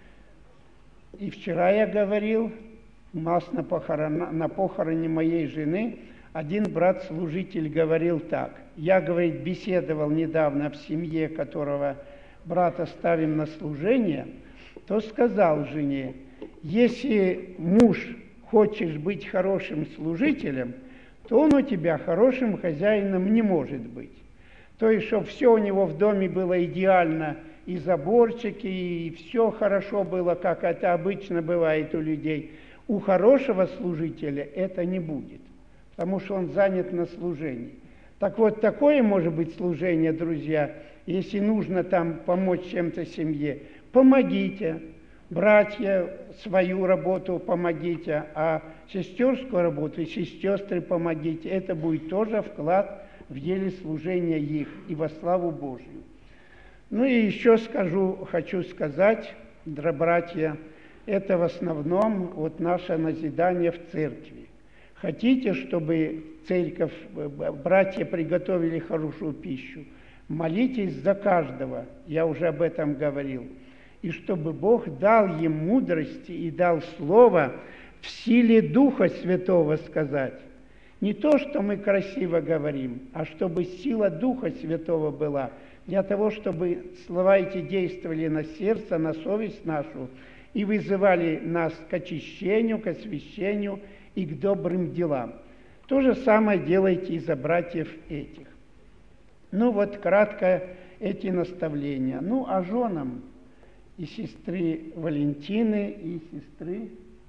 и вчера я говорил, у нас на, похорона, на похороне моей жены один брат-служитель говорил так. Я, говорит, беседовал недавно в семье, которого брата ставим на служение, то сказал жене: если муж хочешь быть хорошим служителем, то он у тебя хорошим хозяином не может быть. То есть, чтобы все у него в доме было идеально, и заборчики, и все хорошо было, как это обычно бывает у людей. У хорошего служителя это не будет, потому что он занят на служении. Так вот, такое может быть служение, друзья. Если нужно там помочь чем-то семье, помогите. Братья свою работу помогите, а сестерскую работу и сестры помогите. Это будет тоже вклад в деле служения их и во славу Божию. Ну и еще скажу, хочу сказать, братья, это в основном вот наше назидание в церкви. Хотите, чтобы церковь, братья приготовили хорошую пищу? Молитесь за каждого, я уже об этом говорил. И чтобы Бог дал им мудрости и дал слово в силе Духа Святого сказать. Не то, что мы красиво говорим, а чтобы сила Духа Святого была, для того, чтобы слова эти действовали на сердце, на совесть нашу и вызывали нас к очищению, к освящению и к добрым делам. То же самое делайте и за братьев этих. Ну вот, кратко эти наставления. Ну, а женам и сестры Валентины, и сестры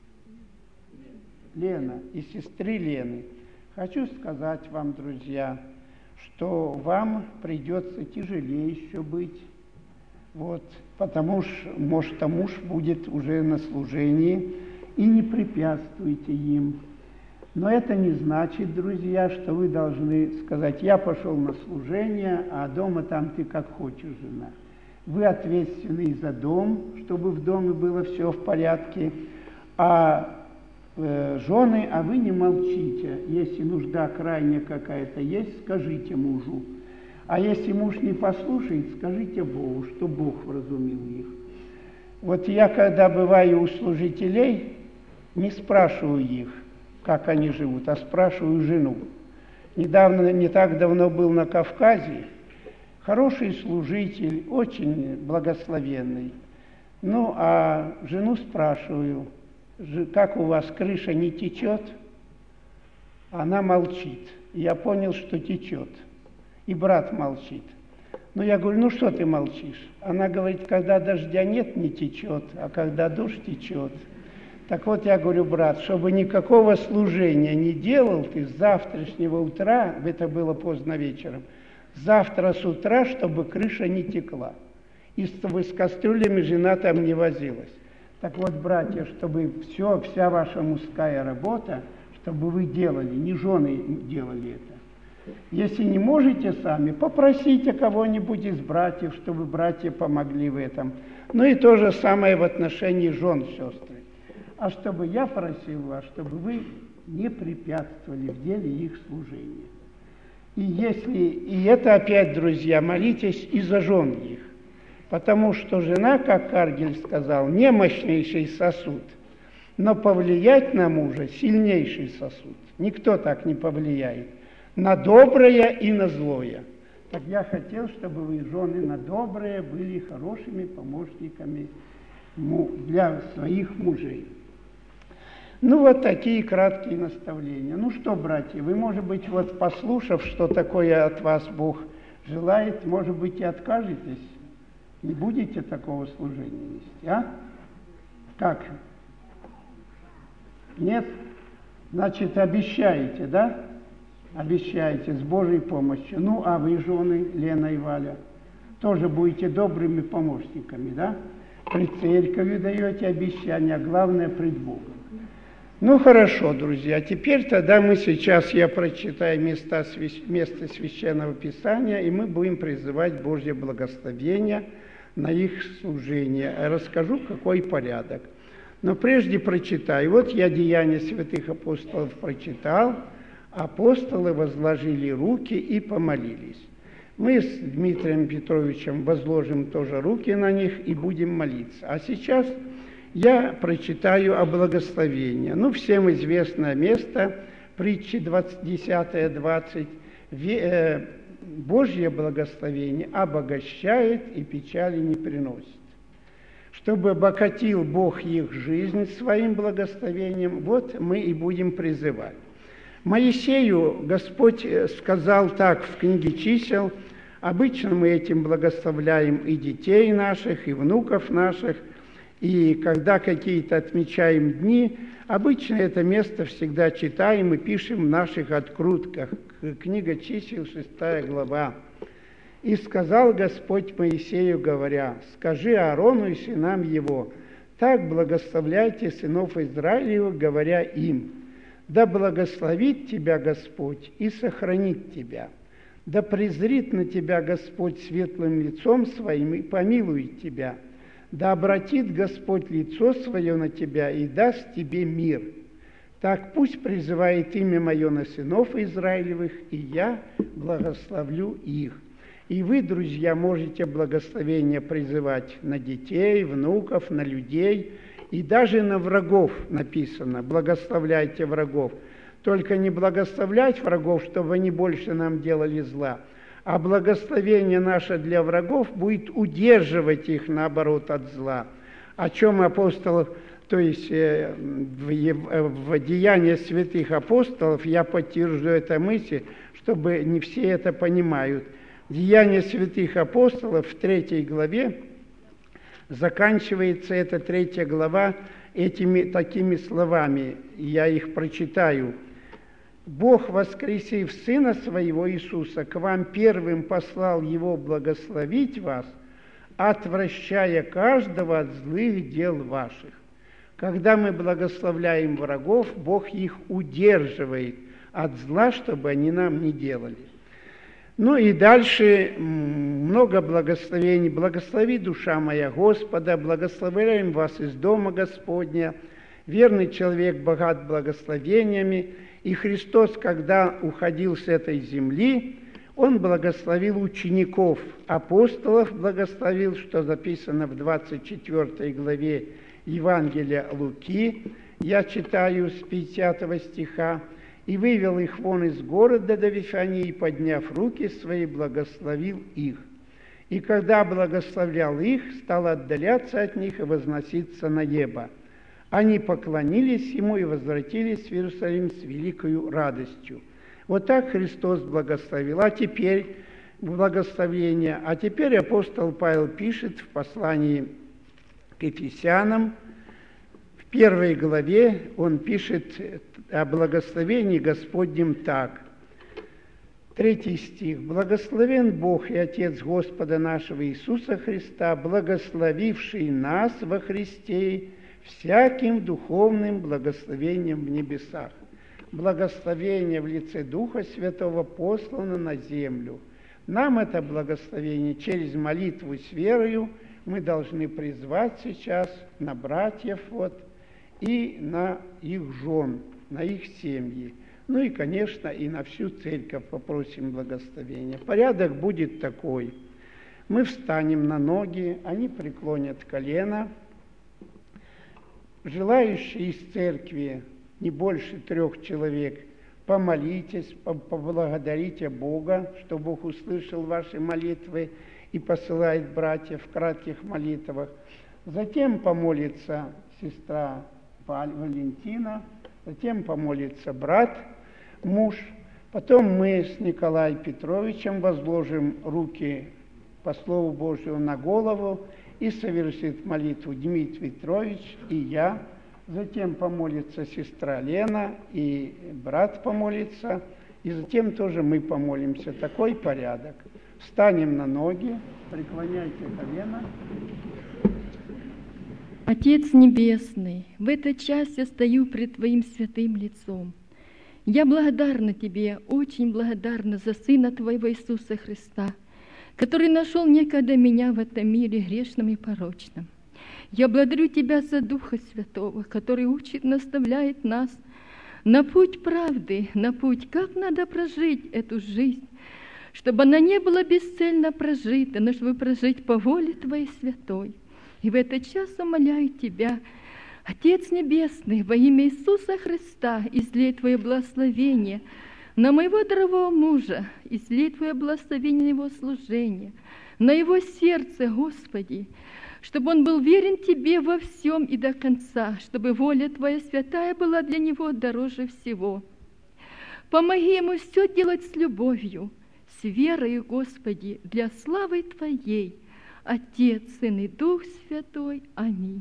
Лена, и сестры Лены, хочу сказать вам, друзья, что вам придется тяжелее еще быть, вот, потому что, может, а муж будет уже на служении, и не препятствуйте им. Но это не значит, друзья, что вы должны сказать: я пошел на служение, а дома там ты как хочешь, жена. Вы ответственны за дом, чтобы в доме было все в порядке, а э, жены, а вы не молчите. Если нужда крайняя какая-то есть, скажите мужу. А если муж не послушает, скажите Богу, что Бог вразумил их. Вот я, когда бываю у служителей, не спрашиваю их, как они живут, а спрашиваю жену. Недавно, не так давно был на Кавказе, хороший служитель, очень благословенный. Ну, а жену спрашиваю: как у вас крыша не течет? Она молчит. Я понял, что течет. И брат молчит. Ну, я говорю: ну что ты молчишь? Она говорит: когда дождя нет, не течет, а когда дождь течет. Так вот, я говорю: брат, чтобы никакого служения не делал ты с завтрашнего утра, это было поздно вечером, завтра с утра, чтобы крыша не текла, и чтобы с кастрюлями жена там не возилась. Так вот, братья, чтобы все, вся ваша мужская работа, чтобы вы делали, не жены делали это, Если не можете сами, попросите кого-нибудь из братьев, чтобы братья помогли в этом. Ну и то же самое в отношении жен, сестры. А чтобы я просил вас, чтобы вы не препятствовали в деле их служения. И если, и это опять, друзья, молитесь и за жен их. Потому что жена, как Каргель сказал, немощнейший сосуд, но повлиять на мужа сильнейший сосуд. Никто так не повлияет. На доброе и на злое. Так я хотел, чтобы вы, жены, на доброе были хорошими помощниками для своих мужей. Ну, вот такие краткие наставления. Ну что, братья, вы, может быть, вот послушав, что такое от вас Бог желает, может быть, и откажетесь, не будете такого служения нести, а? Как? Нет? Значит, обещаете, да? Обещаете, с Божьей помощью. Ну, а вы, жены, Лена и Валя, тоже будете добрыми помощниками, да? Пред церковью даете обещания, а главное, пред Богом. Ну, хорошо, друзья, теперь тогда мы сейчас, я прочитаю места, место Священного Писания, и мы будем призывать Божье благословение на их служение. Я расскажу, какой порядок. Но прежде прочитаю. Вот я Деяния святых апостолов прочитал. Апостолы возложили руки и помолились. Мы с Дмитрием Петровичем возложим тоже руки на них и будем молиться. А сейчас я прочитаю о благословении. Ну, всем известное место, притчи десятая двадцать. Божье благословение обогащает и печали не приносит. Чтобы обогатил Бог их жизнь своим благословением, вот мы и будем призывать. Моисею Господь сказал так в книге Чисел: обычно мы этим благословляем и детей наших, и внуков наших, и когда какие-то отмечаем дни, обычно это место всегда читаем и пишем в наших открутках. Книга Чисел, шестая глава. «И сказал Господь Моисею, говоря: скажи Аарону и сынам его, так благословляйте сынов Израилевых, говоря им: да благословит тебя Господь и сохранит тебя, да презрит на тебя Господь светлым лицом своим и помилует тебя, да обратит Господь лицо свое на тебя и даст тебе мир. Так пусть призывает имя мое на сынов Израилевых, и я благословлю их». И вы, друзья, можете благословение призывать на детей, внуков, на людей, и даже на врагов написано: благословляйте врагов. Только не благословлять врагов, чтобы они больше нам делали зла, а благословение наше для врагов будет удерживать их, наоборот, от зла. О чем апостол, то есть э, в, в Деяниях святых апостолов, я подтверждаю эту мысль, чтобы не все это понимают. Деяния святых апостолов в третьей главе заканчивается эта третья глава этими такими словами. Я их прочитаю. «Бог, воскресив Сына Своего Иисуса, к вам первым послал Его благословить вас, отвращая каждого от злых дел ваших». Когда мы благословляем врагов, Бог их удерживает от зла, чтобы они нам не делали. Ну и дальше много благословений. «Благослови, душа моя, Господа, благословляем вас из дома Господня. Верный человек богат благословениями». И Христос, когда уходил с этой земли, Он благословил учеников, апостолов благословил, что записано в двадцать четвёртой главе Евангелия Луки. Я читаю с пятидесятого стиха. «И вывел их вон из города до Вифании, и, подняв руки свои, благословил их. И когда благословлял их, стал отдаляться от них и возноситься на небо. Они поклонились Ему и возвратились в Иерусалим с великою радостью». Вот так Христос благословил. А теперь благословение. А теперь апостол Павел пишет в послании к Ефесянам, в первой главе он пишет о благословении Господнем так. Третий стих. «Благословен Бог и Отец Господа нашего Иисуса Христа, благословивший нас во Христе всяким духовным благословением в небесах». благословение в лице Духа Святого послано на землю. Нам это благословение через молитву с верою мы должны призвать сейчас на братьев вот, и на их жен, на их семьи. Ну и, конечно, и на всю церковь попросим благословения. Порядок будет такой. Мы встанем на ноги, они преклонят колено. Желающие из церкви, не больше трех человек, помолитесь, поблагодарите Бога, что Бог услышал ваши молитвы и посылает братьев в кратких молитвах. Затем помолится сестра Валентина, затем помолится брат, муж. Потом мы с Николаем Петровичем возложим руки по Слову Божьему на голову и совершит молитву Дмитрий Петрович и я. Затем помолится сестра Лена, и брат помолится, и затем тоже мы помолимся. Такой порядок. Встанем на ноги, преклоняйте колено. Отец Небесный, в этот час я стою пред Твоим святым лицом. Я благодарна Тебе, очень благодарна за Сына Твоего Иисуса Христа, который нашел некогда меня в этом мире грешном и порочном. Я благодарю Тебя за Духа Святого, который учит, наставляет нас на путь правды, на путь, как надо прожить эту жизнь, чтобы она не была бесцельно прожита, но чтобы прожить по воле Твоей святой. И в этот час умоляю Тебя, Отец Небесный, во имя Иисуса Христа, излей Твое благословение на моего дорогого мужа, излей Твое благословение на его служение, на его сердце, Господи, чтобы он был верен Тебе во всем и до конца, чтобы воля Твоя святая была для него дороже всего. Помоги ему все делать с любовью, с верой, Господи, для славы Твоей, Отец, Сын и Дух Святой. Аминь.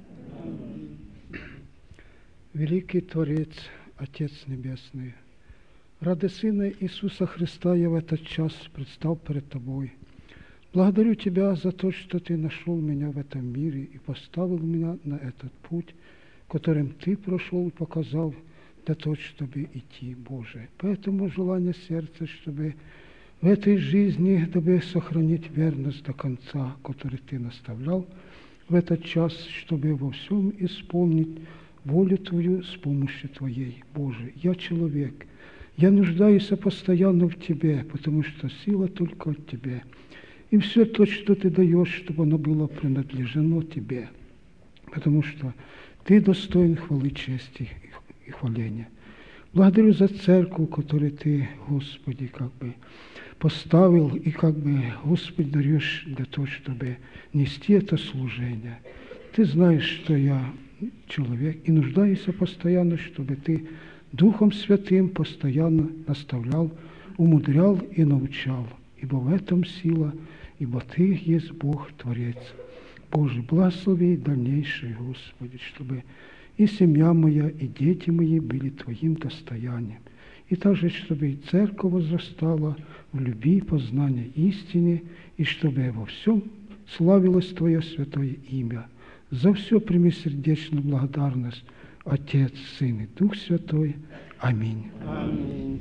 Великий Творец, Отец Небесный, ради Сына Иисуса Христа я в этот час предстал перед Тобой. Благодарю Тебя за то, что Ты нашел меня в этом мире и поставил меня на этот путь, которым Ты прошел и показал для того, чтобы идти, Боже. Поэтому желание сердца, чтобы в этой жизни, дабы сохранить верность до конца, который Ты наставлял в этот час, чтобы во всем исполнить волю Твою с помощью Твоей, Боже. Я человек, я нуждаюсь постоянно в Тебе, потому что сила только от Тебя. И все то, что Ты даешь, чтобы оно было принадлежено Тебе, потому что Ты достоин хвалы, чести и хваления. Благодарю за церковь, которую Ты, Господи, как бы поставил, и как бы, Господи, даешь для того, чтобы нести это служение. Ты знаешь, что я человек, и нуждаюсь постоянно, чтобы Ты Духом Святым постоянно наставлял, умудрял и научал. Ибо в этом сила, ибо Ты есть Бог, Творец. Боже, благослови дальнейшее, Господи, чтобы и семья моя, и дети мои были Твоим достоянием. И также, чтобы и церковь возрастала в любви и познании истины, и чтобы во всем славилось Твое святое имя. За все прими сердечную благодарность, Отец, Сын и Дух Святой. Аминь. Аминь.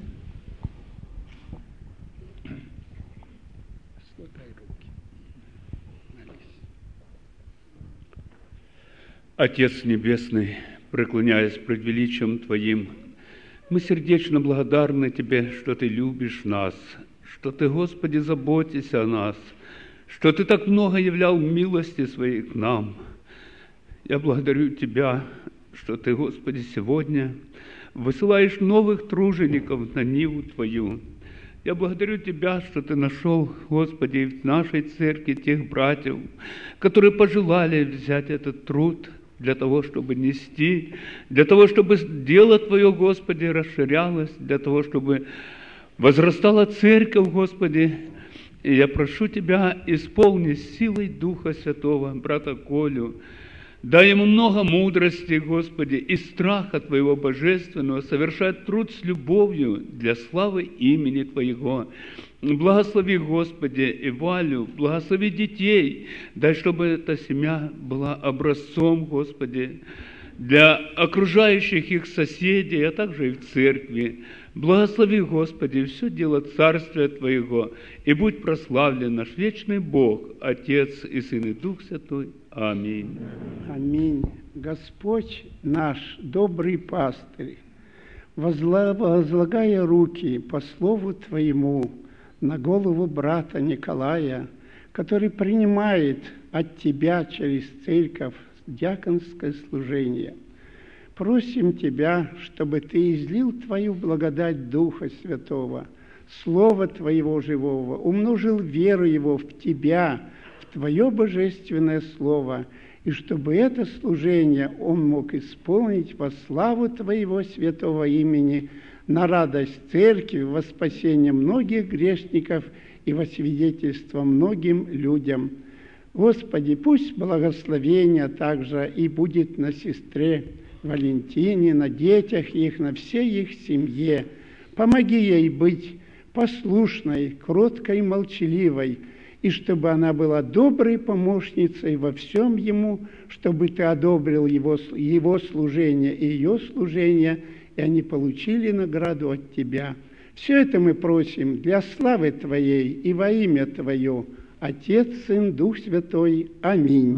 Отец Небесный, преклоняясь пред величием Твоим, мы сердечно благодарны Тебе, что Ты любишь нас, что Ты, Господи, заботишься о нас, что Ты так много являл милости Своей к нам. Я благодарю Тебя, что Ты, Господи, сегодня высылаешь новых тружеников на ниву Твою. Я благодарю Тебя, что Ты нашел, Господи, в нашей церкви тех братьев, которые пожелали взять этот труд для того, чтобы нести, для того, чтобы дело Твое, Господи, расширялось, для того, чтобы возрастала церковь, Господи. И я прошу Тебя, исполни силой Духа Святого брата Колю, дай ему много мудрости, Господи, и страха Твоего божественного, совершать труд с любовью для славы имени Твоего. Благослови, Господи, и Валю, благослови детей, дай, чтобы эта семья была образцом, Господи, для окружающих их соседей, а также и в церкви. Благослови, Господи, все дело Царствия Твоего, и будь прославлен наш вечный Бог, Отец и Сын и Дух Святой. Аминь. Аминь. Господь наш, добрый пастырь, возлагая руки по слову Твоему на голову брата Николая, который принимает от Тебя через церковь диаконское служение, просим Тебя, чтобы Ты излил Твою благодать Духа Святого, Слова Твоего живого, умножил веру Его в Тебя, в Твое божественное Слово, и чтобы это служение Он мог исполнить во славу Твоего святого имени, на радость Церкви, во спасение многих грешников и во свидетельство многим людям. Господи, пусть благословение также и будет на сестре Валентине, на детях их, на всей их семье. Помоги ей быть послушной, кроткой, молчаливой, и чтобы она была доброй помощницей во всем ему, чтобы Ты одобрил его, его служение и ее служение, и они получили награду от Тебя. Все это мы просим для славы Твоей и во имя Твое, Отец, Сын, Дух Святой. Аминь.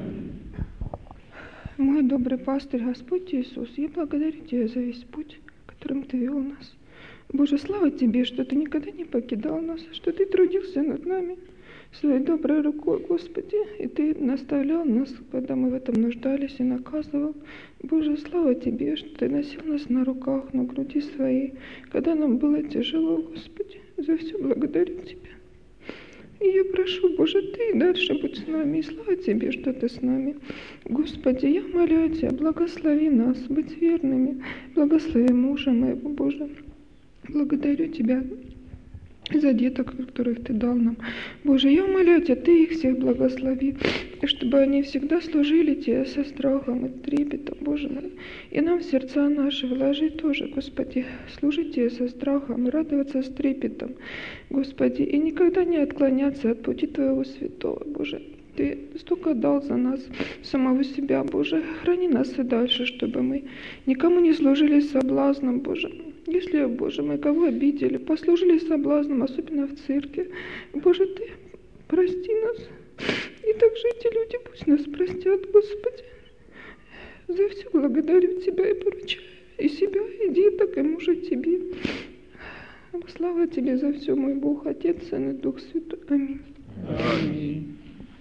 Мой добрый пастырь, Господь Иисус, я благодарю Тебя за весь путь, которым Ты вел нас. Боже, слава Тебе, что Ты никогда не покидал нас, что Ты трудился над нами своей доброй рукой, Господи, и Ты наставлял нас, когда мы в этом нуждались, и наказывал. Боже, слава Тебе, что Ты носил нас на руках, на груди своей, когда нам было тяжело, Господи. За все благодарю Тебя. И я прошу, Боже, Ты и дальше будь с нами, и слава Тебе, что Ты с нами. Господи, я молю Тебя, благослови нас быть верными, благослови мужа моего, Боже. Благодарю Тебя за деток, которых Ты дал нам. Боже, я умоляю Тебя, Ты их всех благослови, и чтобы они всегда служили Тебе со страхом и трепетом, Боже мой. И нам в сердца наши вложи тоже, Господи, служить Тебе со страхом и радоваться с трепетом, Господи, и никогда не отклоняться от пути Твоего святого, Боже. Ты столько дал за нас самого себя, Боже. Храни нас и дальше, чтобы мы никому не служили соблазном, Боже. Если, Боже, мы кого обидели, послужили соблазном, особенно в церкви, Боже, Ты прости нас. И также эти люди пусть нас простят, Господи. За все благодарю Тебя и поручаю и себя, и деток, и мужа Тебе. Слава Тебе за все, мой Бог, Отец, Сын и Дух Святой. Аминь. Аминь.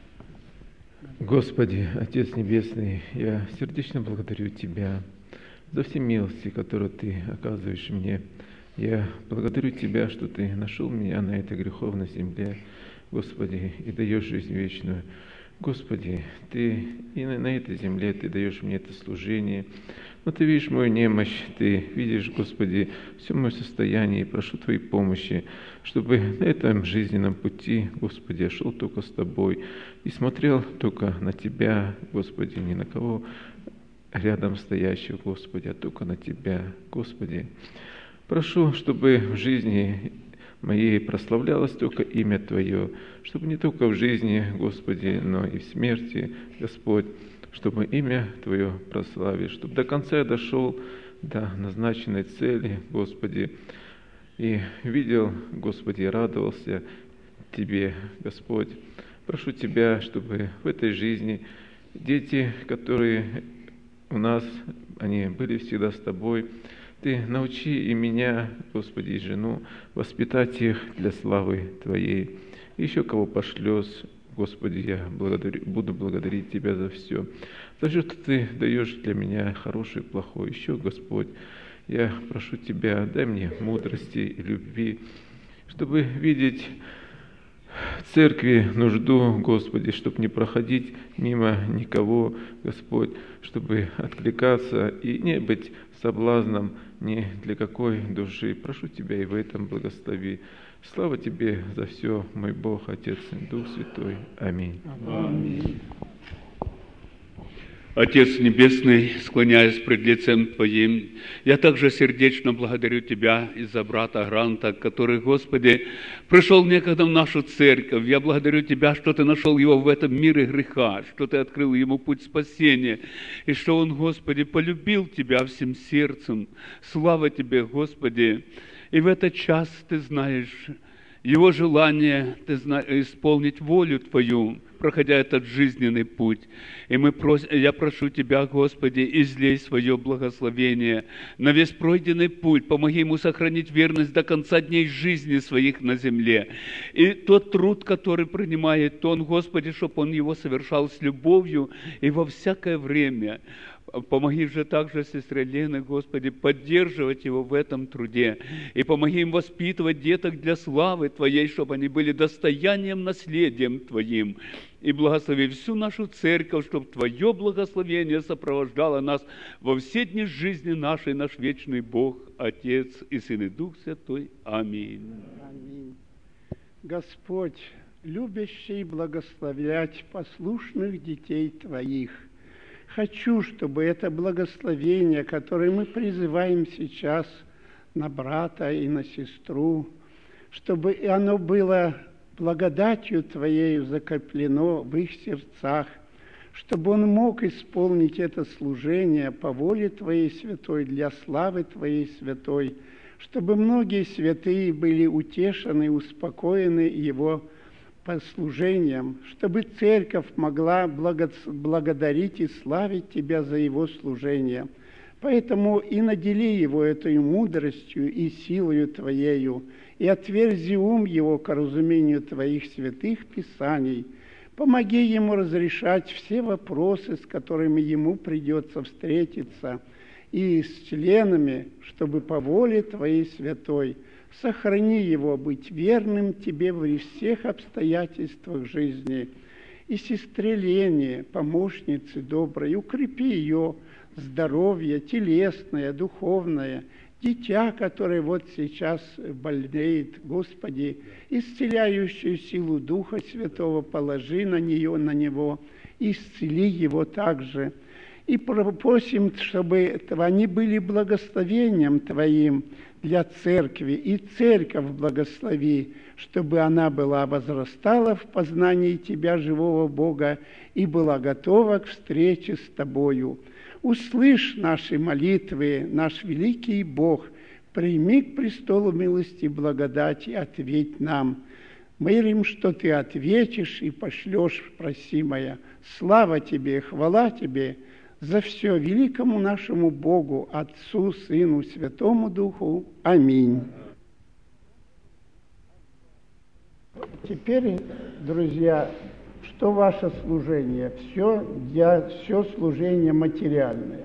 Господи, Отец Небесный, я сердечно благодарю Тебя за все милости, которые Ты оказываешь мне. Я благодарю Тебя, что Ты нашел меня на этой греховной земле, Господи, и даешь жизнь вечную. Господи, Ты и на этой земле Ты даешь мне это служение, но Ты видишь мою немощь, Ты видишь, Господи, все мое состояние, и прошу Твоей помощи, чтобы на этом жизненном пути, Господи, я шел только с Тобой и смотрел только на Тебя, Господи, ни на кого рядом стоящего, Господи, а только на Тебя, Господи. Прошу, чтобы в жизни моей прославлялось только имя Твое, чтобы не только в жизни, Господи, но и в смерти, Господь, чтобы имя Твое прославить, чтобы до конца я дошел до назначенной цели, Господи, и видел, Господи, и радовался Тебе, Господь. Прошу Тебя, чтобы в этой жизни дети, которые у нас, они были всегда с Тобой, Ты научи и меня, Господи, и жену воспитать их для славы Твоей. И еще кого пошлешь, Господи, я благодарю, буду благодарить Тебя за все. За все, что Ты даешь для меня хорошее и плохое. Еще, Господь, я прошу Тебя, дай мне мудрости и любви, чтобы видеть в церкви нужду, Господи, чтобы не проходить мимо никого, Господь, чтобы откликаться и не быть соблазном ни для какой души. Прошу Тебя и в этом благослови. Слава Тебе за все, мой Бог, Отец и Дух Святой. Аминь. Аминь. Отец Небесный, склоняясь пред лицем Твоим, я также сердечно благодарю Тебя из-за брата Гранта, который, Господи, пришел некогда в нашу церковь. Я благодарю Тебя, что Ты нашел его в этом мире греха, что Ты открыл ему путь спасения, и что он, Господи, полюбил Тебя всем сердцем. Слава Тебе, Господи! И в этот час Ты знаешь его желание Ты знаешь, исполнить волю Твою, проходя этот жизненный путь. И мы прос... я прошу Тебя, Господи, излей свое благословение на весь пройденный путь. Помоги ему сохранить верность до конца дней жизни своих на земле. И тот труд, который принимает он, Господи, чтобы он его совершал с любовью и во всякое время. Помоги же также сестре Лене, Господи, поддерживать его в этом труде. И помоги им воспитывать деток для славы Твоей, чтобы они были достоянием, наследием Твоим. И благослови всю нашу церковь, чтобы Твое благословение сопровождало нас во все дни жизни нашей, наш вечный Бог, Отец и Сын и Дух Святой. Аминь. Аминь. Господь, любящий благословлять послушных детей Твоих, хочу, чтобы это благословение, которое мы призываем сейчас на брата и на сестру, чтобы оно было благодатью Твоею закреплено в их сердцах, чтобы он мог исполнить это служение по воле Твоей святой, для славы Твоей святой, чтобы многие святые были утешены и успокоены его послужением, чтобы церковь могла благодарить и славить Тебя за его служение. Поэтому и надели его этой мудростью и силою Твоею, и отверзи ум его к разумению Твоих святых Писаний. Помоги ему разрешать все вопросы, с которыми ему придется встретиться, и с членами, чтобы по воле Твоей святой сохрани его быть верным Тебе во всех обстоятельствах жизни. И сестре Лене, помощнице доброй, укрепи ее здоровье телесное, духовное, дитя, которое вот сейчас больнеет, Господи, исцеляющую силу Духа Святого положи на нее, на него, исцели его также. И просим, чтобы они были благословением Твоим для церкви, и церковь благослови, чтобы она была возрастала в познании Тебя, живого Бога, и была готова к встрече с Тобою. Услышь наши молитвы, наш великий Бог, прими к престолу милости и благодати, ответь нам. Мы верим, что Ты ответишь и пошлешь просимое. Слава Тебе, хвала Тебе за все великому нашему Богу, Отцу, Сыну, Святому Духу. Аминь. Теперь, друзья, что ваше служение? Все, я, все служение материальное.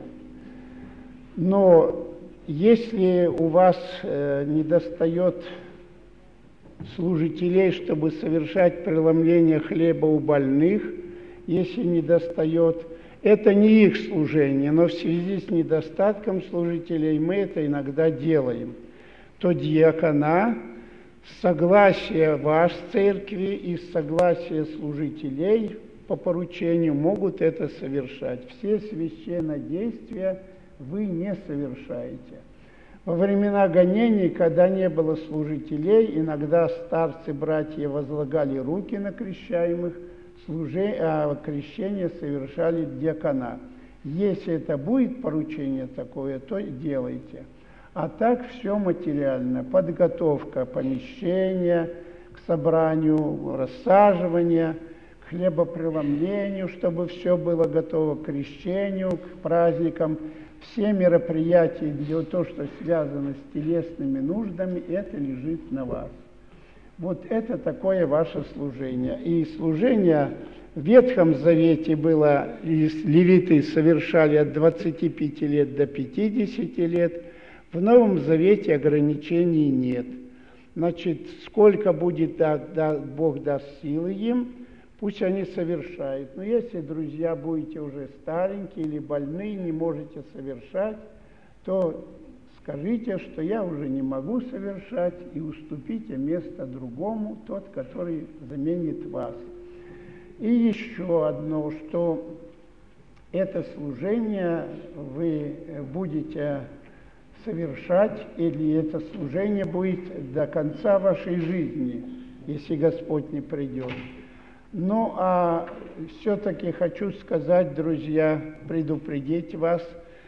Но если у вас э, недостает служителей, чтобы совершать преломление хлеба у больных, если недостает, это не их служение, но в связи с недостатком служителей мы это иногда делаем, то диакона, согласие ваш церкви и согласие служителей по поручению могут это совершать. Все священнодействия вы не совершаете. Во времена гонений, когда не было служителей, иногда старцы, братья возлагали руки на крещаемых, служение, а крещение совершали диакона. Если это будет поручение такое, то делайте. А так все материально. Подготовка помещения к собранию, рассаживание, к хлебопреломлению, чтобы все было готово к крещению, к праздникам. Все мероприятия, где то, что связано с телесными нуждами, это лежит на вас. Вот это такое ваше служение. И служение в Ветхом Завете было, левиты совершали от двадцати пяти лет до пятидесяти лет. В Новом Завете ограничений нет. Значит, сколько будет, да, да, Бог даст силы им, пусть они совершают. Но если, друзья, будете уже старенькие или больные, не можете совершать, то скажите, что я уже не могу совершать, и уступите место другому, тот, который заменит вас. И еще одно, что это служение вы будете совершать, или это служение будет до конца вашей жизни, если Господь не придет. Ну, а все-таки хочу сказать, друзья, предупредить вас,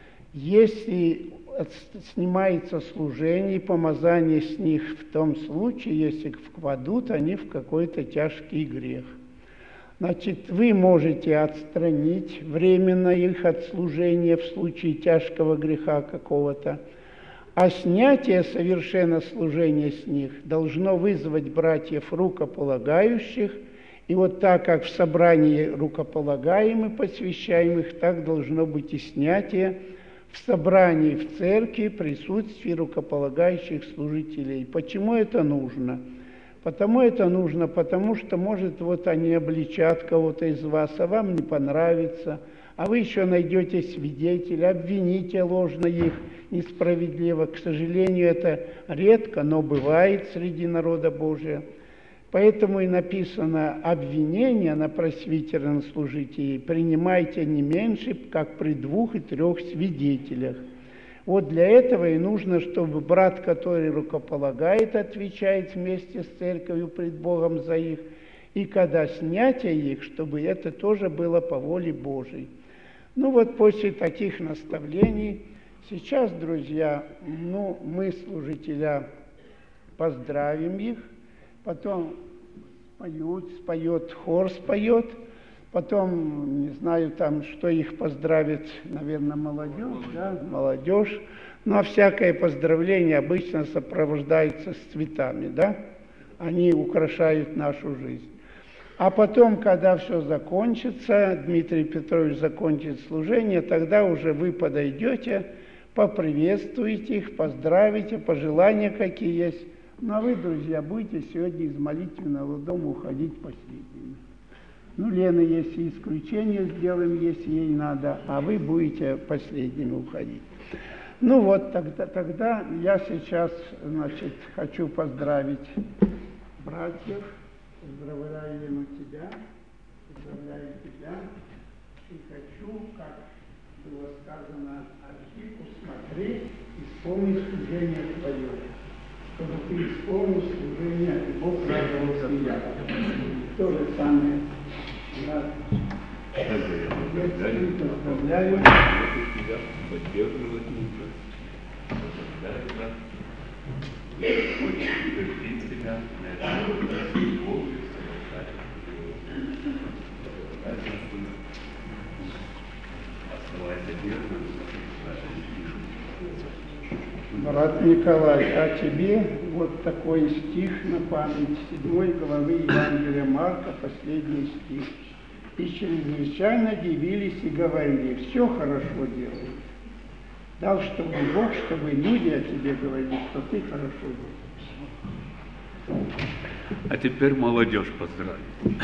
если снимается служение и помазание с них в том случае, если впадут они в какой-то тяжкий грех. Значит, вы можете отстранить временно их от служения в случае тяжкого греха какого-то, а снятие совершенно служения с них должно вызвать братьев рукополагающих, и вот так как в собрании рукополагаемых, посвящаемых, так должно быть и снятие в собрании в церкви, в присутствии рукополагающих служителей. Почему это нужно? Потому это нужно, потому что, может, вот они обличат кого-то из вас, а вам не понравится, а вы еще найдете свидетеля, обвините ложно их, несправедливо. К сожалению, это редко, но бывает среди народа Божия. Поэтому и написано: обвинение на пресвитернослужителей принимайте не меньше, как при двух и трех свидетелях. Вот для этого и нужно, чтобы брат, который рукополагает, отвечает вместе с церковью пред Богом за их, и когда снятие их, чтобы это тоже было по воле Божией. Ну вот после таких наставлений сейчас, друзья, ну, мы, служителя, поздравим их, потом поют, споет, хор споет, потом, не знаю, там, что их поздравит, наверное, молодежь, да, молодежь. Ну, а всякое поздравление обычно сопровождается с цветами, да, они украшают нашу жизнь. А потом, когда все закончится, Дмитрий Петрович закончит служение, тогда уже вы подойдете, поприветствуете их, поздравите, пожелания какие есть. Ну, а вы, друзья, будете сегодня из молитвенного дома уходить последними. Ну, Лена, если исключение сделаем, если ей надо, а вы будете последними уходить. Ну вот, тогда, тогда я сейчас, значит, хочу поздравить братьев. Поздравляю, Лена, тебя, поздравляю тебя. И хочу, как было сказано Архипу, смотреть, исполнить служение твое. Чтобы ты исполнил служение, и Бог радовался и я. То же самое. Да. Поздравляю. Поздравляю. Брат Николай, а тебе вот такой стих на память, седьмой главы Евангелия Марка, последний стих. И чрезвычайно дивились и говорили: все хорошо делаешь. Дал, чтобы Бог, чтобы люди о тебе говорили, что ты хорошо делаешь. А теперь молодежь поздравит.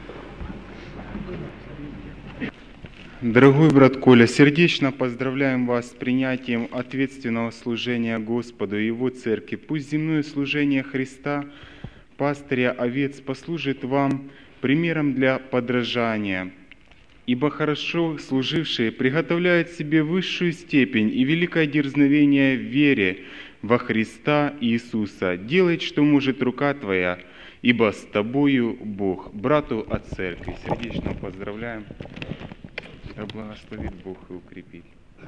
Дорогой брат Коля, сердечно поздравляем вас с принятием ответственного служения Господу и Его Церкви. Пусть земное служение Христа, пастыря овец, послужит вам примером для подражания, ибо хорошо служившие приготовляют себе высшую степень и великое дерзновение в вере во Христа Иисуса. Делай, что может рука твоя, ибо с тобою Бог. Брату от Церкви сердечно поздравляем. Да благословит Бог и укрепит.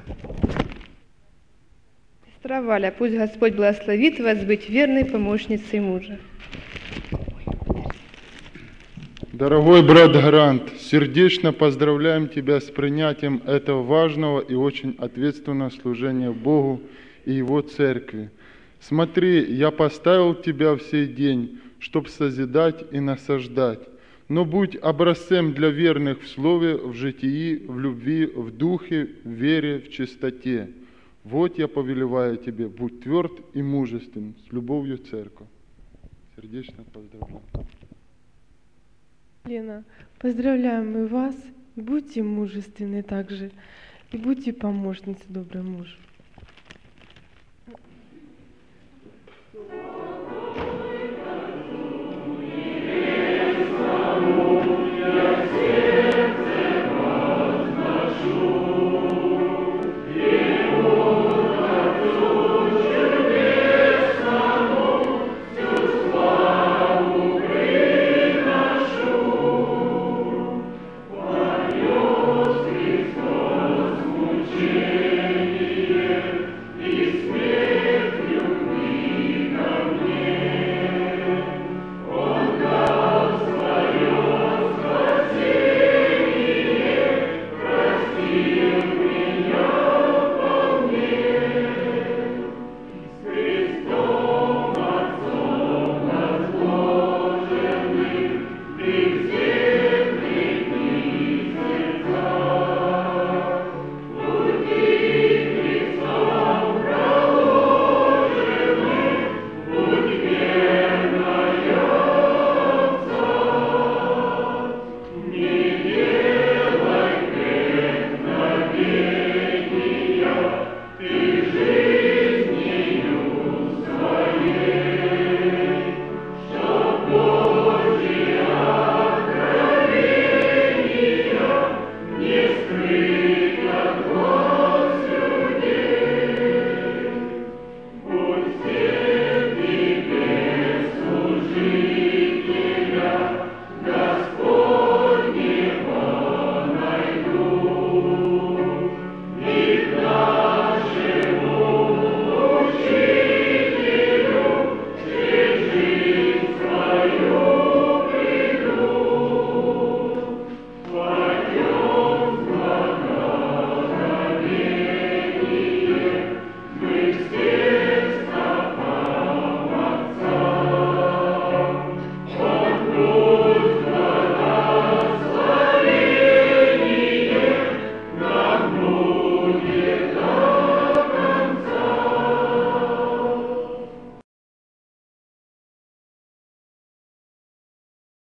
Сестра Валя, пусть Господь благословит вас быть верной помощницей мужа. Дорогой брат Грант, сердечно поздравляем тебя с принятием этого важного и очень ответственного служения Богу и Его Церкви. Смотри, я поставил тебя в сей день, чтоб созидать и насаждать. Но будь образцем для верных в слове, в житии, в любви, в духе, в вере, в чистоте. Вот я повелеваю тебе, будь тверд и мужествен, с любовью Церковь. Сердечно поздравляю. Лена, поздравляем и вас, будьте мужественны также, и будьте помощницей доброму мужу.